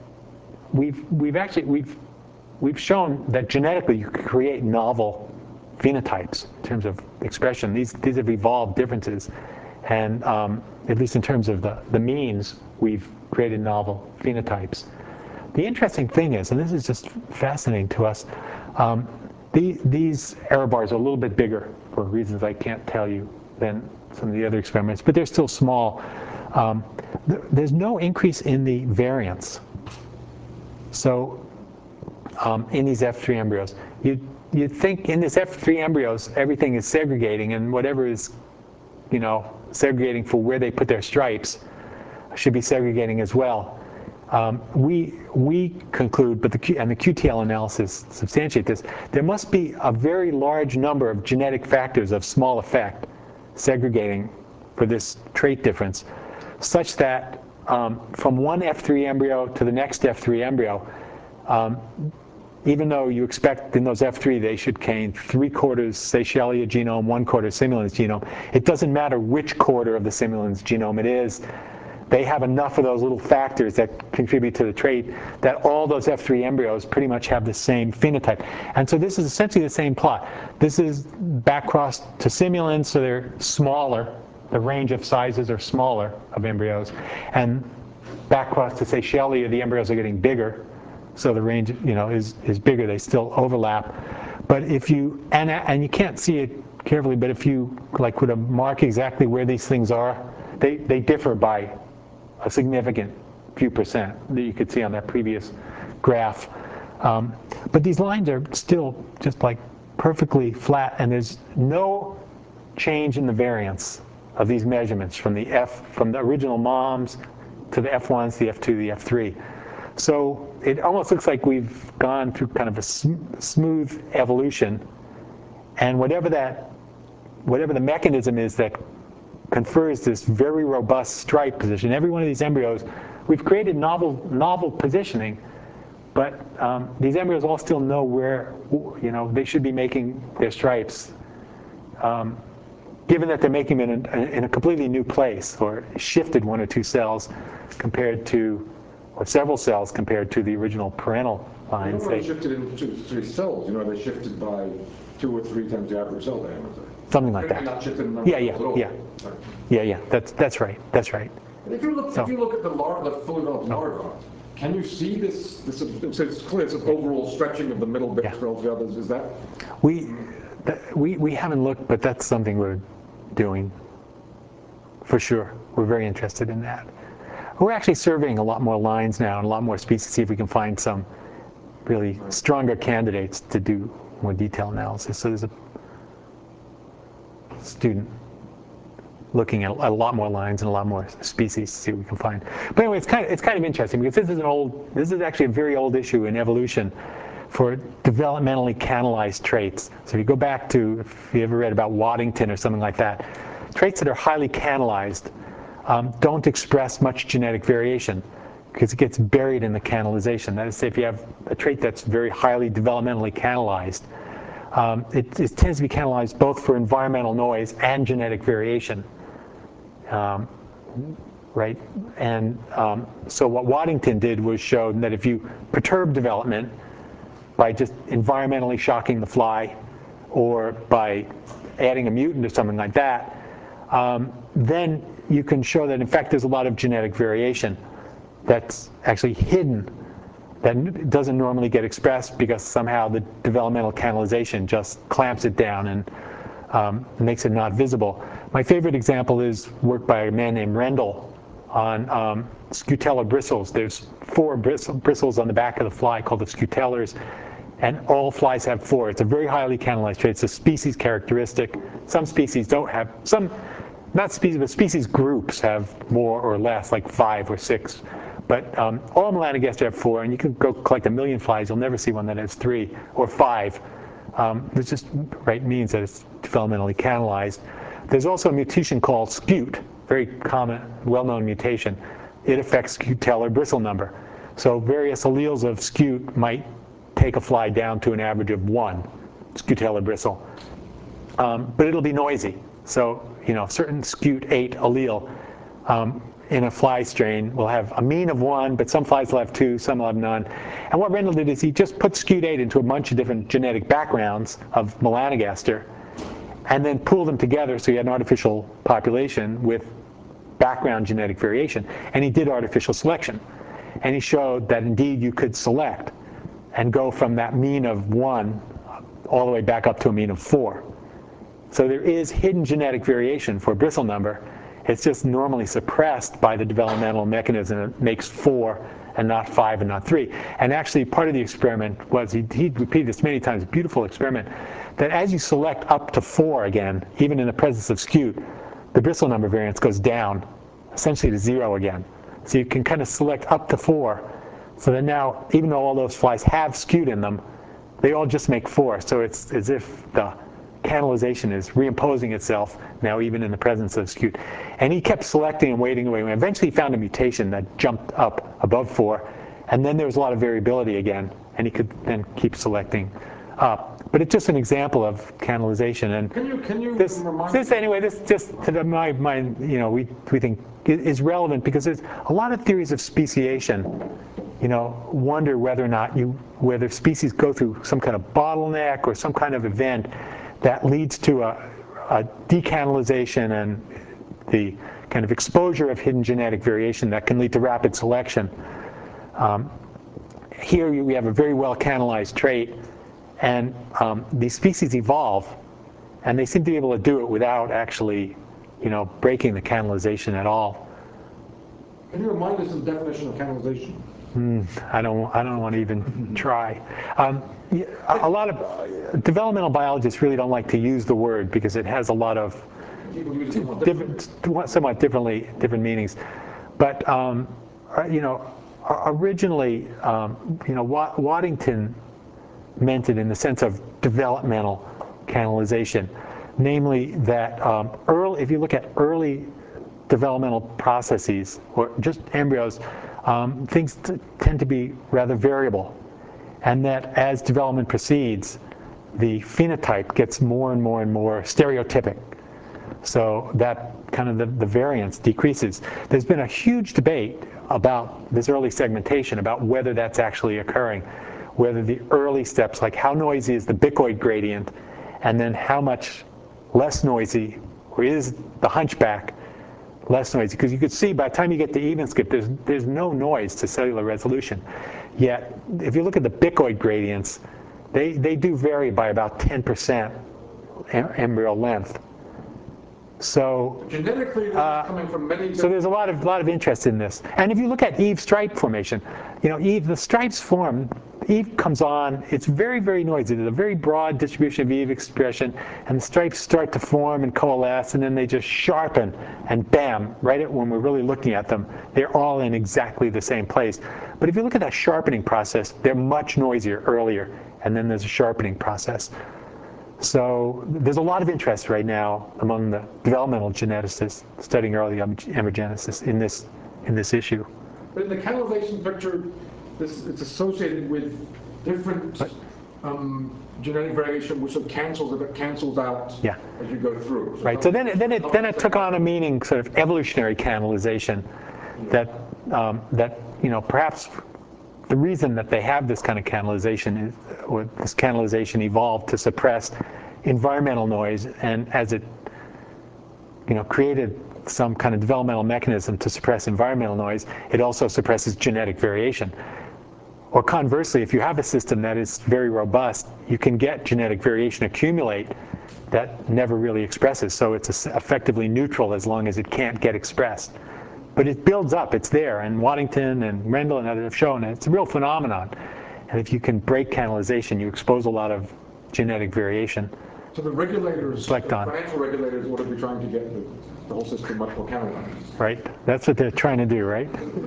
we've shown that genetically you can create novel phenotypes in terms of expression. These have evolved differences, and at least in terms of the means, we've created novel phenotypes. The interesting thing is, and this is just fascinating to us, these error bars are a little bit bigger for reasons I can't tell you than some of the other experiments, but they're still small. There's no increase in the variance. So in these F3 embryos, you'd think in this F3 embryos everything is segregating, and whatever is segregating for where they put their stripes should be segregating as well. We conclude, and the QTL analysis substantiate this, there must be a very large number of genetic factors of small effect segregating for this trait difference, such that from one F3 embryo to the next F3 embryo, even though you expect in those F3 they should contain 3/4 Seychellia genome, 1/4 simulan's genome, it doesn't matter which quarter of the simulan's genome it is. they have enough of those little factors that contribute to the trait that all those F3 embryos pretty much have the same phenotype. And so this is essentially the same plot. This is back-crossed to simulants, so they're smaller. The range of sizes are smaller of embryos. And back-crossed to Seychelles, the embryos are getting bigger. So the range, is bigger. They still overlap. But if you, and you can't see it carefully, but if you would mark exactly where these things are, they differ by a significant few percent that you could see on that previous graph. But these lines are still just perfectly flat, and there's no change in the variance of these measurements from the original moms to the F1s, the F2, the F3. So it almost looks like we've gone through kind of a smooth evolution, and whatever the mechanism is that confers this very robust stripe position. Every one of these embryos, we've created novel positioning, but these embryos all still know where they should be making their stripes, given that they're making them in a completely new place, or shifted one or two cells compared to, or several cells compared to the original parental lines. They shifted into 3 cells. They shifted by 2 or 3 times the average cell diameter. Something like that. Not shifted in number of cells at all. Yeah. That's right. And if you look at the fully developed larva, can you see this? It's clear it's an overall stretching of the middle bits relative to the others. Is that? We haven't looked, but that's something we're doing for sure. We're very interested in that. We're actually surveying a lot more lines now and a lot more species to see if we can find some really stronger candidates to do more detailed analysis. So there's a student looking at a lot more lines and a lot more species to see what we can find. But anyway, it's kind of interesting because this is actually a very old issue in evolution for developmentally canalized traits. So if you go back to, if you ever read about Waddington or something like that, traits that are highly canalized don't express much genetic variation because it gets buried in the canalization. That is, say if you have a trait that's very highly developmentally canalized, it tends to be canalized both for environmental noise and genetic variation. Right? And so what Waddington did was show that if you perturb development by just environmentally shocking the fly or by adding a mutant or something like that, then you can show that in fact there's a lot of genetic variation that's actually hidden, that doesn't normally get expressed because somehow the developmental canalization just clamps it down and makes it not visible. My favorite example is work by a man named Rendell on scutellar bristles. There's 4 bristles on the back of the fly called the scutellars, and all flies have 4. It's a very highly canalized trait. It's a species characteristic. Some species don't have, not species, but species groups have more or less, like 5 or 6. But all melanogaster have 4, and you can go collect 1 million flies. You'll never see one that has 3 or 5. Which just means that it's developmentally canalized. There's also a mutation called SCUT, very common, well-known mutation. It affects scutellar bristle number. So various alleles of SCUT might take a fly down to an average of 1 scutellar bristle. But it'll be noisy. So, certain SCUT8 allele in a fly strain will have a mean of 1, but some flies will have 2, some will have none. And what Rendell did is he just put SCUT8 into a bunch of different genetic backgrounds of melanogaster and then pooled them together so you had an artificial population with background genetic variation. And he did artificial selection. And he showed that indeed you could select and go from that mean of 1 all the way back up to a mean of 4. So there is hidden genetic variation for bristle number. It's just normally suppressed by the developmental mechanism that makes 4 and not 5 and not 3. And actually part of the experiment was, he repeated this many times, beautiful experiment, that as you select up to 4 again, even in the presence of SCUT, the bristle number variance goes down, essentially to 0 again. So you can kind of select up to 4. So that now, even though all those flies have SCUT in them, they all just make 4. So it's as if the canalization is reimposing itself now even in the presence of SCUT. And he kept selecting and waiting away. And eventually he found a mutation that jumped up above 4. And then there was a lot of variability again. And he could then keep selecting up. but it's just an example of canalization. And Can you this remind this me? anyway, this just to my mind, we think is relevant because there's a lot of theories of speciation. Wonder whether or not whether species go through some kind of bottleneck or some kind of event that leads to a decanalization and the kind of exposure of hidden genetic variation that can lead to rapid selection. Here we have a very well canalized trait, and these species evolve, and they seem to be able to do it without actually, breaking the canalization at all. Can you remind us of the definition of canalization? I don't want to even try. A lot of developmental biologists really don't like to use the word because it has a lot of People use it somewhat different meanings. But originally, Waddington meant it in the sense of developmental canalization, namely that if you look at early developmental processes or just embryos, things tend to be rather variable, and that as development proceeds, the phenotype gets more and more and more stereotypic. So that kind of the variance decreases. There's been a huge debate about this early segmentation, about whether that's actually occurring, whether the early steps, like how noisy is the bicoid gradient, and then how much less noisy, or is the hunchback less noisy? Because you could see by the time you get to even skip, there's no noise to cellular resolution. Yet, if you look at the bicoid gradients, they do vary by about 10% embryo length. So genetically, this is coming from many. So there's a lot of interest in this. And if you look at Eve stripe formation, Eve, the stripes form. Eve comes on. It's very, very noisy. There's a very broad distribution of Eve expression, and the stripes start to form and coalesce, and then they just sharpen, and bam! Right when we're really looking at them, they're all in exactly the same place. But if you look at that sharpening process, they're much noisier earlier, and then there's a sharpening process. So there's a lot of interest right now among the developmental geneticists studying early embryogenesis in this issue. But in the canalization picture, it's associated with different genetic variation, which sort of cancels out as you go through. So right. So then it took on a meaning, sort of evolutionary canalization, that perhaps the reason that they have this kind of canalization is, or this canalization evolved to suppress environmental noise, and as it created some kind of developmental mechanism to suppress environmental noise, it also suppresses genetic variation. Or conversely, if you have a system that is very robust, you can get genetic variation accumulate that never really expresses. So it's effectively neutral as long as it can't get expressed. But it builds up, it's there, and Waddington and Rendell and others have shown it. It's a real phenomenon. And if you can break canalization, you expose a lot of genetic variation. So the regulators, financial regulators, ought to be trying to get the whole system much more canalized. Right, that's what they're trying to do, right?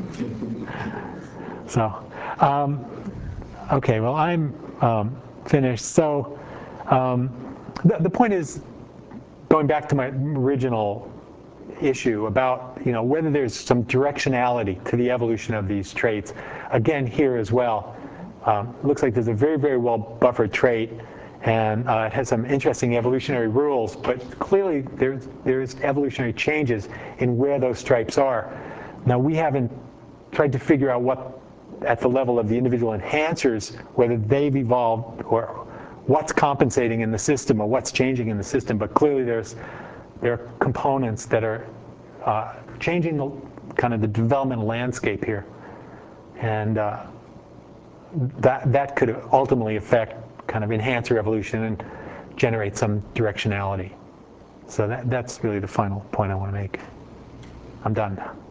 So, okay, well, I'm finished. So the point is, going back to my original issue about whether there's some directionality to the evolution of these traits. Again, here as well, it looks like there's a very, very well buffered trait, and it has some interesting evolutionary rules, but clearly there's evolutionary changes in where those stripes are. Now, we haven't tried to figure out what, at the level of the individual enhancers, whether they've evolved or what's compensating in the system or what's changing in the system, but clearly there are components that are changing the kind of the developmental landscape here, and that could ultimately affect kind of enhancer evolution and generate some directionality. So that's really the final point I want to make. I'm done.